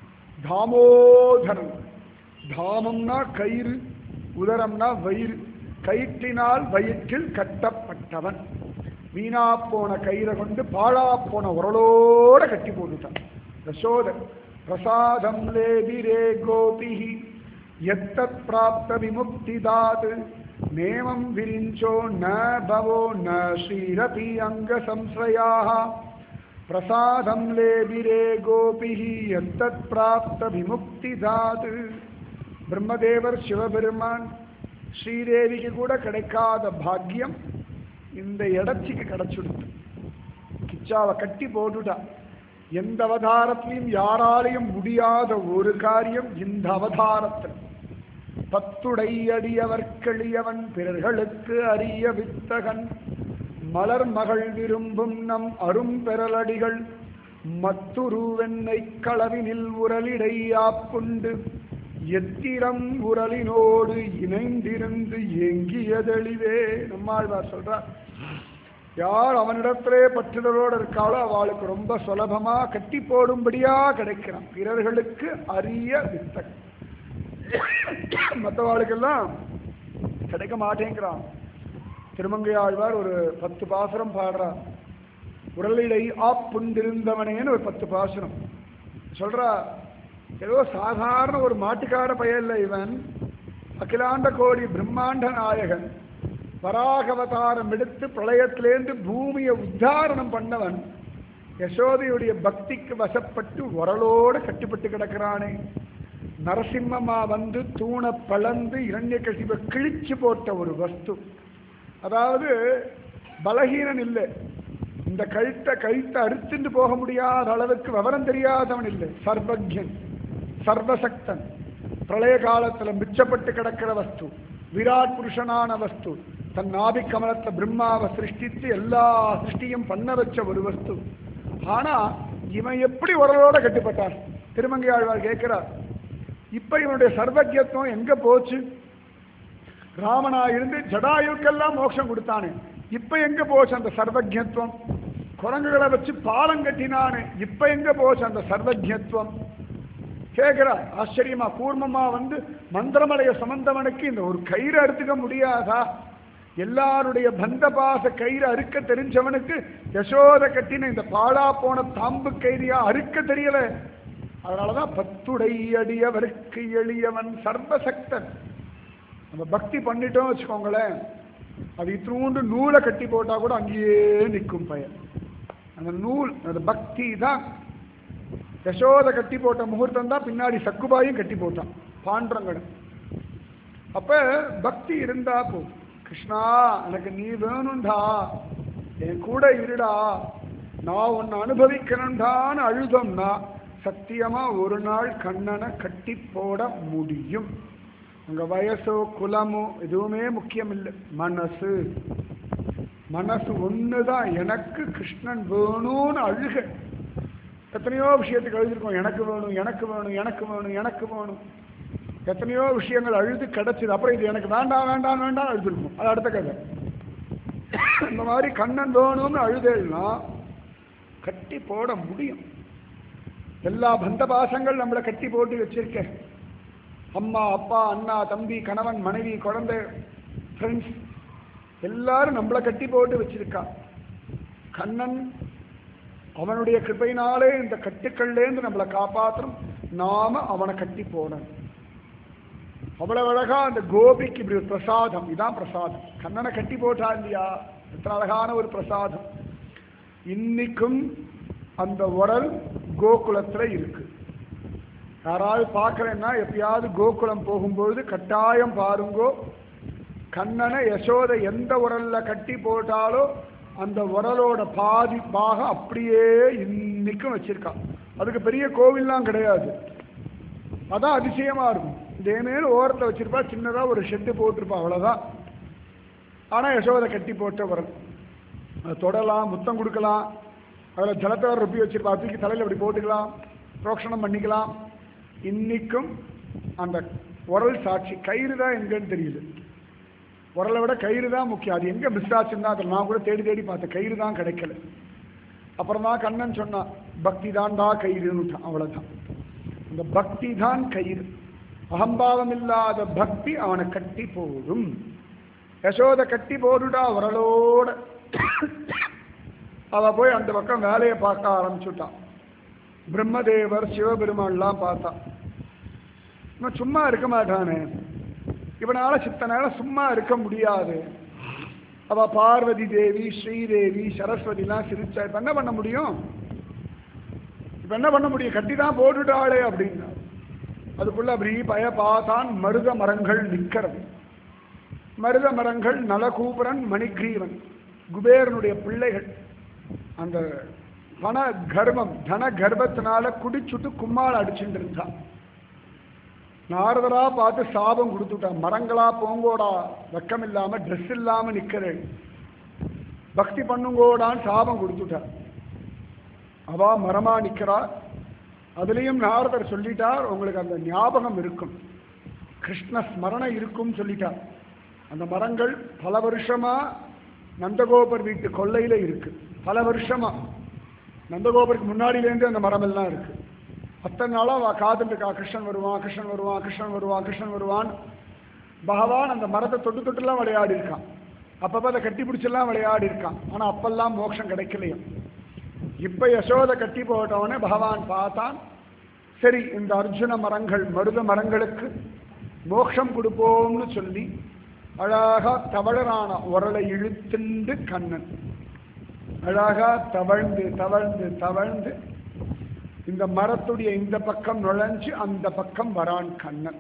தாமோதரன், தாமம்னா கயிறு, உதரம்னா வயிறு, கயிற்றினால் வயிற்றில் கட்டப்பட்டவன். வீணா போன கயிறை கொண்டு பாழா போன உரலோட கட்டி போட்டுட்டான் யசோத. பிரசாதம் லேதிரே கோபிஹி யத்தத் பிராப்த விமுக்திதாத் நேமம் விரிஞ்சோ ந பவோ ந ஸ்ரீரபி அங்க சம்ஸ்ரயாஹ. பிரசாதம் லேபிரே கோபிஹி யத்தத் பிராப்த விமுக்திதாத். பிரம்மதேவர், சிவபெருமான், ஸ்ரீதேவிக்கு கூட கிடைக்காத பாக்கியம் இந்த இடச்சிக்கு கிடைச்சுடுத்து. கிச்சாவை கட்டி போட்டுட்டா. எந்த அவதாரத்திலையும் யாராலையும் முடியாத ஒரு காரியம் இந்த அவதாரத்தில். பத்துடை அடியவர்களியவன் பிறர்களுக்கு அரிய வித்தகன் மலர் மகள் விரும்பும் நம் அரும் பெறலடிகள் மத்துருவெண்ணை களவினில் உரலிடை ஆப்புண்டு எத்திரம் உரலினோடு இணைந்திருந்து ஏங்கியதெளிவே. நம்மாழ்வார் சொல்றார், யார் அவனிடத்திலே பற்றுதலோடு இருக்காளோ அவளுக்கு ரொம்ப சுலபமா கட்டி போடும்படியா கிடைக்கிறான். பிறர்களுக்கு அரிய வித்தகன். மற்றவாளுக்கெல்லாம் கிடைக்க மாட்டேங்கிறான். திருமங்கை ஆழ்வார் ஒரு 10 பாசுரம் பாடுறார். உரலிடை ஆப்புண்டிருந்தவனேன்னு ஒரு 10 பாசுரம் சொல்றா. ஏதோ சாதாரண ஒரு மாட்டுக்கார பயல்ல இவன், அகிலாண்ட கோடி பிரம்மாண்ட நாயகன், வராகவதாரம் எடுத்து பிரளயத்திலேருந்து பூமியை உத்தாரணம் பண்ணவன், யசோதையுடைய பக்திக்கு வசப்பட்டு உரலோடு கட்டுப்பட்டு கிடக்கிறானே. நரசிம்மமா வந்து தூண பழந்து இரண்யகசிபை கிழிச்சு போட்ட ஒரு வஸ்து. அதாவது பலகீனன் இல்லை, இந்த கழுத்தை அறுத்துட்டு போக முடியாத அளவுக்கு விவரம் தெரியாதவன் இல்லை, சர்வஜன், சர்வசக்தன், பிரளய காலத்தில் மிச்சப்பட்டு கிடக்கிற வஸ்து, விராட் புருஷனான வஸ்து, தன் நாபி கமலத்தை பிரம்மாவை சிருஷ்டித்து எல்லா சிருஷ்டியும் பண்ண வச்ச ஒரு வஸ்து. ஆனா இவன் எப்படி உரலோட கட்டுப்பட்டான்? திருமங்கை ஆழ்வார் கேட்கிறார். இப்ப இவனுடைய சர்வஜத்துவம் எங்க போச்சு? ராமனா இருந்து ஜடாயுக்கெல்லாம் மோட்சம் கொடுத்தானே, இப்ப எங்க போச்சு அந்த சர்வஜத்துவம்? குரங்குகளை வச்சு பாலம் கட்டினானே, இப்ப எங்க போச்சு அந்த சர்வஜத்துவம்? கேட்கிறார் ஆச்சரியமா. கூர்மமா வந்து மந்திரமலைய சம்பந்தவனுக்கு இந்த ஒரு கயிறு அறுத்துக்க முடியாதா? எல்லாருடைய பந்த பாச கயிறு அறுக்க தெரிஞ்சவனுக்கு யசோத கட்டின இந்த பாழா போன தாம்பு கயிறியா அறுக்க தெரியல. அதனாலதான் பத்துடை அடியவருக்கு எளியவன் சர்வசக்தன். நம்ம பக்தி பண்ணிட்டோம் வச்சுக்கோங்களேன், அது இத்தினூண்டு நூலை கட்டி போட்டா கூட அங்கேயே நிற்கும் பயன். அந்த நூல், அந்த பக்தி தான். யசோத கட்டி போட்ட முகூர்த்தம் தான் பின்னாடி சக்குபாயும் கட்டி போட்டான் பாண்டரங்கடன். அப்ப பக்தி இருந்தா போ. கிருஷ்ணா எனக்கு நீ வேணும்டா, என் கூட இருடா, நான் உன்னை அனுபவிக்கணும்டான்னு அழுதோம்னா சத்தியமா ஒரு நாள் கண்ணனை கட்டி போட முடியும். உங்க வயசோ குலமோ எதுவுமே முக்கியம் இல்லை, மனசு. மனசு ஒண்ணுதான். எனக்கு கிருஷ்ணன் வேணும்னு அழுக. எத்தனையோ விஷயத்துக்கு அழுதுருக்கோம், எனக்கு வேணும், எனக்கு வேணும், எனக்கு வேணும், எனக்கு வேணும். எத்தனையோ விஷயங்கள் அழுது கிடைச்சது, அப்புறம் இது எனக்கு வேண்டாம் வேண்டாம் வேண்டாம் அழுதுருக்கும், அது அடுத்த கதை. இந்த மாதிரி கண்ணன் வேணும்னு அழுதேன்னா கட்டி போட முடியும். எல்லா பந்த பாசங்கள் நம்மளை கட்டி போட்டு வச்சிருக்க. அம்மா, அப்பா, அண்ணா, தம்பி, கணவன், மனைவி, குழந்தை, ஃப்ரெண்ட்ஸ் எல்லாரும் நம்மளை கட்டி போட்டு வச்சிருக்கா. கண்ணன் அவனுடைய கிருபையினாலே இந்த கட்டுக்கள்லேருந்து நம்மளை காப்பாற்றணும். நாம அவனை கட்டி போனோம். அவ்வளவு அழகா அந்த கோபிக்கு இப்படி ஒரு பிரசாதம். இதான் பிரசாதம். கண்ணனை கட்டி போட்டா இல்லையா, எத்தனை அழகான ஒரு பிரசாதம். இன்னைக்கும் அந்த உரல் கோகுலத்துல இருக்கு. யாராவது பார்க்கலன்னா எப்பயாவது கோகுலம் போகும்பொழுது கட்டாயம் பாருங்கோ, கண்ணனை யசோதை எந்த உரல்ல கட்டி போட்டாலோ அந்த உரலோட பாதி பாகம் அப்படியே இன்னைக்கும் வச்சிருக்கான். அதுக்கு பெரிய கோவில்லாம் கிடையாது, அதான் அதிசயமா இருக்கும். இதே மேல ஓரத்தில் வச்சிருப்பா, சின்னதா ஒரு ஷெட்டு போட்டிருப்பா, அவ்வளவுதான். ஆனா யசோதை கட்டி போட்ட உரல், அதை தொடலாம், முத்தம் கொடுக்கலாம், அதில் ஜலத்தை ரொப்பி வச்சிருப்பா, தூக்கி தலையில் அப்படி போட்டுக்கலாம், புரோக்ஷணம் பண்ணிக்கலாம். இன்னைக்கும் அந்த உரல் சாட்சி. கயிறு தான் எங்கன்னு தெரியல, உரலை விட கயிறு தான் முக்கியம். அது எங்கே மிஸ் ஆச்சுன்னு தான் அதில் நான் கூட தேடி தேடி பார்த்தேன், கயிறு தான் கிடைக்கல. அப்புறம் தான் கண்ணன் சொன்னான், பக்தி தான்டா கயிறுன்னுட்டான். அவ்வளோதான், அந்த பக்தி தான் கயிறு. அகம்பாவம் இல்லாத பக்தி அவனை கட்டி போடும். யசோதை கட்டி போடுடா உரலோட. அவ போய் அந்த பக்கம் வேலையை பார்க்க ஆரம்பிச்சுட்டான். பிரம்மதேவர் சிவபெருமான்லாம் பார்த்தான். இவன் சும்மா இருக்க மாட்டானே, இவனால சித்த நேரம் சும்மா இருக்க முடியாது. அவ பார்வதி தேவி, ஸ்ரீதேவி, சரஸ்வதிலாம் சிரிச்சா. இப்ப என்ன பண்ண முடியும்? இப்ப என்ன பண்ண முடியும்? கட்டி தான் போட்டுட்டாளே அப்படின்னா. அதுக்குள்ள அப்படி பய பார்த்தான், மருத மரங்கள் நிற்கிறது. மருத மரங்கள் நலகூபரன், மணிகிரீவன், குபேரனுடைய பிள்ளைகள். அந்த தன கர்ப்பத்தினால குடிச்சுட்டு கும்மாள் அடிச்சுட்டு இருந்தான். நாரதரா பார்த்து சாபம் கொடுத்துட்டான், மரங்களா போங்கோடா, வெக்கம் இல்லாம ட்ரெஸ் இல்லாம நிக்கிறேன், பக்தி பண்ணுங்கோடான்னு சாபம் கொடுத்துட்டார். அவா மரமா நிக்கிறா. அதுலேயும் நாரதர் சொல்லிட்டார், உங்களுக்கு அந்த ஞாபகம் இருக்கும், கிருஷ்ண ஸ்மரணை இருக்கும் சொல்லிட்டார். அந்த மரங்கள் பல வருஷமா நந்தகோபர் வீட்டு கொல்லையில இருக்கு. பல வருஷமா நந்தகோபருக்கு முன்னாடியிலேருந்து அந்த மரம் எல்லாம் இருக்கு. அத்தனை நாளா அவ காத்துட்டு இருக்கா, கிருஷ்ணன் வருவான், கிருஷ்ணன் வருவான், கிருஷ்ணன் வருவான், கிருஷ்ணன் வருவான். பகவான் அந்த மரத்தை தொட்டு தொட்டுலாம் விளையாடி இருக்கான், அப்பப்போ அதை கட்டி பிடிச்செல்லாம் விளையாடி இருக்கான். ஆனா அப்பெல்லாம் மோட்சம் கிடைக்கலையும். இப்ப யசோதை கட்டி போட்டவனே பகவான் பார்த்தான், சரி இந்த அர்ஜுன மரங்கள், மருத மரங்களுக்கு மோட்சம் கொடுப்போம்னு சொல்லி அழகா தவழரான உரலை இழுத்துண்டு கண்ணன் அழகா தவழ்ந்து தவழ்ந்து தவழ்ந்து இந்த மரத்துடைய இந்த பக்கம் நுழைஞ்சு அந்த பக்கம் வரான் கண்ணன்.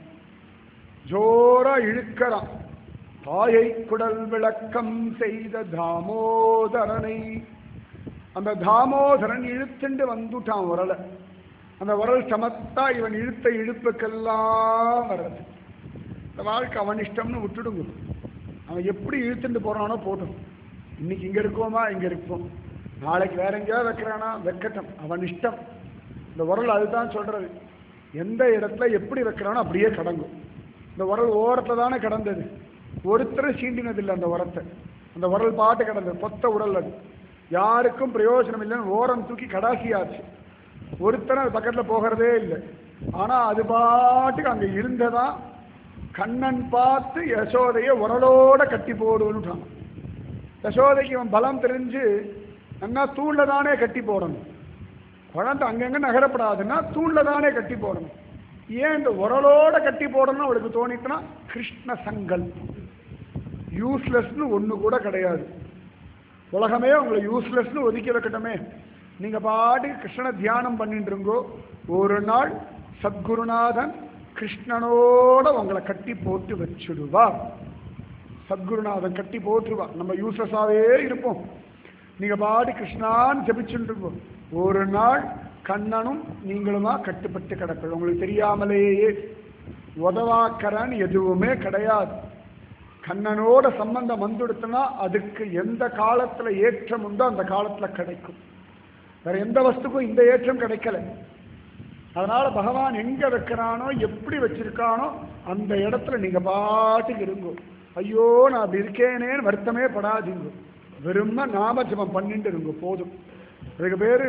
ஜோரா இழுக்கிறான். தாயை குடல் விளக்கம் செய்த தாமோதரனை. அந்த தாமோதரன் இழுத்துண்டு வந்துட்டான் உரலை. அந்த உரல் சமத்தா இவன் இழுத்த இழுப்புக்கெல்லாம் வர்றது. இந்த வாழ்க்கை அவன் இஷ்டம்னு விட்டுடுங்க. அவன் எப்படி இழுத்துட்டு போறானோ போட்டும். இன்னைக்கு இங்க இருக்கோமா இங்க இருப்போம், நாளைக்கு வேற எங்கேயாவது வைக்கிறானா வைக்கட்டும், அவன் இஷ்டம். இந்த உரல் அதுதான் சொல்றது, எந்த இடத்துல எப்படி வைக்கிறானோ அப்படியே கடங்கும். இந்த உரல் ஓரத்துல தானே கிடந்தது, ஒருத்தரும் சீண்டினதில்லை அந்த உரத்தை. அந்த உரல் பாட்டு கிடந்தது, பொத்த உரல். அது யாருக்கும் பிரயோஜனம் இல்லைன்னு ஓரம் தூக்கி கடாசியாச்சு. ஒருத்தரும் அது பக்கத்துல போகிறதே இல்லை. ஆனா அது பாட்டுக்கு அங்க இருந்ததா. கண்ணன் பார்த்து யசோதையை உரலோட கட்டி போடுன்னுட்டான். யசோதைக்கு இவன் பலம் தெரிஞ்சு அண்ணா தூண்ல தானே கட்டி போடணும், குழந்தை அங்கங்க நகரப்படாதுன்னா தூண்ல தானே கட்டி போடணும். ஏன் இந்த உரலோட கட்டி போடணும் அவளுக்கு தோணிட்டுனா, கிருஷ்ண சங்கல்பம். யூஸ்லெஸ்னு ஒண்ணு கூட கிடையாது. உலகமே உங்களை யூஸ்லெஸ்னு ஒதுக்கி வைக்கட்டுமே, நீங்க பாட்டு கிருஷ்ணனை தியானம் பண்ணிட்டு இருங்கோ. ஒரு நாள் சத்குருநாதன் கிருஷ்ணனோட உங்களை கட்டி போட்டு வச்சுடுவா. சத்குருநாதன் கட்டி போட்டுருவா. நம்ம யூஸ்லெஸ்ஸாவே இருப்போம், நீங்க பாடி கிருஷ்ணான்னு ஜபிச்சுட்டு இருக்கோம். ஒரு நாள் கண்ணனும் நீங்களுமா கட்டுப்பட்டு கிடப்பது. உங்களுக்கு தெரியாமலேயே உதவாக்கரன் எதுவுமே கிடையாது. கண்ணனோட சம்பந்தம் வந்துடுத்துனா அதுக்கு எந்த காலத்துல ஏற்றம் உண்டோ அந்த காலத்துல கிடைக்கும். வேற எந்த வஸ்துக்கும் இந்த ஏற்றம் கிடைக்கல. அதனால பகவான் எங்க வைக்கிறானோ எப்படி வச்சிருக்கானோ அந்த இடத்துல நீங்க பாட்டுக்கு இருங்கோ. ஐயோ நான் அப்படி இருக்கேனேன்னு வருத்தமே படாதீங்க, வெறும நாம ஜபம் பண்ணிட்டு இருங்க போதும். அதுக்கு பேரு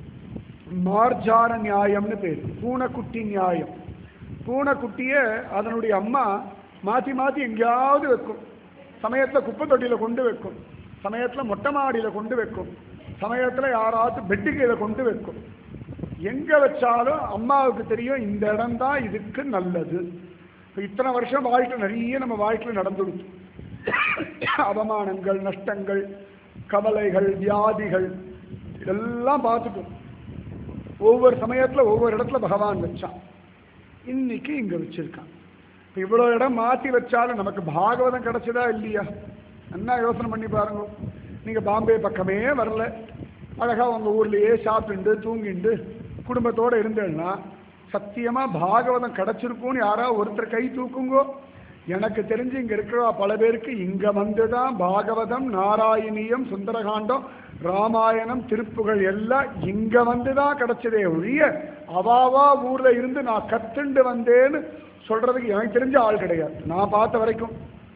மார்ஜான நியாயம்னு பேரு, பூனைக்குட்டி நியாயம். பூனைக்குட்டிய அதனுடைய அம்மா மாத்தி மாத்தி எங்கேயாவது வைக்கும். சமயத்துல குப்பை தொட்டியில கொண்டு வைக்கும், சமயத்துல மொட்டை மாடியில கொண்டு வைக்கும், சமயத்துல யாராவது பெட்டுக்கு கொண்டு வைக்கும். எங்க வச்சாலும் அம்மாவுக்கு தெரியும் இந்த இடம் தான் இதுக்கு நல்லது. இத்தனை வருஷம் வாழ்க்கை நிறைய நம்ம வாழ்க்கையில் நடந்துடுச்சு. அவமானங்கள், நஷ்டங்கள், கவலைகள், வியாதிகள் இதெல்லாம் பார்த்துட்டோம். ஒவ்வொரு சமயத்துல ஒவ்வொரு இடத்துல பகவான் வச்சான். இன்னைக்கு இங்க வச்சிருக்கான். இப்போ இவ்வளோ இடம் மாற்றி வச்சாலும் நமக்கு பாகவதம் கிடைச்சதா இல்லையா? என்ன யோசனை பண்ணி பாருங்க. நீங்கள் பாம்பே பக்கமே வரல, அழகாக உங்கள் ஊர்லேயே சாப்பிட்டு தூங்கிண்டு குடும்பத்தோடு இருந்தேன்னா சத்தியமாக பாகவதம் கிடைச்சிருக்கும்னு யாராவது ஒருத்தர் கை தூக்குங்கோ. எனக்கு தெரிஞ்சு இங்கே இருக்கிற பல பேருக்கு இங்கே வந்து தான் பாகவதம், நாராயணியம், சுந்தரகாண்டம், ராமாயணம், திருப்புகள் எல்லாம் இங்கே வந்து தான் கிடைச்சதே ஒழிய அவாவா ஊரில் இருந்து நான் கத்துண்டு வந்தேன்னு சொல்றதுக்கு எனக்கு தெரிஞ்ச ஆள் கிடையாது. நான் பார்த்த வரைக்கும்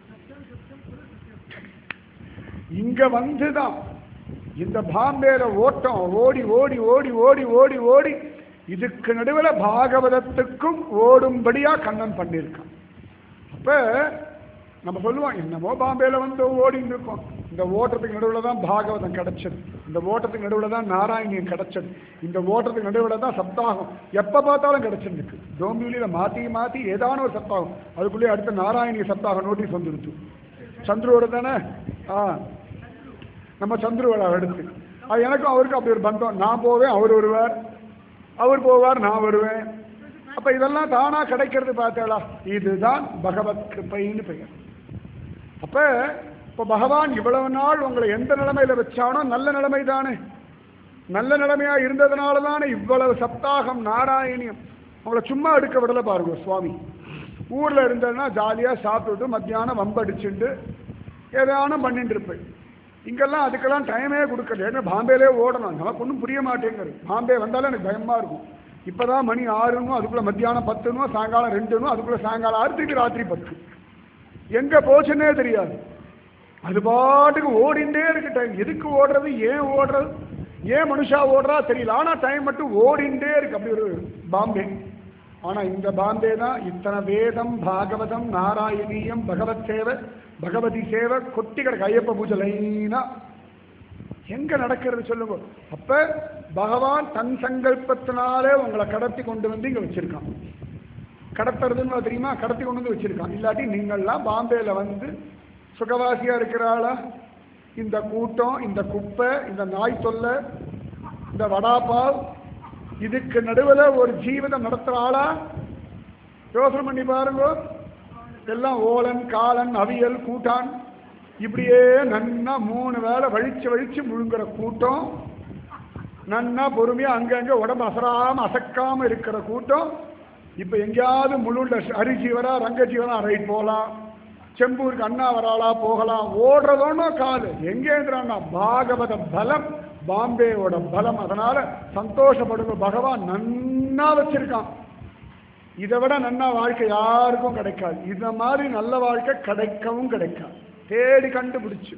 இங்க வந்துதான் இந்த பாம்பேல ஓட்டம் ஓடி ஓடி ஓடி ஓடி ஓடி ஓடி இதுக்கு நடுவில் பாகவதத்துக்கும் ஓடும்படியா கண்ணன் பண்ணியிருக்கான். அப்ப நம்ம சொல்லுவோம் என்னமோ பாம்பேல வந்து ஓடிட்டு இருக்கோம். இந்த ஓட்டத்துக்கு நடுவில் தான் பாகவதம் கிடைச்சது, இந்த ஓட்டத்துக்கு நடுவில் தான் நாராயணியம் கிடைச்சது, இந்த ஓட்டத்துக்கு நடுவில் தான் சப்தாகம் எப்போ பார்த்தாலும் கிடைச்சிருக்கு. டோம்பியூலியில் மாற்றி மாற்றி ஏதான ஒரு சப்தாகம், அதுக்குள்ளேயே அடுத்த நாராயணிய சப்தாகம் நோட்டீஸ் வந்துடுச்சு. சந்துருவோட தானே நம்ம சந்துருவோட அடுத்து அது எனக்கும் அவருக்கும் அப்படி ஒரு பந்தம். நான் போவேன், அவர் வருவார், அவர் போவார், நான் வருவேன். அப்போ இதெல்லாம் தானாக கிடைக்கிறது பார்த்தேளா? இதுதான் பகவத் கிருபைன்னு பெயர். அப்போ இப்போ பகவான் இவ்வளவு நாள் உங்களை எந்த நிலைமையில் வச்சானோ நல்ல நிலைமை தானே, நல்ல நிலைமையாக இருந்ததுனால தானே இவ்வளவு சப்தாகம் நாராயணியம் உங்களை சும்மா எடுக்க விடலை பாருங்க. சுவாமி ஊரில் இருந்ததுன்னா ஜாலியாக சாப்பிட்டுட்டு மத்தியானம் வம்படிச்சுட்டு ஏதானும் பண்ணிட்டு இருப்பேன். இங்கெல்லாம் அதுக்கெல்லாம் டைமே கொடுக்கல. ஏன்னா பாம்பேலே ஓடணும், நமக்கு ஒன்றும் புரிய மாட்டேங்கிறது. பாம்பே வந்தாலும் எனக்கு பயமாக இருக்கும். இப்போ தான் மணி 6னும், அதுக்குள்ளே மத்தியானம் 10னும், சாயங்காலம் 2னும், அதுக்குள்ளே சாயங்காலம் 6 திருப்பி ராத்திரி 10. எங்கே போச்சுன்னே தெரியாது. அது பாட்டுக்கு ஓடிண்டே இருக்கு. டைம் எதுக்கு ஓடுறது, ஏன் ஓடுறது, ஏன் மனுஷா ஓடுறா தெரியல. ஆனால் டைம் மட்டும் ஓடிண்டே இருக்கு. அப்படி ஒரு பாம்பே. ஆனால் இந்த பாம்பே தான் இத்தனை வேதம், பாகவதம், நாராயணீயம், பகவத் சேவை, பகவதி சேவை கொட்டி கிடக்கு. ஐயப்ப பூஜை லைனா எங்க நடக்கிறது சொல்லுங்க. அப்ப பகவான் தன் சங்கல்பத்தினாலே உங்களை கடத்தி கொண்டு வந்து இங்க வச்சிருக்கான். கடத்துறதுன்னு தெரியுமா? கடத்தி கொண்டு வந்து வச்சிருக்கான். இல்லாட்டி நீங்கள்லாம் பாம்பேல வந்து சுகவாசியா இருக்கிறாளா? இந்த கூட்டம், இந்த குப்பை, இந்த நாய் தொல்லை, இந்த வடாப்பால், இதுக்கு நடுவில் ஒரு ஜீவிதம் நடத்துற ஆளா? யோசனை பண்ணி பாருங்க. எல்லாம் ஓலன், காலன், அவியல், கூட்டான், இப்படியே நன்னா 3 வேளை வழிச்சு வழிச்சு முழுங்குற கூட்டம், நன்னா பொறுமையா அங்கங்க உடம்பு அசைக்காம இருக்கிற கூட்டம். இப்ப எங்கேயாவது முழுண்ட ஹரிஜீவரா, ரங்கஜீவரா, ரைட் போகலாம், செம்பூருக்கு அண்ணா வராளா போகலாம், ஓடுறதோனோ காலு எங்கேந்திரான்னா பாகவத பலம், பாம்பேவோட பலம். அதனால சந்தோஷப்படுங்க, பகவான் நன்னா வச்சிருக்கான். இதை விட நன்னா வாழ்க்கை யாருக்கும் கிடைக்காது. இந்த மாதிரி நல்ல வாழ்க்கை கிடைக்கவும் கிடைக்காது. தேடி கண்டுபிடிச்சு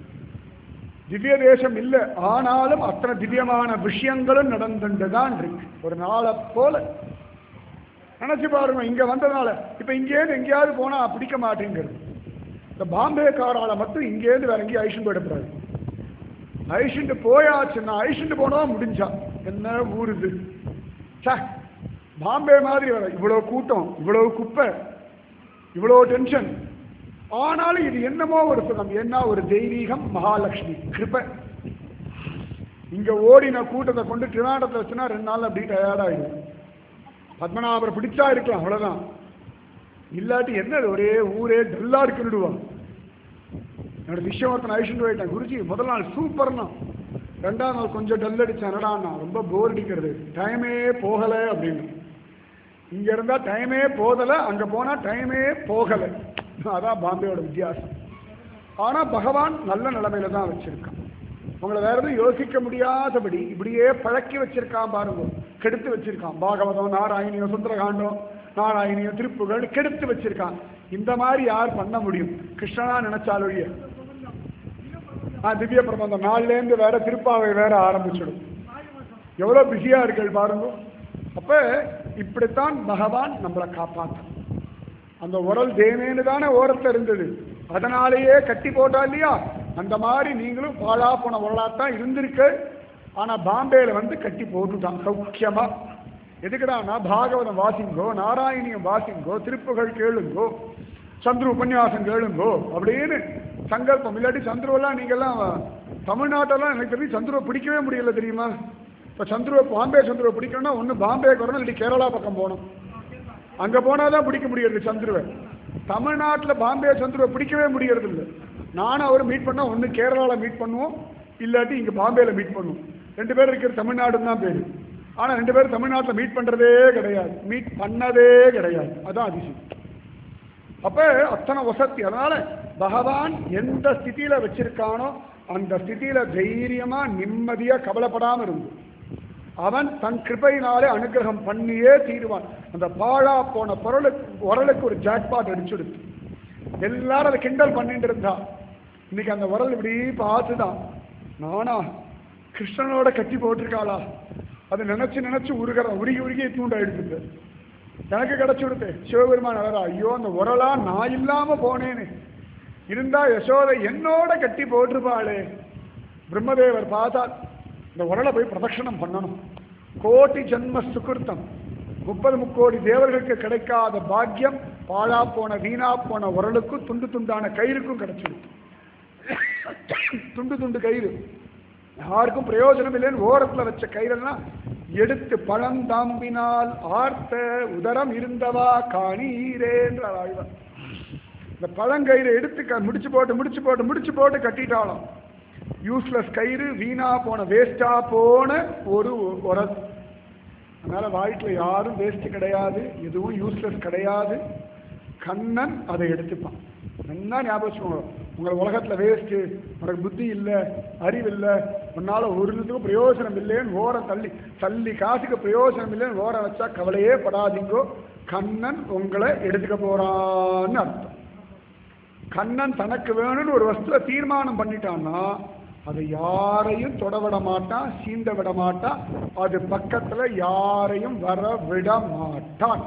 திவ்ய தேசம் இல்லை, ஆனாலும் அத்தனை திவ்யமான விஷயங்களும் நடந்துட்டுதான் இருக்கு. ஒரு நாளை போல நினைச்சு பாருங்க. இங்க வந்ததுனால இப்ப இங்கேருந்து எங்கேயாவது போனா பிடிக்க மாட்டேங்கிறது. இந்த பாம்பே காரால மட்டும் இங்கேருந்து வேற எங்கேயும் ஐஷன் போயிடக்கூடாது. ஐஷன்ட்டு போயாச்சுன்னா ஐஷன்ட்டு போனா முடிஞ்சா என்ன ஊருது. பாம்பே மாதிரி வர இவ்வளவு கூட்டம், இவ்வளவு குப்பை, இவ்வளவு டென்ஷன், ஆனாலும் இது என்னமோ ஒரு சுகம். என்ன ஒரு தெய்வீகம், மகாலட்சுமி கிருபை. இங்க ஓடின கூட்டத்தை கொண்டு திருநாடத்தை வச்சுன்னா 2 நாள் அப்படி டயர்டாயிடும். பத்மநாபரை பிடிச்சா இருக்கலாம், அவ்வளவுதான். இல்லாட்டி என்ன ஒரே ஊரே டல்லா இருக்குன்னுடுவான். என்னோட விஸ்வவர்த்தன் ஐஷன் போயிட்டேன். குருஜி முதல் நாள் சூப்பர்னா, 2ஆம் நாள் கொஞ்சம் டல் அடிச்சேன். என்னடான்னா ரொம்ப போர் அடிக்கிறது, டைமே போகலை அப்படின்னு. இங்க இருந்தா டைமே போதலை, அங்க போனா டைமே போகலை. அதான் பாம்பேயோட வித்தியாசம். ஆனா பகவான் நல்ல நிலைமையில தான் வச்சிருக்கான். உங்களை வேற எதுவும் யோசிக்க முடியாதபடி இப்படியே பழக்கி வச்சிருக்கான் பாருங்க. கெடுத்து வச்சிருக்கான். பாகவதம், நாராயணியம், சுந்தரகாண்டம், நாராயணியம், திருப்புகள் கெடுத்து வச்சிருக்கான். இந்த மாதிரி யார் பண்ண முடியும்? கிருஷ்ணனா நினைச்சாலொழிய. திவ்ய பிரபந்தம் நாள்லேருந்து வேற திருப்பாவை வேற ஆரம்பிச்சிடும். எவ்வளவு பிஸியா இருக்கு பாருங்க. அப்ப இப்படித்தான் பகவான் நம்மளை காப்பாற்ற. அந்த உரல் தேனேன்னு தானே ஓரத்தில் இருந்தது, அதனாலேயே கட்டி போட்டா இல்லையா? அந்த மாதிரி நீங்களும் பாழா போன உரலாத்தான் இருந்திருக்கு. ஆனா பாம்பேல வந்து கட்டி போட்டுட்டான் சௌக்கியமா. எதுக்குடான்னா பாகவதம் வாசிங்கோ, நாராயணியம் வாசிங்கோ, திருப்புகள் கேளுங்கோ, சந்துரு உபன்யாசம் கேளுங்கோ அப்படின்னு சங்கல்பம். இல்லாட்டி சந்துருவெல்லாம் நீங்கெல்லாம் தமிழ்நாட்டெல்லாம் எனக்கு தெரிஞ்சு சந்துருவை பிடிக்கவே முடியல தெரியுமா? இப்போ சந்துருவை பாம்பே சந்துருவை பிடிக்கணும்னா ஒன்று பாம்பேக்கு வரணும், இல்லை கேரளா பக்கம் போகணும். அங்கே போனால் தான் பிடிக்க முடியாது சந்துருவை. தமிழ்நாட்டில் பாம்பே சந்துருவை பிடிக்கவே முடியறது இல்லை. நானும் அவர் மீட் பண்ணால் ஒன்று கேரளாவில் மீட் பண்ணுவோம், இல்லாட்டி இங்கே பாம்பேயில் மீட் பண்ணுவோம். 2 பேர் இருக்கிற தமிழ்நாடுன்னு தான் பேர். ஆனால் 2 பேரும் தமிழ்நாட்டில் மீட் பண்ணுறதே கிடையாது, மீட் பண்ணதே கிடையாது. அதுதான் அதிசயம். அப்போ அத்தனை வசதி. அதனால பகவான் எந்த ஸ்திதியில் வச்சிருக்கானோ அந்த ஸ்திதியில் தைரியமாக நிம்மதியாக கவலைப்படாமல் இருந்து அவன் தன் கிருபையினாலே அனுகிரகம் பண்ணியே தீருவான். அந்த பாழா போன உரலுக்கு ஒரு ஜாக்பாட் அடிச்சுடுத்து. எல்லாரும் அதை கிண்டல் பண்ணிட்டு இருந்தா. இன்னைக்கு அந்த உரல் இப்படி பார்த்துதான், நானா கிருஷ்ணனோட கட்டி போட்டிருக்காளா அதை நினைச்சு உருகி தூண்ட எடுத்துட்டு எனக்கு கிடைச்சி கொடுத்து சிவபெருமான் அழகா, ஐயோ அந்த உரலா நான் இல்லாம போனேன்னு இருந்தா யசோதை என்னோட கட்டி போட்டிருப்பாளே. பிரம்மதேவர் பார்த்தா இந்த உரலை போய் பிரதட்சணம் பண்ணணும். கோட்டி ஜன்ம சுகிருத்தம், 30 முக்கோடி தேவர்களுக்கு கிடைக்காத பாக்கியம் பாழா போன வீணா போன உரலுக்கு துண்டு துண்டான கயிறுக்கும் கிடைச்சிருக்கு. துண்டு கயிறு யாருக்கும் பிரயோஜனம் இல்லைன்னு ஓரத்தில் வச்ச கயிறெல்லாம் எடுத்து பழந்தாம்பினால் ஆர்த்த உதரம் இருந்தவா காணீரே என்றார் ஆழ்வார். இந்த பழங்கயிறு எடுத்து முடிச்சு போட்டு கட்டிட்டாலும் யூஸ்லெஸ் கயிறு, வீணா போன வேஸ்டா போன ஒரு உரல். அதனால வாழ்க்கையில் யாரும் வேஸ்ட் கிடையாது, எதுவும் யூஸ்லெஸ் கிடையாது. கண்ணன் அதை எடுத்துப்பான். நல்லா ஞாபகம் வச்சுக்கோங்க. உங்கள் உலகத்தில் வேஸ்ட்டு, உனக்கு புத்தி இல்லை, அறிவு இல்லை, உன்னால் ஒரு இதுக்கும் பிரயோஜனம் இல்லைன்னு ஓரம் தள்ளி காசுக்கு பிரயோஜனம் இல்லைன்னு ஓரம் வச்சா கவலையே படாதீங்கோ. கண்ணன் உங்களை எடுத்துக்க போறான்னு அர்த்தம். கண்ணன் தனக்கு வேணும்னு ஒரு வஸ்துவை தீர்மானம் பண்ணிட்டான்னா அதை யாரையும் தொட விட மாட்டான், சீண்ட விட மாட்டான், அது பக்கத்துல யாரையும் வர விட மாட்டான்.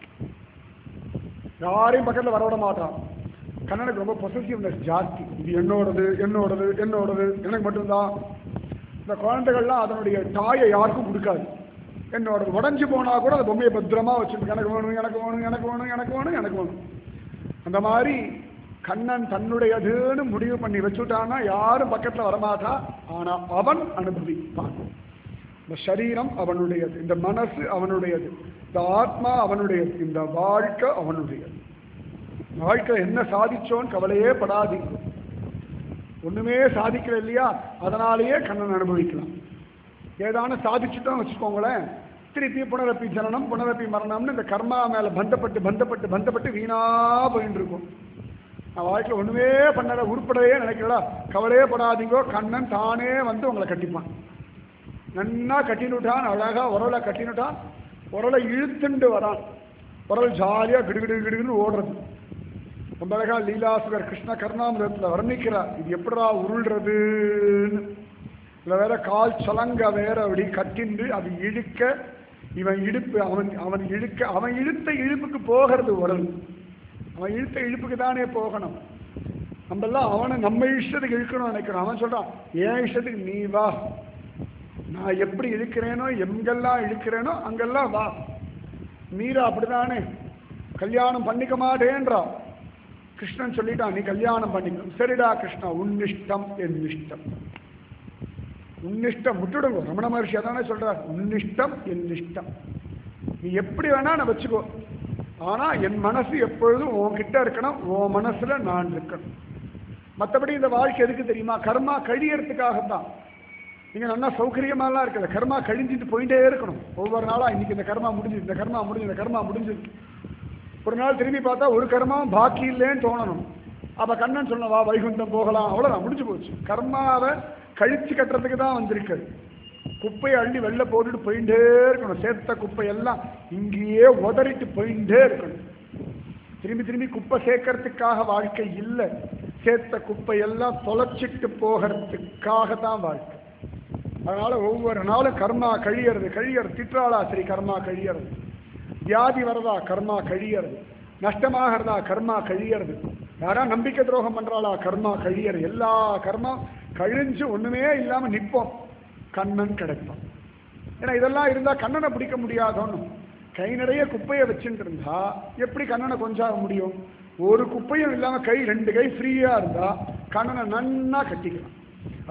யாரையும் பக்கத்துல வர விட மாட்டான். கண்ணனுக்கு ரொம்ப பொசசிவ்னஸ் ஜாஸ்தி. இது என்னோடது எனக்கு மட்டும்தான். இந்த குழந்தைகள்லாம் அதனுடைய தாயை யாருக்கும் கொடுக்காது. என்னோடது உடஞ்சி போனா கூட அந்த பொம்மையை பத்திரமா வச்சுருக்கு. எனக்கு வேணும். அந்த மாதிரி கண்ணன் தன்னுடையதுன்னு முடிவு பண்ணி வச்சுட்டான்னா யாரும் பக்கத்தில் வரமாட்டா. ஆனா அவன் அனுபவிப்பான். இந்த சரீரம் அவனுடையது, இந்த மனசு அவனுடையது, இந்த ஆத்மா அவனுடையது, இந்த வாழ்க்கை அவனுடையது. வாழ்க்கை என்ன சாதிச்சோன்னு கவலையே படாதீங்க. ஒண்ணுமே சாதிக்கல இல்லையா, அதனாலேயே கண்ணன் அனுபவிக்கலாம். ஏதான சாதிச்சுட்டோம் வச்சுக்கோங்களேன், திருப்பி புனரப்பி ஜனனம் புனரப்பி மரணம்னு இந்த கர்மா மேல பந்தப்பட்டு வீணா போயின்னு இருக்கும். நான் வாழ்க்கையில் ஒண்ணுமே பண்ணல, உருப்படையே நினைக்கிறா, கவலையே படாதீங்கோ. கண்ணன் தானே வந்து உங்களை கட்டிப்பான். நன்னா கட்டினுட்டான், அழகா உரலை கட்டினுட்டான், உரலை இழுத்துண்டு வரான். உரல் ஜாலியா கிடுகிடுன்னு ஓடுறது. ரொம்ப அழகா லீலாசுகர் கிருஷ்ண கர்ணாமிரத்தில் வர்ணிக்கிறார். இது எப்படா உருள்றதுன்னு. இல்லை வேற கால் சலங்க வேற அப்படி கட்டிண்டு அது இழுக்க, இவன் இடுப்பு அவன் இழுக்க, அவன் இழுத்த இழுப்புக்கு போகிறது உரல். அவன் இழுத்த இழுப்புக்கு தானே போகணும். நம்மெல்லாம் அவனை நம்ம இஷ்டத்துக்கு இழுக்கணும்னு நினைக்கிறோம். அவன் சொல்றான், என் இஷ்டத்துக்கு நீ வா, நான் எப்படி இழுக்கிறேனோ எங்கெல்லாம் இழுக்கிறேனோ அங்கெல்லாம் வா. மீரா அப்படிதானே, கல்யாணம் பண்ணிக்க மாட்டேன்றா. கிருஷ்ணன் சொல்லிட்டான், நீ கல்யாணம் பண்ணிக்கணும். சரிடா கிருஷ்ணா, உன்னிஷ்டம் என் இஷ்டம். உன்னிஷ்டம் விட்டுடுங்க. ரமண மகர்ஷி அதானே சொல்றார், உன்னிஷ்டம் என் இஷ்டம். நீ எப்படி வேணா நான் வச்சுக்கோ, ஆனா என் மனசு எப்பொழுதும் உன்கிட்ட இருக்கணும், உன் மனசுல நான் இருக்கணும். மற்றபடி இந்த வாழ்க்கை எதுக்கு தெரியுமா? கர்மா கழியறதுக்காகத்தான். நீங்க நல்லா சௌகரியமாலாம் இருக்கல, கர்மா கழிஞ்சிட்டு போயிட்டே இருக்கணும். ஒவ்வொரு நாளா இன்னைக்கு இந்த கர்மா முடிஞ்சு, இந்த கர்மா முடிஞ்சு. ஒரு நாள் திரும்பி பார்த்தா ஒரு கர்மாவும் பாக்கி இல்லைன்னு தோணணும். அப்ப கண்ணன் சொன்ன, வா வைகுண்டம் போகலாம். அவ்வளவுதான், முடிஞ்சு போச்சு. கர்மாவை கழிச்சு கட்டுறதுக்கு தான் வந்திருக்கு. குப்பையை அள்ளி வெளில போட்டுட்டு போயிட்டே இருக்கணும். சேர்த்த குப்பையெல்லாம் இங்கேயே உதறிட்டு போயிட்டே இருக்கணும். திரும்பி குப்பை சேர்க்கறதுக்காக வாழ்க்கை இல்லை. சேர்த்த குப்பையெல்லாம் தொலைச்சிட்டு போகிறதுக்காக தான் வாழ்க்கை. அதனால ஒவ்வொரு நாளும் கர்மா கழியறது. திட்டாளா சரி, கர்மா கழியறது. வியாதி வரதா, கர்மா கழியறது. நஷ்டமாகிறதா, கர்மா கழியறது. யாரா நம்பிக்கை துரோகம் பண்றாளா, கர்மா கழியறது. எல்லா கர்மா கழிஞ்சு ஒண்ணுமே இல்லாம நிற்போம், கண்ணன் கிடைப்பான். ஏன்னா இதெல்லாம் இருந்தா கண்ணனை பிடிக்க முடியாதோன்னு. கை நிறைய குப்பையை வச்சுட்டு இருந்தா எப்படி கண்ணனை கொஞ்சாக முடியும்? ஒரு குப்பையும் இல்லாம கை 2 கை ஃப்ரீயா இருந்தா கண்ணனை நன்னா கட்டிக்கலாம்.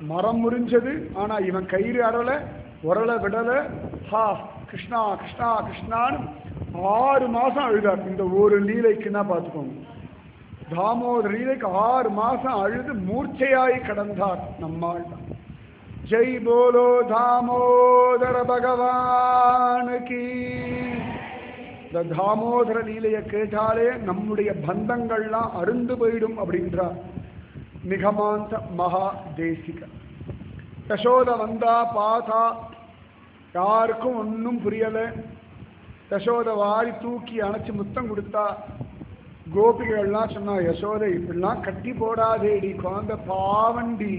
மரம் முறிஞ்சது, ஆனா இவன் கயிறு அறல, உரலை விடல. ஹா கிருஷ்ணா கிருஷ்ணா கிருஷ்ணான்னு 6 மாசம் அழுதார். இந்த ஒரு லீலைக்குன்னா பார்த்துக்கோங்க. தாமோதர லீலைக்கு 6 மாசம் அழுது மூர்ச்சையாய் கடந்தார் நம்மாள். ஜெய் போலோ தாமோதர பகவானுக்கு. இந்த தாமோதர லீலையை கேட்டாலே நம்முடைய பந்தங்கள்லாம் அருந்து போயிடும் அப்படின்றார் நிகமாந்த மகா தேசிக. யசோத வந்தா பார்த்தா யாருக்கும் ஒன்றும் புரியல. யசோத வாரி தூக்கி அணைச்சி முத்தம் கொடுத்தா. கோபிகள்லாம் சொன்னா, யசோதை இப்படிலாம் கட்டி போடாதேடி, குழந்தை பாவண்டி.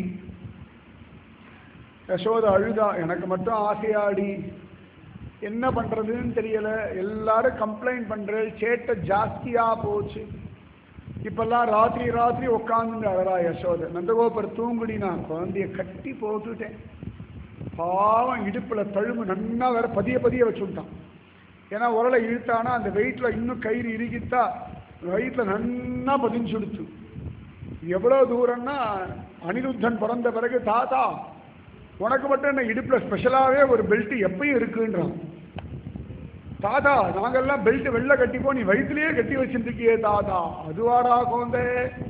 யசோத அழுதா, எனக்கு மட்டும் ஆசையாடி, என்ன பண்றதுன்னு தெரியல, எல்லாரும் கம்ப்ளைண்ட் பண்ற, சேட்டை ஜாஸ்தியா போச்சு. இப்பெல்லாம் ராத்திரி ராத்திரி உட்காந்து அழறா யசோத. நந்தகோபர் தூங்குடி, நான் குழந்தைய கட்டி போட்டுட்டேன். பாவம் இடுப்புல தழும்பு நன்னா வேற பதிய பதிய வச்சுட்டான். ஏன்னா உரலை இழுத்தானா அந்த வெயிட்ல இன்னும் கயிறு இறுகித்தா வயிற்றுல நன்னா பதிஞ்சுடுச்சு. எவ்வளவு தூரம்னா அனிருத்தன் பிறந்த பிறகு, தாத்தா உனக்கு மட்டும் என்ன இடுப்புல ஸ்பெஷலாவே ஒரு பெல்ட் எப்பயும் இருக்குன்றான். தாத்தா நாங்கெல்லாம் பெல்ட் வெளில கட்டிப்போ, நீ வயிற்றுலயே கட்டி வச்சிருக்கியே தாத்தா. அதுவாடா குழந்தை,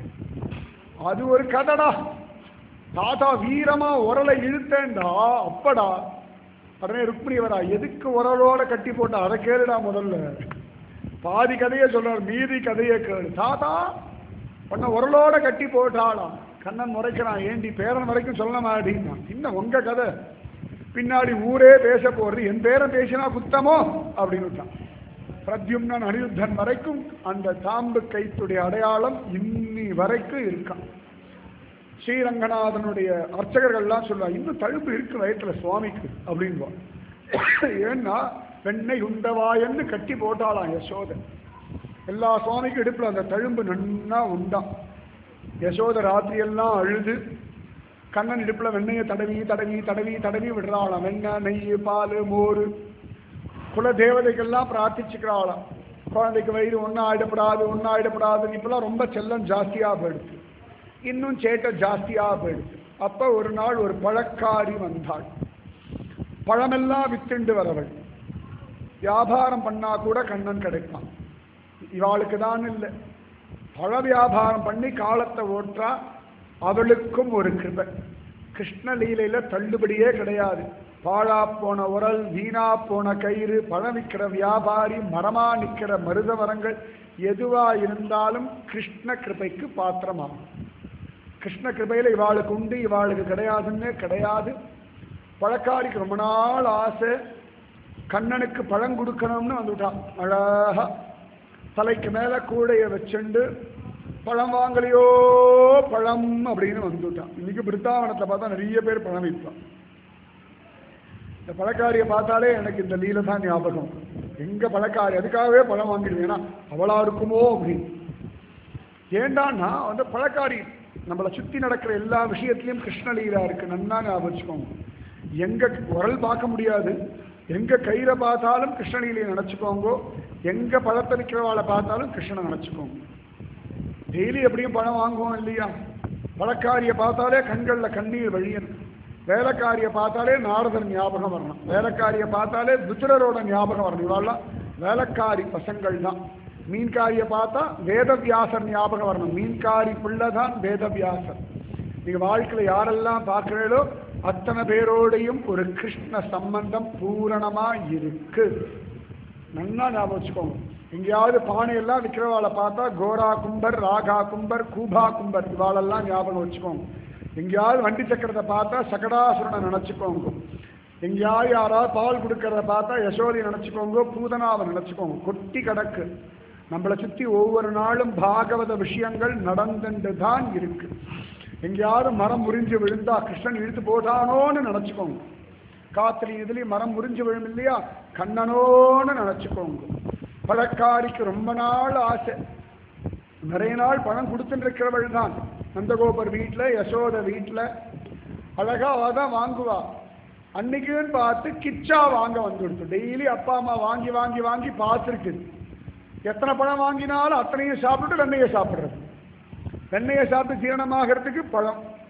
அது ஒரு கதடா. தாத்தா வீரமா உரலை இழுத்தேன்டா, அப்படா. உடனே ருக்மிணி வரா, எதுக்கு உரலோட கட்டி போட்டா அதை கேளுடா முதல்ல. பாதி கதையை சொல்றார், மீதி கதையை கேளு. தாத்தா உன்னை உரலோட கட்டி போட்டாளா. கண்ணன் முறைக்கிறான், ஏண்டி பேரன் வரைக்கும் சொல்ல மாட்டீங்கன்னா, இன்னும் உங்க கதை பின்னாடி ஊரே பேச போறது, என் பேரன் பேசினா குத்தமோ அப்படின்னு. பிரத்யும்னன் அனிருத்தன் வரைக்கும் அந்த தாம்பு கைத்துடைய அடையாளம் இன்னி வரைக்கும் இருக்கான். ஸ்ரீரங்கநாதனுடைய அர்ச்சகர்கள்லாம் சொல்லுவா, இன்னும் தழுப்பு இருக்கு வயிற்றுல சுவாமிக்கு அப்படின்பா. ஏன்னா வெண்ணெய் உண்டவாயன்னு கட்டி போட்டாளாம் யசோத. எல்லா சுவாமிக்கும் இடுப்புல அந்த தழும்பு நன்னா உண்டான். யசோத ராத்திரி எல்லாம் அழுது கண்ணன் இடுப்புல வெண்ணெயை தடவி தடவி தடவி தடவி விடுறாளாம். வெண்ணெய், நெய், பால், மோர். குல தேவதைகள்லாம் பிரார்த்திச்சுக்கிறாளாம், குழந்தைக்கு வயிறு ஒன்றும் ஆயிடப்படாது. இப்பெல்லாம் ரொம்ப செல்லம் ஜாஸ்தியாக போயிடுச்சு, இன்னும் சேட்டை ஜாஸ்தியாக போயிடுச்சு. அப்போ ஒரு நாள் ஒரு பழக்காரி வந்தாள். பழமெல்லாம் வித்துண்டு வரவள். வியாபாரம் பண்ணா கூட கண்ணன் கிடைப்பான். இவாளுக்கு தான் இல்லை, பழ வியாபாரம் பண்ணி காலத்தை ஓற்றா. அவளுக்கும் ஒரு கிருபை. கிருஷ்ணலீலையில தள்ளுபடியே கிடையாது. பாழா போன உரல், வீணா போன கயிறு, பழம் விற்கிற வியாபாரி, மரமா நிற்கிற மருதவரங்கள் எதுவா இருந்தாலும் கிருஷ்ண கிருபைக்கு பாத்திரமாகும். கிருஷ்ண கிருபையில இவாளுக்கு உண்டு, இவாளுக்கு கிடையாதுன்னு கிடையாது. பழக்காரிக்கு ரொம்ப நாள் ஆசை, கண்ணனுக்கு பழம் கொடுக்கணும்னு வந்துட்டான். அழகா தலைக்கு மேல கூடைய வச்சுண்டு, பழம் வாங்கலையோ பழம் அப்படின்னு வந்துட்டான். இன்னைக்கு பிருந்தாவனத்தில் பார்த்தா நிறைய பேர் பழம் வைப்பான். இந்த பழக்காரியை பார்த்தாலே எனக்கு இந்த லீலை தான் ஞாபகம். எங்க பழக்காரி அதுக்காகவே பழம் வாங்கிடுவேன், ஏன்னா அவளா இருக்குமோ அப்படின்னு. ஏண்டான்னா வந்து பழக்காரி நம்மளை சுத்தி நடக்கிற எல்லா விஷயத்திலையும் கிருஷ்ணலீலா இருக்கு, நன்னா ஞாபகம் வச்சுக்கோங்க. எங்க உரல் பார்க்க முடியாது, எங்க கயிறை பார்த்தாலும் கிருஷ்ணலீலையை நினைச்சுக்கோங்க, எங்க பழத்தை விற்கிறவாளை பார்த்தாலும் கிருஷ்ணனை நினைச்சுக்கோங்க. டெய்லி எப்படியும் பழம் வாங்குவோம் இல்லையா? பழக்காரியை பார்த்தாலே கண்கள்ல கண்ணீர் வழியணும். வேலைக்காரியை பார்த்தாலே நாரதர் ஞாபகம் வரணும், வேலைக்காரியை பார்த்தாலே துச்சரரோட ஞாபகம் வரணும். இவாள்லாம் வேலைக்காரி பசங்கள் தான். மீன்காரியை பார்த்தா வேதவியாசர் ஞாபகம் வரணும், மீன்காரி பிள்ளைதான் வேதவியாசர். நீங்க வாழ்க்கையில யாரெல்லாம் பார்க்கிறீங்களோ அத்தனை பேரோடையும் ஒரு கிருஷ்ண சம்பந்தம் பூரணமா இருக்கு. நல்லா ஞாபகம் வச்சுக்கோங்க. எங்கேயாவது பானையெல்லாம் விற்கிறவாளை பார்த்தா கோரா கும்பர், ராகா கும்பர், கூபா கும்பர், இவாளெல்லாம் ஞாபகம் வச்சுக்கோங்க. எங்கேயாவது வண்டி சக்கரத்தை பார்த்தா சகடாசுரனை நினைச்சுக்கோங்க. எங்கேயாவது யாராவது பால் கொடுக்கறத பார்த்தா யசோதி நினைச்சுக்கோங்க, பூதனாவை நினைச்சுக்கோங்க. கொட்டி கிடக்கு. நம்மளை சுற்றி ஒவ்வொரு நாளும் பாகவத விஷயங்கள் நடந்துட்டு தான் இருக்கு. எங்கேயாவது மரம் முறிஞ்சு விழுந்தா கிருஷ்ணன் இழுத்து போட்டானோன்னு நினைச்சுக்கோங்க. காத்துலையும் இதுலையும் மரம் முறிஞ்சு விழும் இல்லையா, கண்ணனோன்னு நினைச்சுக்கோங்க. பழக்காரிக்கு ரொம்ப நாள் ஆசை, நிறைய நாள் பணம் கொடுத்துட்டு இருக்கிறவள் தான். நந்தகோபர் வீட்டில், யசோத வீட்டில் அழகா அவதான் வாங்குவா. அன்னைக்குன்னு பார்த்து கிச்சா வாங்க வந்துடுத்து. டெய்லி அப்பா அம்மா வாங்கி வாங்கி வாங்கி பார்த்துருக்கு. எத்தனை பழம் வாங்கினாலும் அத்தனையும் சாப்பிட்டு வெண்ணையை சாப்பிட்றது. வெண்ணையை சாப்பிட்டு ஜீரணமாகிறதுக்கு பழம்,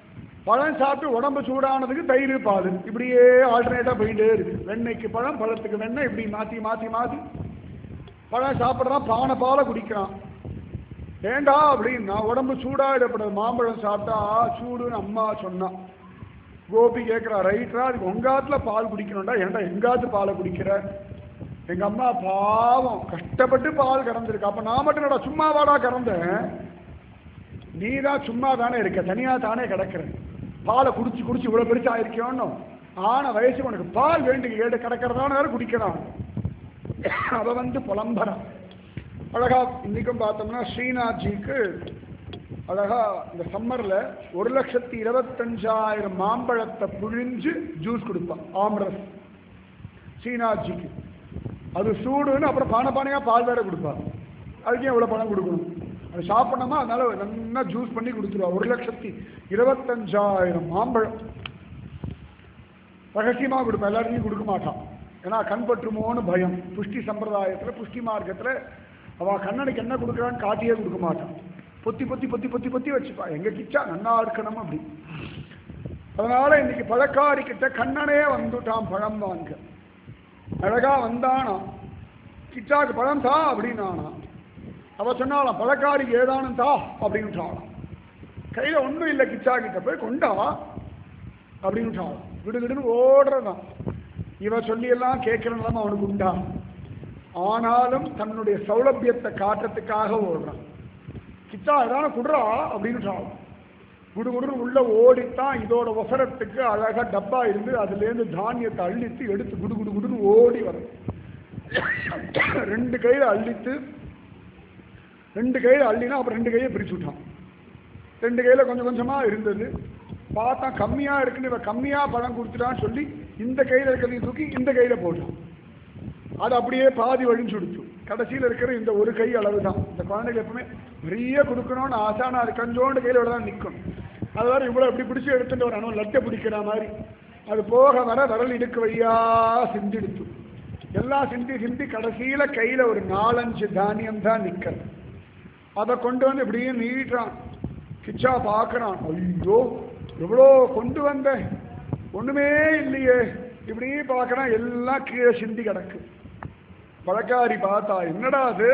பழம் சாப்பிட்டு உடம்பு சூடானதுக்கு தயிர் பால் இப்படியே ஆல்டர்னேட்டாக போயிட்டே இருக்கு. வெண்ணெய்க்கு பழம், பழத்துக்கு வெண்ணெய், இப்படி மாற்றி மாற்றி மாற்றி பழம் சாப்பிட்றான், பானை பாலை குடிக்கிறான். ஏண்டா அப்படின்னா உடம்பு சூடாயிடப்படுது. மாம்பழம் சாப்பிட்டா சூடுன்னு அம்மா சொன்னான். கோபி கேட்குறா, ரைட்டா, அதுக்கு உங்காத்துல பால் குடிக்கணும்டா, ஏன்டா எங்காத்து பாலை குடிக்கிற? எங்கள் அம்மா பாவம் கஷ்டப்பட்டு பால் கறந்துருக்கு. அப்போ நான் மட்டும் என்னடா சும்மா வாடா கறந்தேன்? நீ தான் சும்மா தானே இருக்க, தனியாக தானே கிடக்கிற. பாலை குடிச்சு குடிச்சு இவ்வளோ பெருசா இருக்கியோன்னு ஆன வயசுக்கு உனக்கு பால் வேண்டிய கேட்டு கிடக்கிறதான வேறு குடிக்கிறான். அவ வந்து புலம்பறான். அழகா இன்னைக்கும் பார்த்தோம்னா ஸ்ரீநாத்ஜிக்கு அழகா இந்த சம்மர்ல 1,25,000 மாம்பழத்தை புழிஞ்சு ஜூஸ் கொடுப்பான், ஆம்ரஸ் ஸ்ரீநாத்ஜிக்கு. அது சூடுன்னு அப்புறம் பானையா பால் வேற கொடுப்பான். அதுக்கே எவ்வளோ பணம் கொடுக்கணும்? அது சாப்பிடணுமா, அதனால நல்லா ஜூஸ் பண்ணி கொடுத்துருவா. 1,25,000 மாம்பழம் ரகசியமாக கொடுப்பேன், எல்லாருக்கும் கொடுக்க மாட்டான். ஏன்னா கண் பற்றுமோன்னு பயம். புஷ்டி சம்பிரதாயத்தில், புஷ்டி மார்க்கத்தில் அவள் கண்ணனுக்கு என்ன கொடுக்குறான்னு காட்டியே கொடுக்க மாட்டான். பொத்தி பொத்தி பொத்தி பொத்தி பொத்தி வச்சுப்பா, எங்க கிச்சா நன்னா இருக்கணும் அப்படி. அதனால இன்னைக்கு பழக்காரி கிட்ட கண்ணனே வந்துட்டான் பழம் வாங்க. அழகா வந்தானா, கிச்சாக்கு பழம் தா அப்படின்னானா. அவ சொன்னாலாம் பழக்காரிக்கு ஏதானும் தா அப்படின்னுட்டாளாம். கையில ஒன்றும் இல்லை, கிச்சா கிட்ட போய் கொண்டா அப்படின்னுட்டாளாம். விடுவிடுன்னு ஓடுறதான். இவ சொல்லியெல்லாம் கேட்கறதாம அவனுக்கு உண்டா? ஆனாலும் தன்னுடைய சௌலபியத்தை காட்டுறதுக்காக ஓடுறான். கிச்சா ஏதான குடுறா அப்படின்னுட்டாளாம். குடுகுடு உள்ள ஓடித்தான். இதோட ஒசரத்துக்கு அழகா டப்பா இருந்து அதுலேருந்து தானியத்தை அள்ளித்து எடுத்து குடு குடு குடுன்னு ஓடி வரும். 2 கையில அள்ளித்து, 2 கையில அள்ளினா அப்புறம் 2 கையை பிரிச்சு விட்டான். 2 கையில கொஞ்சம் கொஞ்சமா இருந்தது. பார்த்தா கம்மியா இருக்குன்னு இவ கம்மியா பழம் கொடுத்துட்டான்னு சொல்லி இந்த கையில இருக்கிறதையும் தூக்கி இந்த கையில போட்டான். அது அப்படியே பாதி வழிஞ்சு கொடுத்து. கடைசியில் இருக்கிற இந்த ஒரு கை அளவு தான். இந்த குழந்தைகள் எப்பவுமே நிறைய கொடுக்கணும்னு ஆசை, ஆனால் அது கொஞ்சோண்டு கையில் தான் நிற்கும். அதாவது இவ்வளோ இப்படி பிடிச்சி எடுத்துட்டு வரணும், லட்டை பிடிக்கிற மாதிரி. அது போக வர விரல் இடுக்கு வழியா சிந்தி எடுத்து எல்லாம் சிந்தி சிந்தி கடைசியில் கையில் ஒரு 4-5 தானியம் தான் நிற்கிறது. அதை கொண்டு வந்து இப்படியே நீட்டுறான். கிச்சா பார்க்குறான், ஐயோ எவ்வளோ கொண்டு வந்தேன், ஒன்றுமே இல்லையே. இப்படியே பார்க்குறான், எல்லாம் கீழே சிந்தி கிடக்கு. பழக்காரி பார்த்தா, என்னடா அது,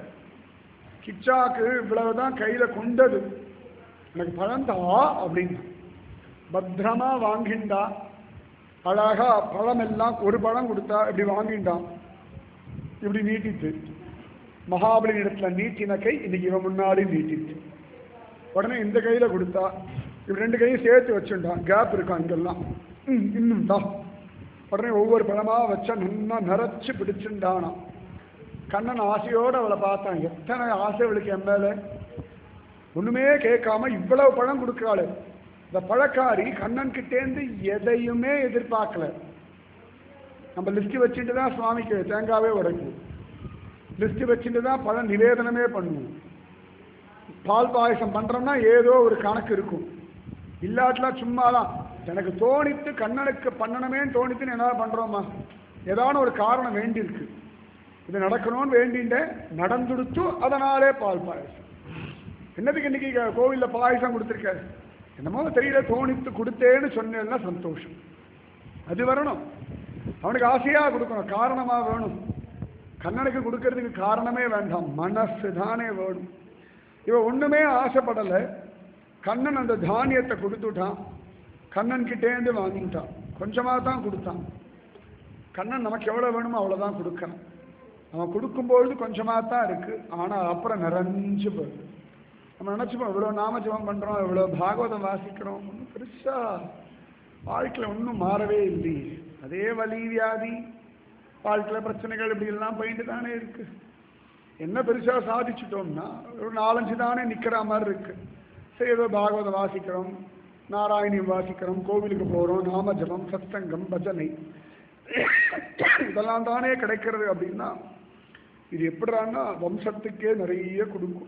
கிச்சாக்கு இவ்வளவுதான் கையில கொண்டது, எனக்கு பழந்தா அப்படின்னு பத்திரமா வாங்கிண்டா. அழகா பழம் எல்லாம் ஒரு பழம் கொடுத்தா இப்படி வாங்கிண்டான். இப்படி நீட்டித்து மகாபலி இடத்துல நீட்டின கை இன்னைக்கு இவன் முன்னாடி நீட்டிச்சு. உடனே இந்த கையில கொடுத்தா, இப்படி 2 கையும் சேர்த்து வச்சுட்டான். கேப் இருக்கான் இங்கெல்லாம், இன்னும் தான். உடனே ஒவ்வொரு பழமா வச்சா நல்லா நிறைச்சு பிடிச்சுட்டானா. கண்ணன் ஆசையோடு அவளை பார்த்தான். எத்தனை ஆசை அவளுக்கு என் மேல. ஒண்ணுமே கேட்காம இவ்வளவு பழம் கொடுக்குறாள். இந்த பழக்காரி கண்ணன் கிட்டேந்து எதையுமே எதிர்பார்க்கல. நம்ம லிஸ்ட் வச்சுட்டு தான் சுவாமிக்கு தேங்காவே உடைக்கும், லிஸ்ட் வச்சுட்டு தான் பழம் நிவேதனமே பண்ணுவோம். பால் பாயசம் பண்றோம்னா ஏதோ ஒரு கணக்கு இருக்கும். இல்லாட்டெல்லாம் சும்மாதான் எனக்கு தோணித்து கண்ணனுக்கு பண்ணணுமேன்னு தோணித்துன்னு என்ன பண்றோமா, ஏதான ஒரு காரணம் வேண்டியிருக்கு. இது நடக்கணும்னு வேண்டின்ட்டேன், நடந்துடுத்து, அதனாலே பால் பாயசம். என்னதுக்கு இன்னைக்கு கோவிலில் பாயசம் கொடுத்துருக்காரு, என்னமோ தெரியல, தோணித்து கொடுத்தேன்னு சொன்னேன்னா சந்தோஷம். அது வரணும். அவனுக்கு ஆசையாக கொடுக்கணும், காரணமாக வேணும். கண்ணனுக்கு கொடுக்கறதுக்கு காரணமே வேண்டாம், மனசு தானே வேணும். இவன் ஒன்றுமே ஆசைப்படலை. கண்ணன் அந்த தானியத்தை கொடுத்துட்டான். கண்ணன் கிட்டேந்து வாங்கிட்டான். கொஞ்சமாக தான் கொடுத்தான். கண்ணன் நமக்கு எவ்வளோ வேணுமோ அவ்வளோதான் கொடுக்கணும். அவன் கொடுக்கும்பொழுது கொஞ்சமாக தான் இருக்குது, ஆனால் அப்புறம் நிறைஞ்சு போகுது. நம்ம நினச்சிப்போம் இவ்வளோ நாமஜபம் பண்ணுறோம், இவ்வளோ பாகவதம் வாசிக்கிறோம், ஒன்றும் பெருசாக வாழ்க்கையில் ஒன்றும் மாறவே இல்லையே. அதே வலி வியாதி, வாழ்க்கையில் பிரச்சனைகள் இப்படி எல்லாம் போயிட்டு தானே இருக்குது. என்ன பெருசாக சாதிச்சுட்டோம்னா ஒரு 4-5 தானே நிற்கிற மாதிரி இருக்குது. சரி, ஏதோ பாகவதம் வாசிக்கிறோம், நாராயணியம் வாசிக்கிறோம், கோவிலுக்கு போகிறோம், நாம ஜபம், சத்சங்கம், பஜனை, இதெல்லாம் தானே கிடைக்கிறது. அப்படின்னா இது எப்படின்னா வம்சத்துக்கே நிறைய கொடுக்கும்.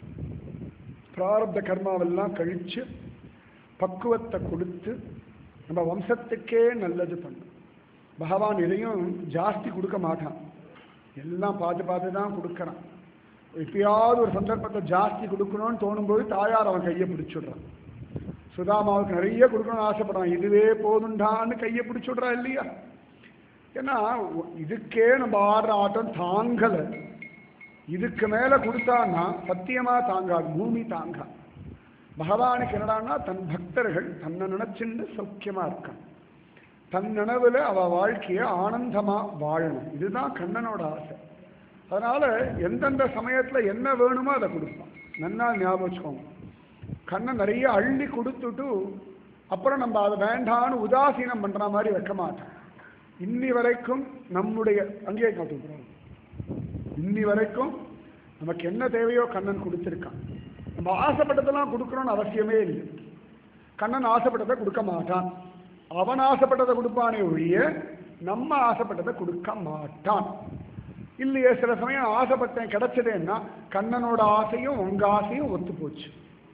பிராரப்த கர்மாவெல்லாம் கழித்து பக்குவத்தை கொடுத்து நம்ம வம்சத்துக்கே நல்லது பண்ணும். பகவான் இதையும் ஜாஸ்தி கொடுக்க மாட்டான், எல்லாம் பார்த்து பார்த்து தான் கொடுக்குறான். எப்பயாவது ஒரு சந்தர்ப்பத்தை ஜாஸ்தி கொடுக்கணும்னு தோணும்போது தாயார் அவன் கையை பிடிச்சிடுறான். சுதாமாவுக்கு நிறைய கொடுக்கணும்னு ஆசைப்படுறான். இதுவே போதுண்டான்னு கையை பிடிச்சி விட்றா இல்லையா? ஏன்னா இதுக்கே நம்ம ஆடுற ஆட்டம் தாங்கலை. இதுக்கு மேலே கொடுத்தான்னா சத்தியமாக தாங்காது, பூமி தாங்கா. பகவானுக்கு என்னடான்னா தன் பக்தர்கள் தன்னை நினைச்சுன்னு சௌக்கியமாக இருக்கான். தன் நினைவில் அவள் வாழ்க்கையை ஆனந்தமாக வாழணும். இதுதான் கண்ணனோட ஆசை. அதனால் எந்தெந்த சமயத்தில் என்ன வேணுமோ அதை கொடுப்பான். நன்னா ஞாபகம் வச்சுக்கோங்க. கண்ணன் நிறைய அள்ளி கொடுத்துட்டு அப்புறம் நம்ம அதை வேண்டான்னு உதாசீனம் பண்ணுற மாதிரி வைக்க மாட்டோம். இன்னி வரைக்கும் நம்முடைய அங்கேயே காட்டுக்கிறோம். இன்னி வரைக்கும் நமக்கு என்ன தேவையோ கண்ணன் கொடுத்துருக்கான். நம்ம ஆசைப்பட்டதெல்லாம் கொடுக்கணும்னு அவசியமே இல்லை. கண்ணன் ஆசைப்பட்டதை கொடுக்க மாட்டான். அவன் ஆசைப்பட்டதை கொடுப்பானே ஒழிய நம்ம ஆசைப்பட்டதை கொடுக்க மாட்டான். இல்லையே சில சமயம் ஆசைப்பட்டேன் கிடைச்சதேன்னா கண்ணனோட ஆசையும் உங்க ஆசையும் ஒத்து போச்சு.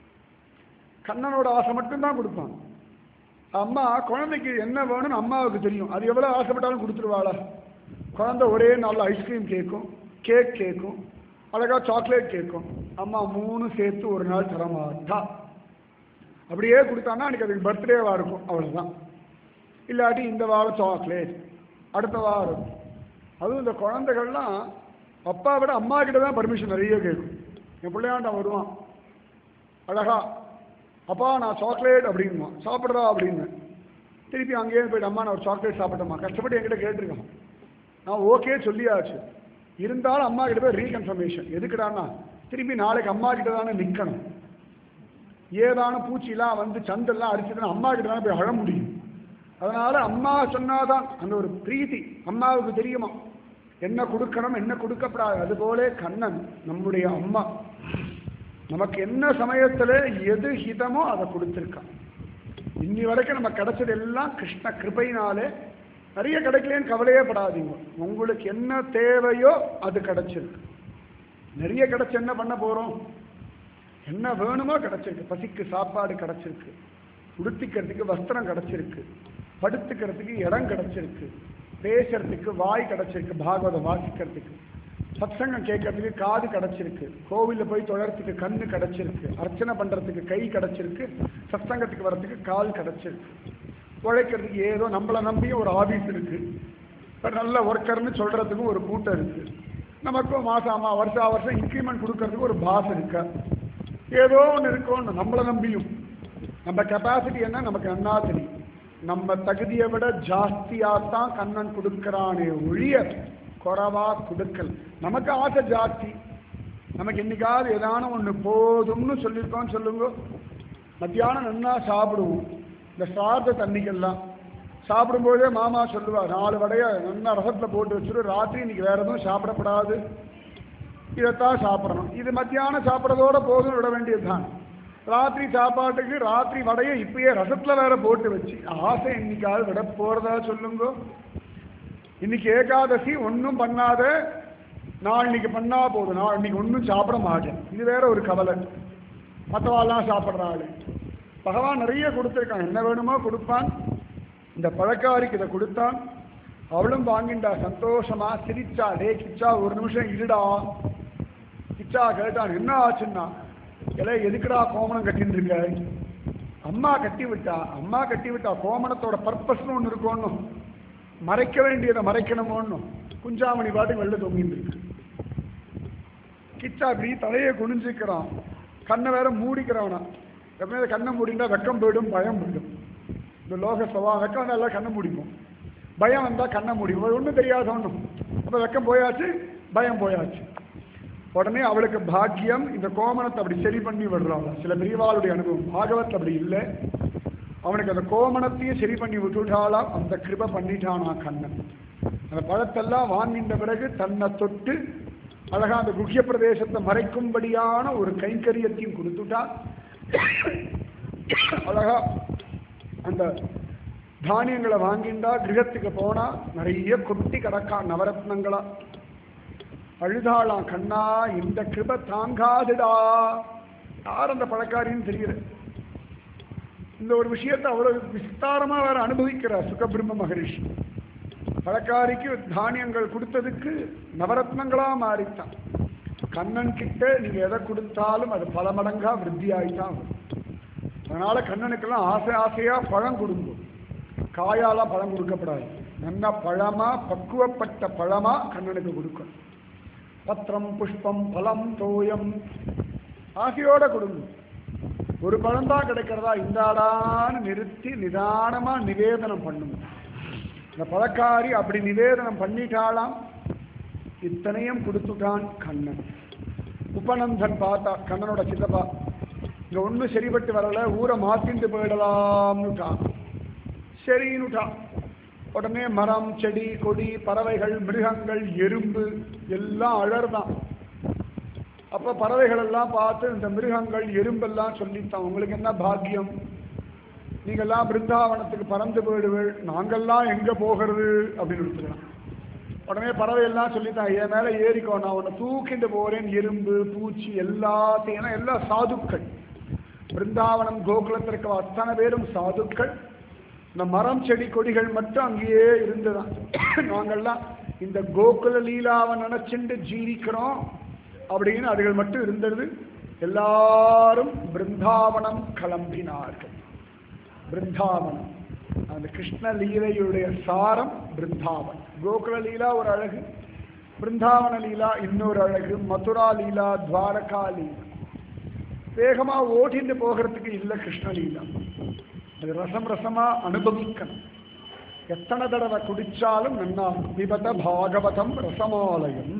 கண்ணனோட ஆசை மட்டும்தான் கொடுப்பான். அம்மா குழந்தைக்கு என்ன வேணும்னு அம்மாவுக்கு தெரியும். அது எவ்வளோ ஆசைப்பட்டாலும் கொடுத்துருவாளா? குழந்தை ஒரே நாளில் ஐஸ்கிரீம் கேட்கும், கேக் கேட்கும், அழகாக சாக்லேட் கேட்கும். அம்மா 3 சேர்த்து ஒரு நாள் தரமாட்டா. அப்படியே கொடுத்தான்னா அன்றைக்கி அதுக்கு பர்த்டேவாக இருக்கும், அவ்வளோதான். இல்லாட்டி இந்த வாரம் சாக்லேட், அடுத்த வாரம். அதுவும் இந்த குழந்தைகள்லாம் அப்பா விட அம்மா கிட்ட தான் பர்மிஷன் நிறைய கேட்கும். என் பிள்ளையாண்ட வருவான் அழகா, அப்பா நான் சாக்லேட் அப்படின்மா, சாப்பிட்றா அப்படின்னு. திருப்பி அங்கேயே போய்ட்டு அம்மா நான் ஒரு சாக்லேட் சாப்பிட்டேம்மா, கஷ்டப்பட்டு என்கிட்ட கேட்டிருக்கான். நான் ஓகே சொல்லியாச்சு. இருந்தாலும் அம்மா கிட்ட போய் ரீகன்ஃபர்மேஷன் எதுக்குடான்னா திருப்பி நாளைக்கு அம்மா கிட்ட தானே நிற்கணும். ஏதான பூச்சிலாம் வந்து சந்தெல்லாம் அடிச்சதுன்னா அம்மா கிட்ட தானே போய் அழ முடியும். அதனால அம்மா சொன்னாதான் அந்த ஒரு பிரீத்தி அம்மாவுக்கு தெரியுமா என்ன கொடுக்கணும் என்ன கொடுக்கப்படாது. அதுபோல கண்ணன் நம்முடைய அம்மா நமக்கு என்ன சமயத்தில் எது ஹிதமோ அதை கொடுத்துருக்கான். இன்னி வரைக்கும் நம்ம கிடைச்சது எல்லாம் கிருஷ்ண கிருபையினாலே. நிறைய கிடைக்கலன்னு கவலையே படாதீங்க. உங்களுக்கு என்ன தேவையோ அது கிடைச்சிருக்கு. நிறைய கிடைச்சி என்ன பண்ண போகிறோம்? என்ன வேணுமோ கிடைச்சிருக்கு. பசிக்கு சாப்பாடு கிடைச்சிருக்கு, உடுத்திக்கிறதுக்கு வஸ்திரம் கிடைச்சிருக்கு, படுத்துக்கிறதுக்கு இடம் கிடைச்சிருக்கு, பேசுறதுக்கு வாய் கிடைச்சிருக்கு, பாகவதம் வாசிக்கிறதுக்கு, சத்சங்கம் கேட்கறதுக்கு காது கிடைச்சிருக்கு, கோவிலில் போய் தொழறதுக்கு கண்ணு கிடைச்சிருக்கு, அர்ச்சனை பண்ணுறதுக்கு கை கிடைச்சிருக்கு, சத்சங்கத்துக்கு வர்றதுக்கு கால் கிடைச்சிருக்கு, உழைக்கிறதுக்கு ஏதோ நம்மளை நம்பியும் ஒரு ஆஃபீஸ் இருக்குது, இப்போ நல்ல ஒர்க்கர்னு சொல்கிறதுக்கும் ஒரு கூட்டம் இருக்குது, நமக்கும் மாதம் வருஷம் இன்க்ரிமெண்ட் கொடுக்கறதுக்கு ஒரு பாஸ் இருக்கா, ஏதோ ஒன்று இருக்கோன்னு நம்மளை நம்பியும். நம்ம கெப்பாசிட்டி என்ன நமக்கு நன்னா தெரியும். நம்ம தகுதியை விட ஜாஸ்தியாகத்தான் கண்ணன் கொடுக்குறானே ஒழிய குறைவா கொடுக்கல். நமக்கு ஆசை ஜாஸ்தி. நமக்கு என்னைக்காவது ஏதான ஒன்று போதும்னு சொல்லியிருக்கோன்னு சொல்லுங்க. மத்தியானம் நல்லா சாப்பிடுவோம். இந்த சார்ந்த தண்ணிக்கெல்லாம் சாப்பிடும்போதே மாமா சொல்லுவார், 4 வடையை நல்லா ரசத்தில் போட்டு வச்சுட்டு ராத்திரி இன்னைக்கு வேற எதுவும் சாப்பிடப்படாது, இதைத்தான் சாப்பிடணும். இது மத்தியானம் சாப்பிட்றதோட போதும் விட வேண்டியது தான். ராத்திரி சாப்பாட்டுக்கு ராத்திரி வடையை இப்பயே ரசத்தில் வேற போட்டு வச்சு ஆசை இன்னைக்காவது விட போகிறதா சொல்லுங்க. இன்னைக்கு ஏகாதசி ஒன்றும் பண்ணாத, நான் இன்னைக்கு பண்ணா போதும், நான் இன்னைக்கு ஒன்றும் சாப்பிட மாட்டேன், இது வேற ஒரு கவலை. மற்றவாள்லாம் சாப்பிட்றாள். பகவான் நிறைய கொடுத்துருக்கான், என்ன வேணுமோ கொடுப்பான். இந்த பழக்காரிக்கு இதை கொடுத்தான், அவளும் வாங்கிண்டா சந்தோஷமா சிரிச்சா. டே கிச்சா ஒரு நிமிஷம் இருடா. கிச்சா கேட்டான், என்ன ஆச்சுன்னா, இல்லை எதுக்குடா கோமணம் கட்டின்னு இருக்க? அம்மா கட்டி விட்டா. கோமணத்தோட பர்பஸ்னு ஒன்று இருக்கோன்னு, மறைக்க வேண்டியதை மறைக்கணுமோன்னு குஞ்சாமணி பாட்டுக்கு வெளில தொங்கிட்டு இருக்கு. கிச்சா அப்படி தலையை குனிஞ்சிக்கிறான், கண்ணை வேற மூடிக்கிறானா. எப்பவுமே கண்ணை மூடினா வெக்கம் போயிடும், பயம் போயிடும். இந்த லோக சவா வெக்கம் வந்தால் எல்லாம் கண்ணை மூடிப்போம், பயம் வந்தால் கண்ணை மூடிப்போம். ஒன்றும் தெரியாத ஒன்றும். அப்போ வெக்கம் போயாச்சு, பயம் போயாச்சு. உடனே அவளுக்கு பாக்கியம், இந்த கோமணத்தை அப்படி சரி பண்ணி விடுறாள். சில பெரியவாளுடைய அனுபவம். பாகவத்தில் அப்படி இல்லை. அவனுக்கு அந்த கோமணத்தையும் சரி பண்ணி விட்டுட்டாலாம். அந்த கிருபை பண்ணிட்டானா கண்ணன். அந்த பழத்தெல்லாம் வாங்கின்ற பிறகு தன்னை தொட்டு அழகா அந்த குஹ்ய பிரதேசத்தை மறைக்கும்படியான ஒரு கைங்கரியத்தையும் கொடுத்துட்டா. அழகா அந்த தானியங்களை வாங்கிண்டா. கிரகத்துக்கு போனா நிறைய கொட்டி கிடக்கா நவரத்னங்களா. அழுதாளாம், கண்ணா இந்த கிருபை தாங்காதுடா. யார் அந்த பழக்காரின்னு தெரியல. இந்த ஒரு விஷயத்தை அவ்வளவு விஸ்தாரமா வேற அனுபவிக்கிறார் சுகபிரம்ம மகரிஷி. பழக்காரிக்கு தானியங்கள் கொடுத்ததுக்கு நவரத்னங்களா மாறித்தான். கண்ணன் கிட்ட நீங்க எதை கொடுத்தாலும் அது பல மடங்கா விருத்தி ஆயிட்டான். அதனால கண்ணனுக்கெல்லாம் ஆசை ஆசையா பழம் கொடுக்கும். காயாலாம் பழம் கொடுக்கப்படாது. நல்ல பழமா, பக்குவப்பட்ட பழமா கண்ணனுக்கு கொடுக்கணும். பத்திரம் புஷ்பம் பலம் தோயம் ஆசையோட கொடுங்க. ஒரு பழம் தான் கிடைக்கிறதா இந்தாடான்னு நிறுத்தி நிதானமா நிவேதனம் பண்ணுங்க. இந்த பழக்காரி அப்படி நிவேதனம் பண்ணிட்டாலாம். இத்தனையும் கொடுத்துட்டான் கண்ணன். உபநந்தன் பார்த்தா கண்ணனோட சித்தப்பா இங்க ஒன்றும் சரிபட்டு வரல, ஊரை மாத்திட்டு போயிடலாம்னுட்டான். சரின்னுட்டான். உடனே மரம் செடி கொடி பறவைகள் மிருகங்கள் எறும்பு எல்லாம் அழறுதான். அப்ப பறவைகள் எல்லாம் பார்த்து இந்த மிருகங்கள் எறும்பெல்லாம் சொல்லித்தான், உங்களுக்கு என்ன பாக்கியம், நீங்கெல்லாம் பிருந்தாவனத்துக்கு பறந்து போயிடுவேள், நாங்கள்லாம் எங்க போகிறது அப்படின்னு எடுத்துக்கலாம். உடனே பறவை எல்லாம் சொல்லித்தான், என் மேல ஏறிக்கோ, நான் உன்னை தூக்கிட்டு போறேன். எறும்பு பூச்சி எல்லாத்தையும், எல்லாம் சாதுக்கள். பிருந்தாவனம் கோகுலத்திற்கு அத்தனை பேரும் சாதுக்கள். இந்த மரம் செடி கொடிகள் மட்டும் அங்கேயே இருந்துதான். நாங்கள்லாம் இந்த கோகுல லீலாவை நினைச்சுட்டு ஜீவிக்கிறோம் அப்படின்னு அதுகள் மட்டும் இருந்தது. எல்லாரும் பிருந்தாவனம் கிளம்பினார்கள். பிருந்தாவனம் அந்த கிருஷ்ண லீலையுடைய சாரம் பிருந்தாவனம். கோகுல லீலா ஒரு அழகு, பிருந்தாவன லீலா இன்னொரு அழகு, மதுரா லீலா, துவாரகா லீலா. வேகமா ஓட்டிட்டு போகிறதுக்கு இல்லை கிருஷ்ணலீலா. அது ரசம் ரசமா அனுபவிக்கணும். எத்தனை தடவை குடிச்சாலும் நன்னா விபத பாகவதம் ரசமாலயம்.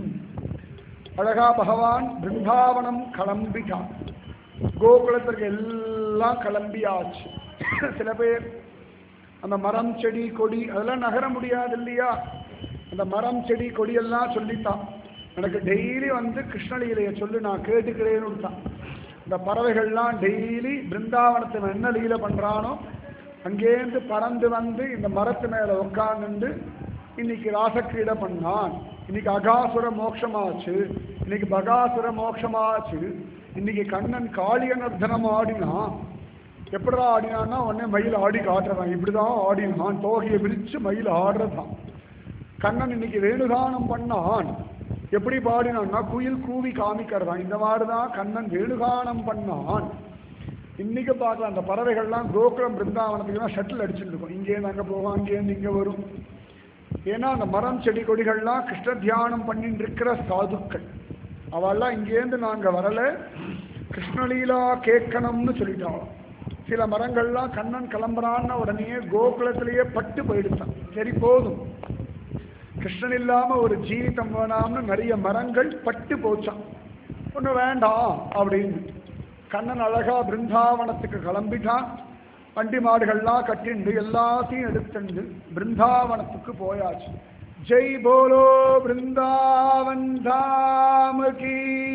அழகா பகவான் பிருந்தாவனம் கிளம்பிட்டான். கோகுலத்திற்கு எல்லாம் கிளம்பியாச்சு. சில பேர் அந்த மரம் செடி கொடி அதெல்லாம் நகர முடியாது இல்லையா, அந்த மரம் செடி கொடியெல்லாம் சொல்லித்தான், எனக்கு டெய்லி வந்து கிருஷ்ணலீலையை சொல்லி நான் கேட்டுக்கிறேன்னு தான். இந்த பறவைகள்லாம் டெய்லி பிருந்தாவனத்தை என்ன லீலை பண்றானோ அங்கேருந்து பறந்து வந்து இந்த மரத்து மேல உட்கார்ந்து இன்னைக்கு ராசக்கிரீடை பண்ணான், இன்னைக்கு அகாசுர மோட்சமாச்சு, இன்னைக்கு பகாசுர மோட்சமாச்சு, இன்னைக்கு கண்ணன் காளியனர்தனம் ஆடினான். எப்படிதான் ஆடினான்னா உடனே மயில் ஆடி காட்டுறதான், இப்படிதான் ஆடினான், தோகையை விரிச்சு மயில் ஆடுறதான். கண்ணன் இன்னைக்கு வேணுகானம் பண்ணான், எப்படி பாடினான்னா குயில் கூவி காமிக்கிறதான். இந்த மாதிரிதான் கண்ணன் வேணுகானம் பண்ணான். இன்னைக்கு பார்க்கலாம் அந்த பறவைகள்லாம் கோகுலம் பிருந்தாவனத்துக்குலாம் ஷட்டில் அடிச்சுட்டு இருக்கும். இங்கேருந்து அங்கே போகும், அங்கேருந்து இங்கே வரும். ஏன்னா அந்த மரம் செடி கொடிகள்லாம் கிருஷ்ண தியானம் பண்ணிட்டு இருக்கிற சாதுக்கள். அவெல்லாம் இங்கேருந்து நாங்கள் வரல, கிருஷ்ணலீலா கேட்கணும்னு சொல்லிட்டான். சில மரங்கள்லாம் கண்ணன் கிளம்புறான்னு உடனே கோகுலத்திலேயே பட்டு போயிடுத்தான். சரி போதும், கிருஷ்ணன் இல்லாம ஒரு ஜீவிதம் வேணாம்னு நிறைய மரங்கள் பட்டு போச்சான். ஒண்ணு வேண்டாம் அப்படின்னு கண்ணன் அழகா பிருந்தாவனத்துக்கு கிளம்பிட்டான். வண்டி மாடுகள்லாம் கட்டிண்டு எல்லாத்தையும் எடுத்துண்டு பிருந்தாவனத்துக்கு போயாச்சு. ஜெய் போலோ பிருந்தாவன் தாம் கீ.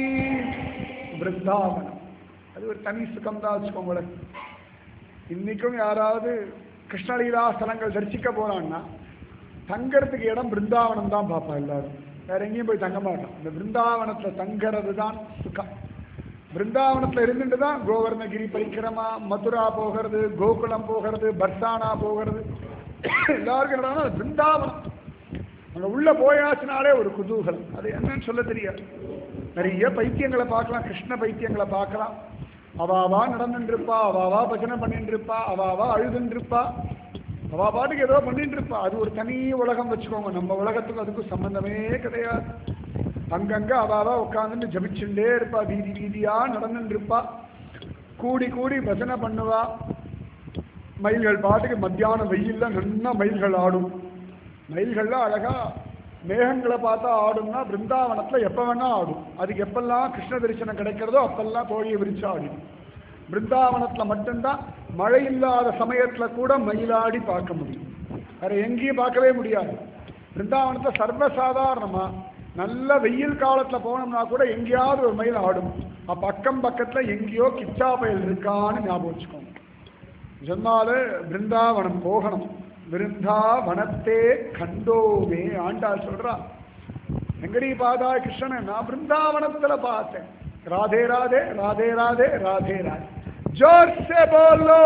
பிருந்தாவனம் அது ஒரு தனி சுகம்தான் வச்சுக்கோங்களேன். இன்னைக்கும் யாராவது கிருஷ்ணலீலா ஸ்தலங்கள் தரிசிக்க போறான்னா தங்கறதுக்கு இடம் பிருந்தாவனம் தான் பார்ப்பா. எல்லாரும் வேற எங்கேயும் போய் தங்க மாட்டோம். இந்த பிருந்தாவனத்துல தங்கிறது தான் சுகம். பிருந்தாவனத்துல இருந்துட்டு தான் கோவர்ணகிரி பரிக்கிரமா, மதுரா போகிறது, கோகுலம் போகிறது, பர்சானா போகிறது. எல்லாருக்கும் என்னன்னா பிருந்தாவனம். அங்க உள்ள போயாச்சுனாலே ஒரு குதூகலம். அது என்னன்னு சொல்ல தெரியாது. நிறைய பைத்தியங்களை பார்க்கலாம், கிருஷ்ண பைத்தியங்களை பார்க்கலாம். அவாவா நடந்துட்டு இருப்பா, அவாவா பஜனை பண்ணிட்டு இருப்பா, அவாவா அழுதுன்னு இருப்பா, அவ பாட்டுக்கு ஏதோ பண்ணிட்டு இருப்பா. அது ஒரு தனி உலகம் வச்சுக்கோங்க. நம்ம உலகத்துக்கும் அதுக்கும் சம்பந்தமே கிடையாது. அங்கங்க அவாவா உட்காந்துட்டு ஜபிச்சுட்டே இருப்பா, வீதி வீதியா நடந்துட்டு இருப்பா, கூடி கூடி பஜனை பண்ணுவா. மயில்கள் பாட்டுக்கு மத்தியானம் வெயில்ல நல்லா மயில்கள் ஆடும். மயில்கள்லாம் அழகா மேகங்களை பார்த்தா ஆடும்னா பிருந்தாவனத்துல எப்ப வேணா ஆடும். அதுக்கு எப்பெல்லாம் கிருஷ்ண தரிசனம் கிடைக்கிறதோ அப்பெல்லாம் தோழியை விரிச்சு ஆடும். பிருந்தாவனத்துல மட்டும்தான் மழை இல்லாத சமயத்துல கூட மயிலாடி பார்க்க முடியும். வேற எங்கேயும் பார்க்கவே முடியாது. பிருந்தாவனத்துல சர்வசாதாரணமா நல்ல வெயில் காலத்துல போனோம்னா கூட எங்கேயாவது ஒரு மயில் ஆடும். அப்ப அக்கம் பக்கத்துல எங்கேயோ கிச்சா பயல் இருக்கான்னு ஞாபகம் வச்சுக்கோங்க. ஜென்மால பிருந்தாவனம் போகணும். பிருந்தாவனத்தே கண்டோமே ஆண்டாள் சொல்றா. எங்கடி பாதா கிருஷ்ணனை? நான் பிருந்தாவனத்துல பார்த்தேன். राधे राधे राधे राधे राधे राधे. जोर से बोलो,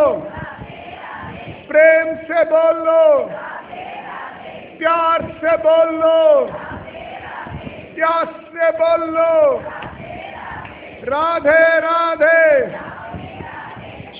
प्रेम से बोलो, प्यार से बोलो, प्यास से बोलो, राधे राधे.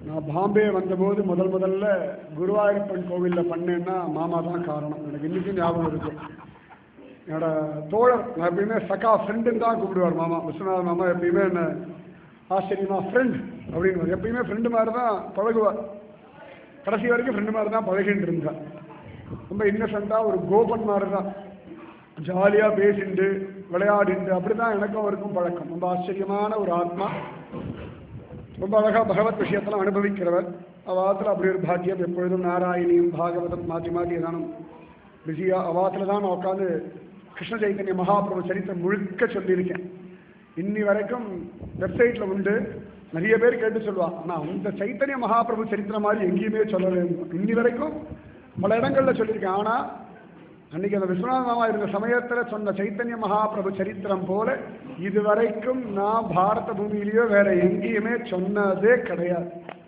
நான் பாம்பே வந்தபோது முதல்ல குருவாயூரப்பன் கோவிலில் பண்ணேன்னா மாமா தான் காரணம். எனக்கு இன்றைக்கும் ஞாபகம் இருக்கு. என்னோட தோழர், நான் எப்பயுமே சகா ஃப்ரெண்டுன்னு தான் கூப்பிடுவார் மாமா. விஸ்வநாத மாமா எப்பயுமே என்ன ஆச்சரியமா ஃப்ரெண்ட் அப்படின்னு எப்பயுமே ஃப்ரெண்டு மாதிரி தான் பழகுவார். கடைசி வரைக்கும் ஃப்ரெண்டு மாதிரி தான் பழகிட்டு இருந்தார். ரொம்ப இன்னசென்ட்டாக ஒரு கோபன் மாதிரி தான் ஜாலியாக பேசிட்டு விளையாடிட்டு அப்படி தான் எனக்கும் அவருக்கும் பழக்கம். ரொம்ப ஆச்சரியமான ஒரு ஆத்மா, ரொம்ப அழகாக பகவத் விஷயத்தெல்லாம் அனுபவிக்கிறவர். அவாத்தில் அப்படி ஒரு பாக்கியம். எப்பொழுதும் நாராயணியும் பாகவதம் மாற்றி மாற்றி ஏதானும் பிஸியாக அவாத்தில் தான் நான் உட்காந்து கிருஷ்ண சைத்தன்ய மகாபிரபு சரித்திரம் முழுக்க சொல்லியிருக்கேன். இன்னி வரைக்கும் வெப்சைட்டில் உண்டு, நிறைய பேர் கேட்டு சொல்லுவாள். ஆனால் அந்த சைத்தன்ய மகாபிரபு சரித்திரம் மாதிரி எங்கேயுமே சொல்லலை. இன்னி வரைக்கும் பல இடங்களில் சொல்லியிருக்கேன். ஆனால் அன்றைக்கி அந்த விஸ்வநாத மாமா இருந்த சமயத்தில் சொன்ன சைத்தன்ய மகாபிரபு சரித்திரம் போல இதுவரைக்கும் நான் பாரத பூமியிலேயோ வேற எங்கேயுமே சொன்னதே கிடையாது.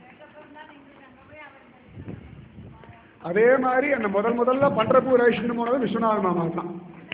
அதே மாதிரி என்னை முதல்ல பண்டர்பூர் ஐஷ்ணு போனது விஸ்வநாத மாமா தான்.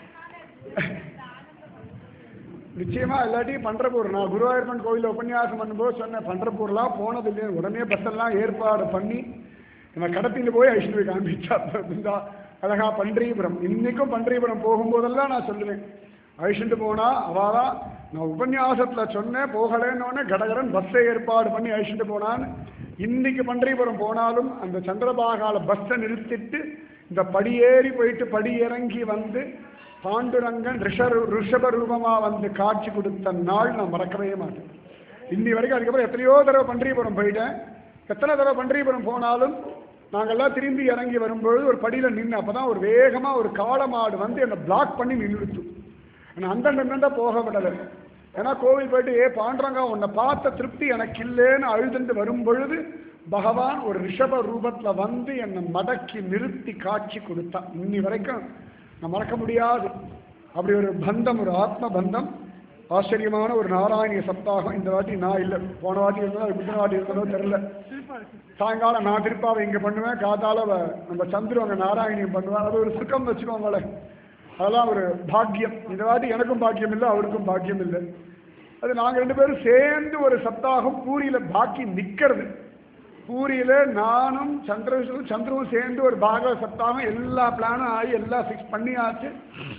நிச்சயமா எல்லாத்தையும் பண்டர்பூர், நான் குருவாயூரப்பன் கோயிலில் உபன்யாசம் பண்ணும்போது சொன்னேன், பண்டர்பூர்லாம் போனது இல்லையா. உடனே பஸ்ஸெல்லாம் ஏற்பாடு பண்ணி என்னை கடத்திட்டு போய் ஐஷ்ணுவை காண்பிச்சா இருந்தா அழகா பண்டீபுரம். இன்னைக்கும் பண்டீபுரம் போகும்போதெல்லாம் நான் சொல்லுவேன், அழிச்சுட்டு போனா அவாதான் நான் உபன்யாசத்தில் சொன்னேன். போகலன்னொன்னே கடகரன் பஸ்ஸை ஏற்பாடு பண்ணி அழிச்சுட்டு போனான்னு. இன்னைக்கு பண்டீபுரம் போனாலும் அந்த சந்திரபாகால பஸ்ஸை நிறுத்திட்டு இந்த படியேறி போயிட்டு படி இறங்கி வந்து பாண்டுரங்கன் ரிஷப ரூபமா வந்து காட்சி கொடுத்த நாள் நான் மறக்கவே மாட்டேன் இன்னி வரைக்கும். அதுக்கப்புறம் எத்தனையோ தடவை பண்டீபுரம் போயிட்டேன். எத்தனை தடவை பண்டீபுரம் போனாலும் நாங்கள்லாம் திரும்பி இறங்கி வரும்பொழுது ஒரு படியில் நின்று அப்போ தான் ஒரு வேகமாக ஒரு காளமாடு வந்து என்னை பிளாக் பண்ணி நின்றுடுச்சு. என்னை அந்தண்டா போக விடலை. ஏன்னா கோவில் போயிட்டு பாண்டுறங்க உன்னை பார்த்த திருப்தி எனக்கு இல்லைன்னு அழுதுண்டு வரும்பொழுது பகவான் ஒரு ரிஷப ரூபத்தில் வந்து என்னை மடக்கி நிறுத்தி காட்சி கொடுத்தான். இன்னி வரைக்கும் நான் மறக்க முடியாது. அப்படி ஒரு பந்தம், ஒரு ஆத்ம பந்தம். ஆச்சரியமான ஒரு நாராயணிய சப்தாகம். இந்த வாட்டி நான் இல்லை, போன வாட்டி இருந்ததோ முந்தின வாட்டி இருந்ததோ தெரில. சாயங்காலம் நான் திருப்பாவை இங்கே பண்ணுவேன், காத்தால நம்ம சந்திரம் அங்கே நாராயணியம் பண்ணுவேன். அது ஒரு சுக்கம் வச்சுக்கோங்களேன். அதெல்லாம் ஒரு பாக்கியம். இந்த வாட்டி எனக்கும் பாக்கியம் இல்லை, அவருக்கும் பாக்கியம் இல்லை. அது நாங்கள் 2 பேரும் சேர்ந்து ஒரு சப்தாகம் பூரியில் பாக்கி நிற்கிறது. பூரியில் நானும் சந்திரவும் சேர்ந்து ஒரு பாகவ சப்தாகம் எல்லா பிளானும் ஆகி எல்லாம் ஃபிக்ஸ் பண்ணியாச்சு.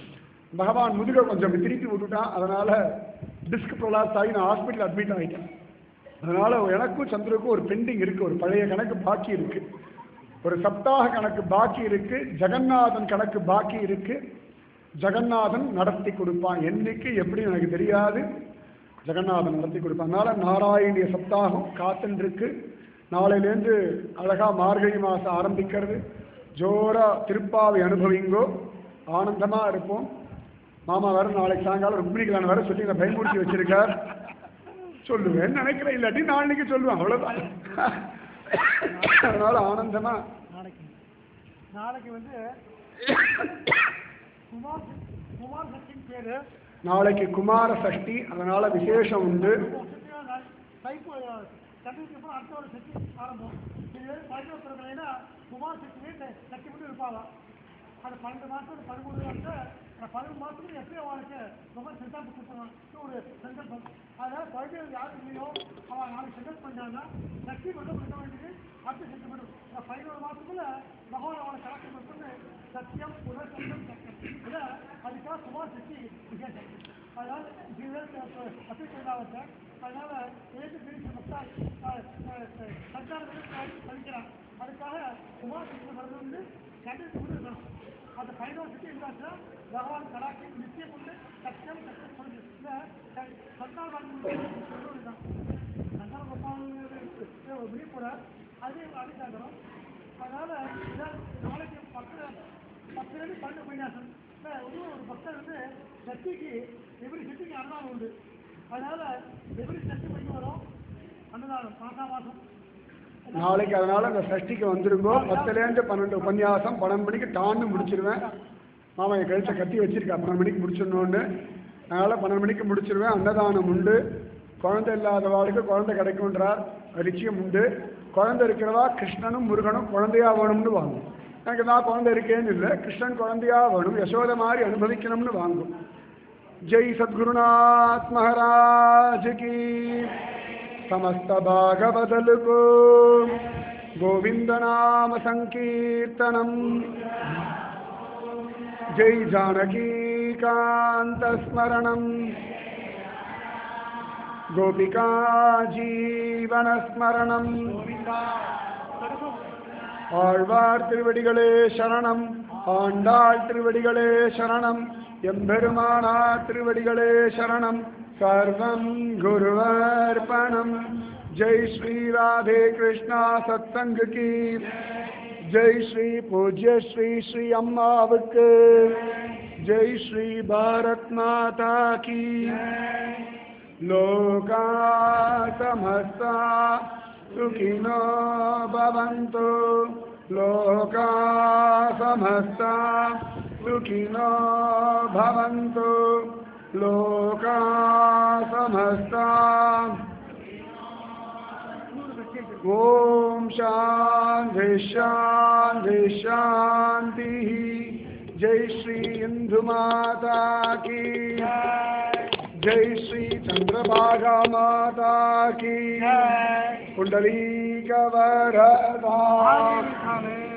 பகவான் முதுக கொஞ்சம் திருப்பி விட்டுட்டான். அதனால் டிஸ்க் ப்ரொலாப்ஸ் ஆகி நான் ஹாஸ்பிட்டல் அட்மிட் ஆகிட்டேன். அதனால் எனக்கும் சந்திரனுக்கும் ஒரு பெண்டிங் இருக்குது, ஒரு பழைய கணக்கு பாக்கி இருக்குது, ஒரு சப்தாக கணக்கு பாக்கி இருக்குது, ஜெகநாதன் கணக்கு பாக்கி இருக்குது. ஜெகநாதன் நடத்தி கொடுப்பான். என்னைக்கு எப்படி எனக்கு தெரியாது, ஜெகநாதன் நடத்தி கொடுப்பான். அதனால் நாராயணிய சப்தாகம் காத்துருக்கு. நாளையிலேருந்து அழகாக மார்கழி மாதம் ஆரம்பிக்கிறது. ஜோராக திருப்பாவை அனுபவிங்கோ, ஆனந்தமாக இருப்போம். மாமா வேறு நாளைக்கு சாயங்காலம் ருக்மிணிகளான வேறு சொல்லி நான் பயமுறுத்தி வச்சிருக்கார். சொல்லுவேன் நினைக்கிறேன், இல்லாட்டி நாளைக்கு சொல்லுவேன், அவ்வளோதான். அதனால ஆனந்தமா நாளைக்கு வந்து குமார் சஷ்டின் பேரு. நாளைக்கு குமார சஷ்டி, அதனால விசேஷம் உண்டு. அடுத்த ஒரு சக்தி ஆரம்பம். இது பழக்கப்படுறதுனா குமார் சக்தியே சக்தி மட்டும் இருப்பாங்க. அது 12 மாதம் 13 மாதம் 13 மாதத்துக்கு எப்படியோ அவனுக்கு ரொம்ப சித்தாப்பு கொடுத்துருவான் ஒரு சங்கல்பம். அதனால் குழந்தைகள் யாரும் இல்லையோ அவன் நாளைக்கு சங்கல்பம் பண்ணுறாங்கன்னா சக்தி மட்டும் கொடுக்க வேண்டியது அடுத்த சக்தி மட்டும். 11 மாதத்துக்குள்ள பகவான் அவனை கலெக்ட் பண்ணி சத்தியம் புனர் சத்தியம் சத்தியம் இதை அதுக்காக குமார் சக்தி விசேஷம். அதனால் அப்பிட்டாவத்தை அதனால ஏற்று பிரித்து மக்கள் சர்க்காரத்தில் கழிக்கிறான். அதுக்காக குமார் சக்தி மருந்து வந்து கண்டித்து கொடுக்கணும். அந்த 11 சக்தி இருந்தாச்சுன்னா பகவான் கடாக்கி நிச்சயம் கொண்டு சத்தியம் சத்தியம் சொல்லு. இல்லை சர்க்கார் தான் சர்க்கார் பகவான் விழிப்புற அதே அடித்தாக்கிறோம். அதனால் நாளைக்கு 10 12 உபன்யாசம். ஒரு பக்தர் வந்து சக்திக்கு எவ்ரி சக்திக்கு அன்னதானம் உண்டு. அதனால எவ்ரி சக்தி பண்ணி வரும் அன்னதானம் மாதம் நாளைக்கு. அதனால அந்த சஷ்டிக்கு வந்துருங்கோ. 10லேருந்து 12 உபன்யாசம் 12 மணிக்கு டான்னு முடிச்சிருவேன். மாமா என் கழிச்ச கத்தி வச்சிருக்கா 12 மணிக்கு முடிச்சிடணுன்னு. அதனால 12 மணிக்கு முடிச்சிருவேன். அன்னதானம் உண்டு. குழந்தை இல்லாதவாளுக்கு குழந்தை கிடைக்கும்ன்றார், நிச்சயம் உண்டு. குழந்தை இருக்கிறவா கிருஷ்ணனும் முருகனும் குழந்தையா வேணும்னு வாங்கும். எனக்கு நான் குழந்தை இருக்கேன்னு இல்லை, கிருஷ்ணன் குழந்தையா வேணும், யசோத மாதிரி அனுபவிக்கணும்னு வாங்கும். ஜெய் சத்குருநாத் மகாராஜ் கி समस्त भागवतलुको गोविंद नाम संकीर्तनम जय जानकी कांत स्मरणम गोपिका जीवन स्मरणम ஆழ்வார் திருவடிகளே சரணம் ஆண்டாள் திருவடிகளே சரணம் எம்பெருமானார் திருவடிகளே சரணம் சர்வம் குருவர்ப்பணம் ஜெய் ஸ்ரீ ராதே கிருஷ்ணா சத்சங்க கி ஜெய் ஸ்ரீ பூஜ்ய ஸ்ரீ ஸ்ரீ அம்மாவுக்கு ஜெய் ஸ்ரீ பாரத் மாதா கி லோகா சமஸ்தா सुखिनो भवन्तु लोका समस्ता सुखिनो भवन्तु लोका समस्ता ॐ शान्ति शान्ति शान्तिः जय श्री इंदु माता की जय श्री चंद्रभागा माता की कुंडली का वरदान